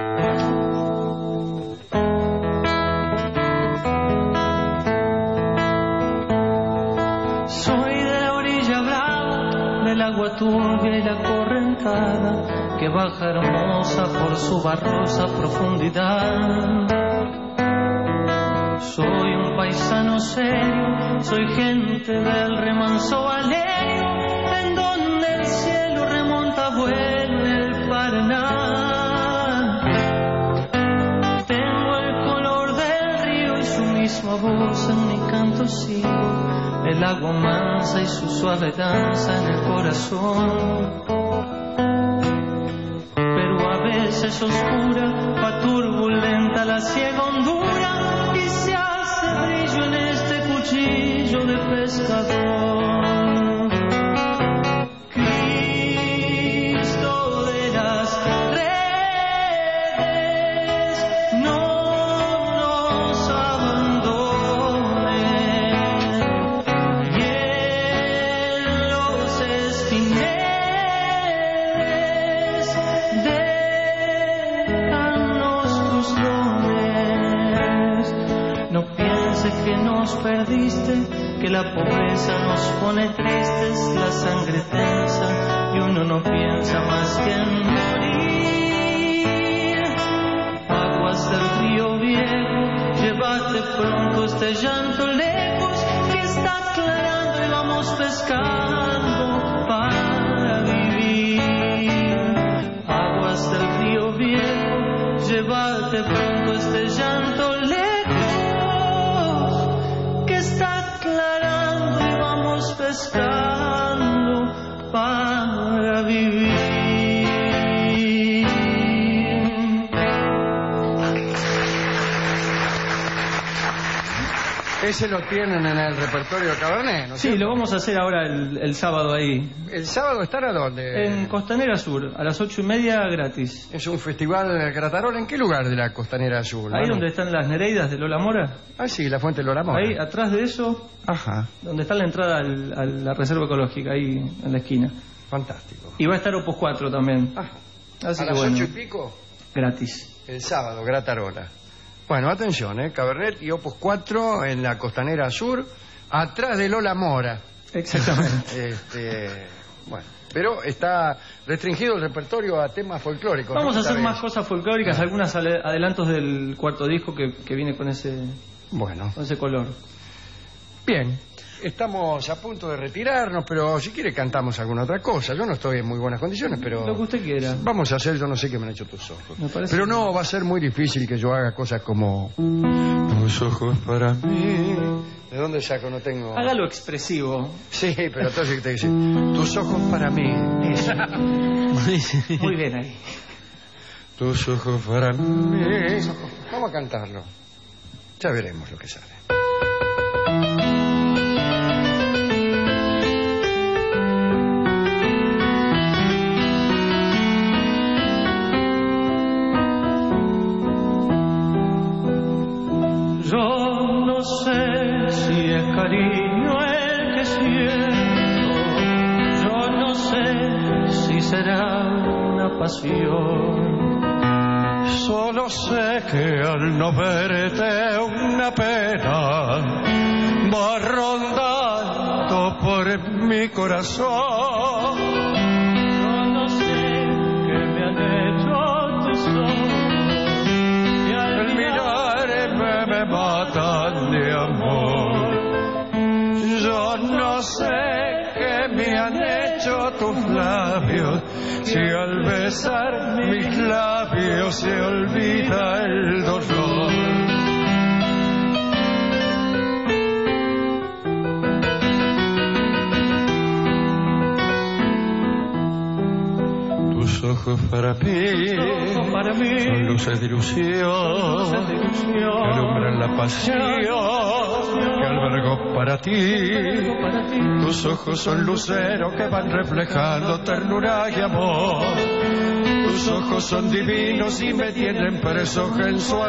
Soy de la orilla brava, del agua turbia y la correntada, que baja hermosa por su barrosa profundidad. Soy un paisano serio, soy gente del remanso valerio, en donde el cielo remonta vuelo el Paraná. Tengo el color del río y su misma voz en mi canto sigo, el agua mansa y su suave danza en el corazón. Pero a veces oscura, va turbulenta la ciega hondura y se hace brillo en este cuchillo de pescador. Cristo de las redes, no nos abandones, y en los espineles déjanos tus dones. No pienses que nos perdiste, que la pobreza nos pone tristes, la sangre tensa y uno no piensa más que en morir. Aguas del río viejo, llévate pronto este llanto lejos, que está aclarando y vamos pescando para vivir. Aguas del río viejo, llévate pronto este llanto lejos, que está aclarando y vamos pescando para vivir. Ese lo tienen en el repertorio de Cabernet, ¿no es Sí, cierto? lo vamos a hacer ahora el, el sábado ahí. ¿El sábado están a dónde? En Costanera Sur, a las ocho y media gratis. Es un festival Gratarola. ¿En qué lugar de la Costanera Sur? Ahí Manu? donde están las Nereidas de Lola Mora. Ah, sí, la Fuente de Lola Mora. Ahí, atrás de eso, Ajá, donde está la entrada al- a la reserva ecológica, ahí en la esquina. fantástico. Y va a estar Opus cuatro también. Ajá. Así ¿A que las bueno, ocho y pico? gratis. El sábado, Gratarola. Bueno, atención, ¿eh? Cabernet y Opus cuatro en la Costanera Sur, atrás de Lola Mora. Exactamente. Este, bueno, pero está restringido el repertorio a temas folclóricos. Vamos ¿no? a hacer Esta más vez. cosas folclóricas, algunos ale- adelantos del cuarto disco que, que viene con ese, Bueno, con ese color. bien. Estamos a punto de retirarnos, pero si quiere cantamos alguna otra cosa. Yo no estoy en muy buenas condiciones, pero... Lo que usted quiera. Vamos a hacer, yo no sé qué me han hecho tus ojos. Me parece Pero que- no, va a ser muy difícil que yo haga cosas como... Tus ojos para mí... ¿De dónde saco? No tengo... Hágalo expresivo. Sí, pero entonces te dice... Tus ojos para mí... Eso. Muy bien ahí. Tus ojos para mí... Vamos a cantarlo. Ya veremos lo que sale. Yo no sé si es cariño el que siento, yo no sé si será una pasión. Solo sé que al no verte una pena va rondando por mi corazón. Yo no sé qué me han hecho tus ojos, y al El mirarme me matan de amor. Yo no sé qué me han hecho tus labios, si al besar mis labios se olvida el dolor. Tus ojos para mí, para mí son luces de ilusión, de ilusión, que alumbran la pasión que albergo para ti. para ti. Tus ojos son luceros que van reflejando ternura y amor. Tus ojos son divinos y me tienen preso en su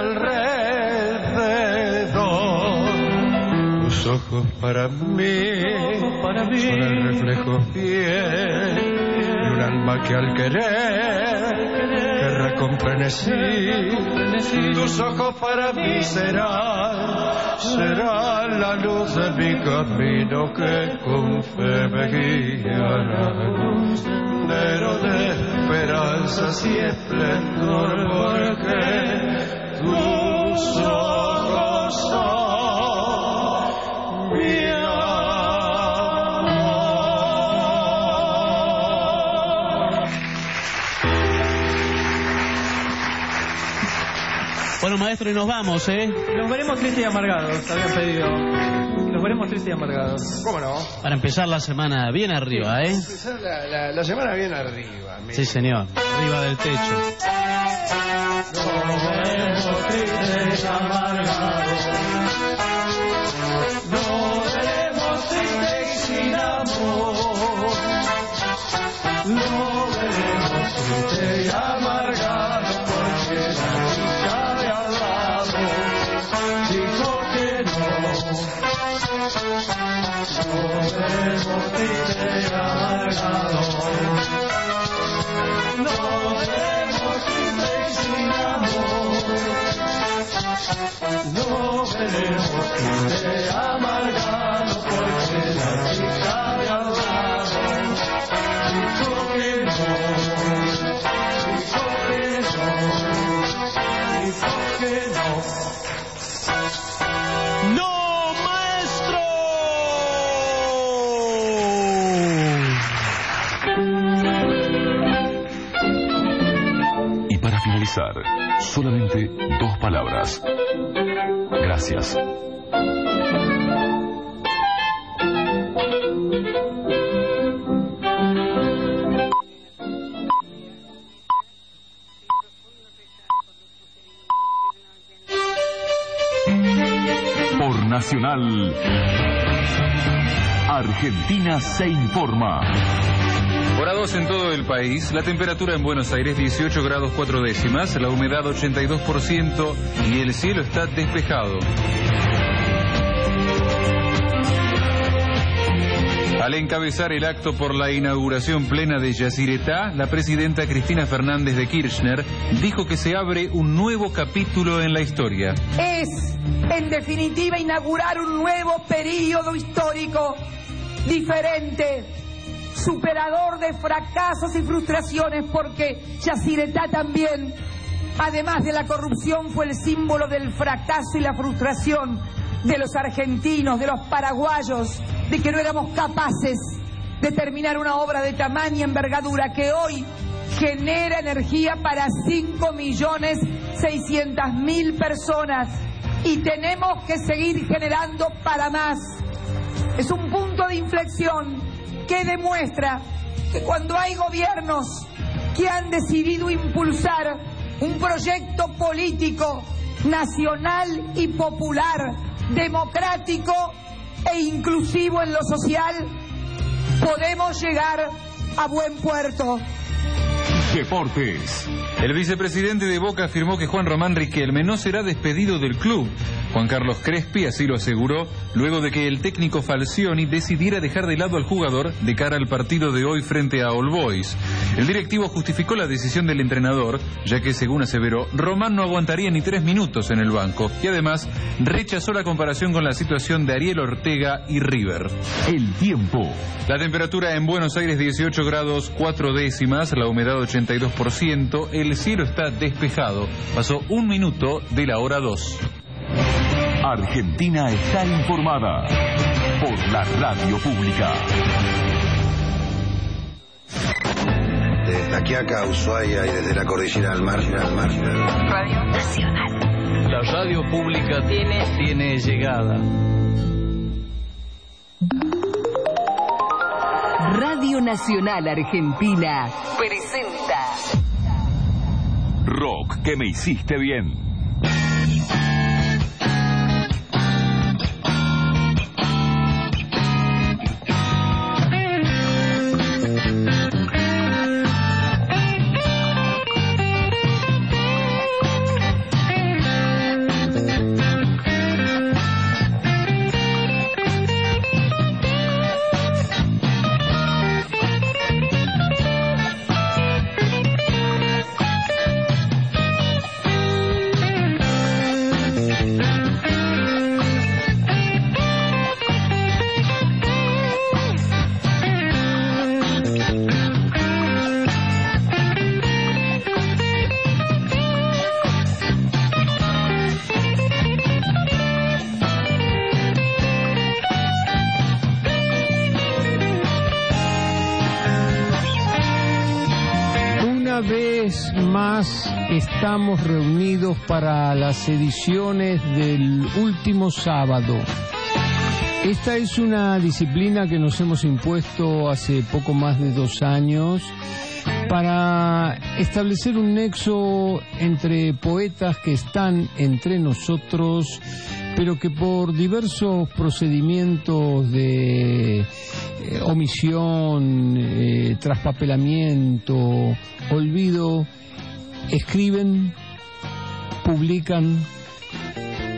alrededor. Tus ojos para mí, para mí son el reflejo fiel de un alma que al querer querrá con frenesí. Tus ojos para mí serán, será la luz de mi camino que con fe me guiará. Sendero de esperanzas y esplendor, porque tus ojos son mi Bueno, maestro, y nos vamos, ¿eh? Los veremos tristes y amargados, habían pedido. Los veremos tristes y amargados. ¿Cómo no? Para empezar la semana bien arriba, ¿eh? Empezar La, la, la semana bien arriba. mire. Sí, señor. Arriba del techo. Nos veremos tristes dijo que no. No vemos triste amargado, no vemos triste y sin amor, no veremos triste amargado, porque la chica de al lado dijo que no, dijo que no, dijo que no. ¡No, maestro! Y para finalizar, solamente dos palabras. Gracias. Por Nacional, Argentina se informa. Hora dos en todo el país, la temperatura en Buenos Aires dieciocho grados cuatro décimas, la humedad ochenta y dos por ciento y el cielo está despejado. Al encabezar el acto por la inauguración plena de Yacyretá, la presidenta Cristina Fernández de Kirchner dijo que se abre un nuevo capítulo en la historia. Es, en definitiva, inaugurar un nuevo período histórico diferente, superador de fracasos y frustraciones, porque Yacyretá también, además de la corrupción, fue el símbolo del fracaso y la frustración de los argentinos, de los paraguayos, de que no éramos capaces de terminar una obra de tamaña envergadura que hoy genera energía para cinco millones seiscientas mil personas y tenemos que seguir generando para más. Es un punto de inflexión que demuestra que cuando hay gobiernos que han decidido impulsar un proyecto político nacional y popular, democrático e inclusivo en lo social, podemos llegar a buen puerto. Deportes. El vicepresidente de Boca afirmó que Juan Román Riquelme no será despedido del club. Juan Carlos Crespi así lo aseguró luego de que el técnico Falcioni decidiera dejar de lado al jugador de cara al partido de hoy frente a All Boys. El directivo justificó la decisión del entrenador, ya que, según aseveró, Román no aguantaría ni tres minutos en el banco y además rechazó la comparación con la situación de Ariel Ortega y River. El tiempo. La temperatura en Buenos Aires dieciocho grados cuatro décimas, la humedad ochenta y dos por ciento, el cielo está despejado. Pasó un minuto de la hora dos. Argentina está informada por la radio pública. De Taquiaca a Ushuaia y desde la cordillera al mar, al mar. Radio Nacional. La radio pública tiene, tiene llegada. Radio Nacional Argentina presenta Rock que me hiciste bien. Más estamos reunidos para las ediciones del último sábado. Esta es una disciplina que nos hemos impuesto hace poco más de dos años para establecer un nexo entre poetas que están entre nosotros, pero que por diversos procedimientos de eh, omisión, eh, traspapelamiento, olvido, escriben, publican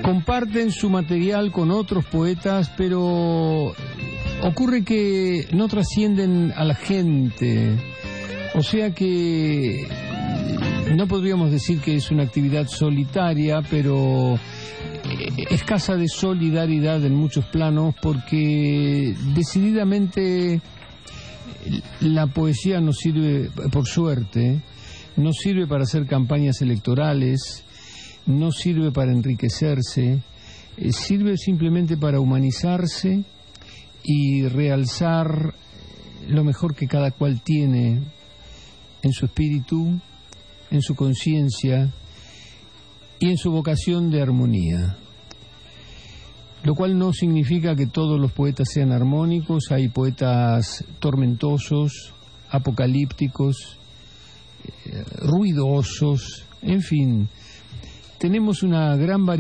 comparten su material con otros poetas, pero ocurre que no trascienden a la gente, o sea que no podríamos decir que es una actividad solitaria, pero escasa de solidaridad en muchos planos, porque decididamente la poesía nos sirve, por suerte, no sirve para hacer campañas electorales, no sirve para enriquecerse, eh, sirve simplemente para humanizarse y realzar lo mejor que cada cual tiene en su espíritu, en su conciencia y en su vocación de armonía. Lo cual no significa que todos los poetas sean armónicos. Hay poetas tormentosos, apocalípticos, eh, ruidosos, en fin. Tenemos una gran variedad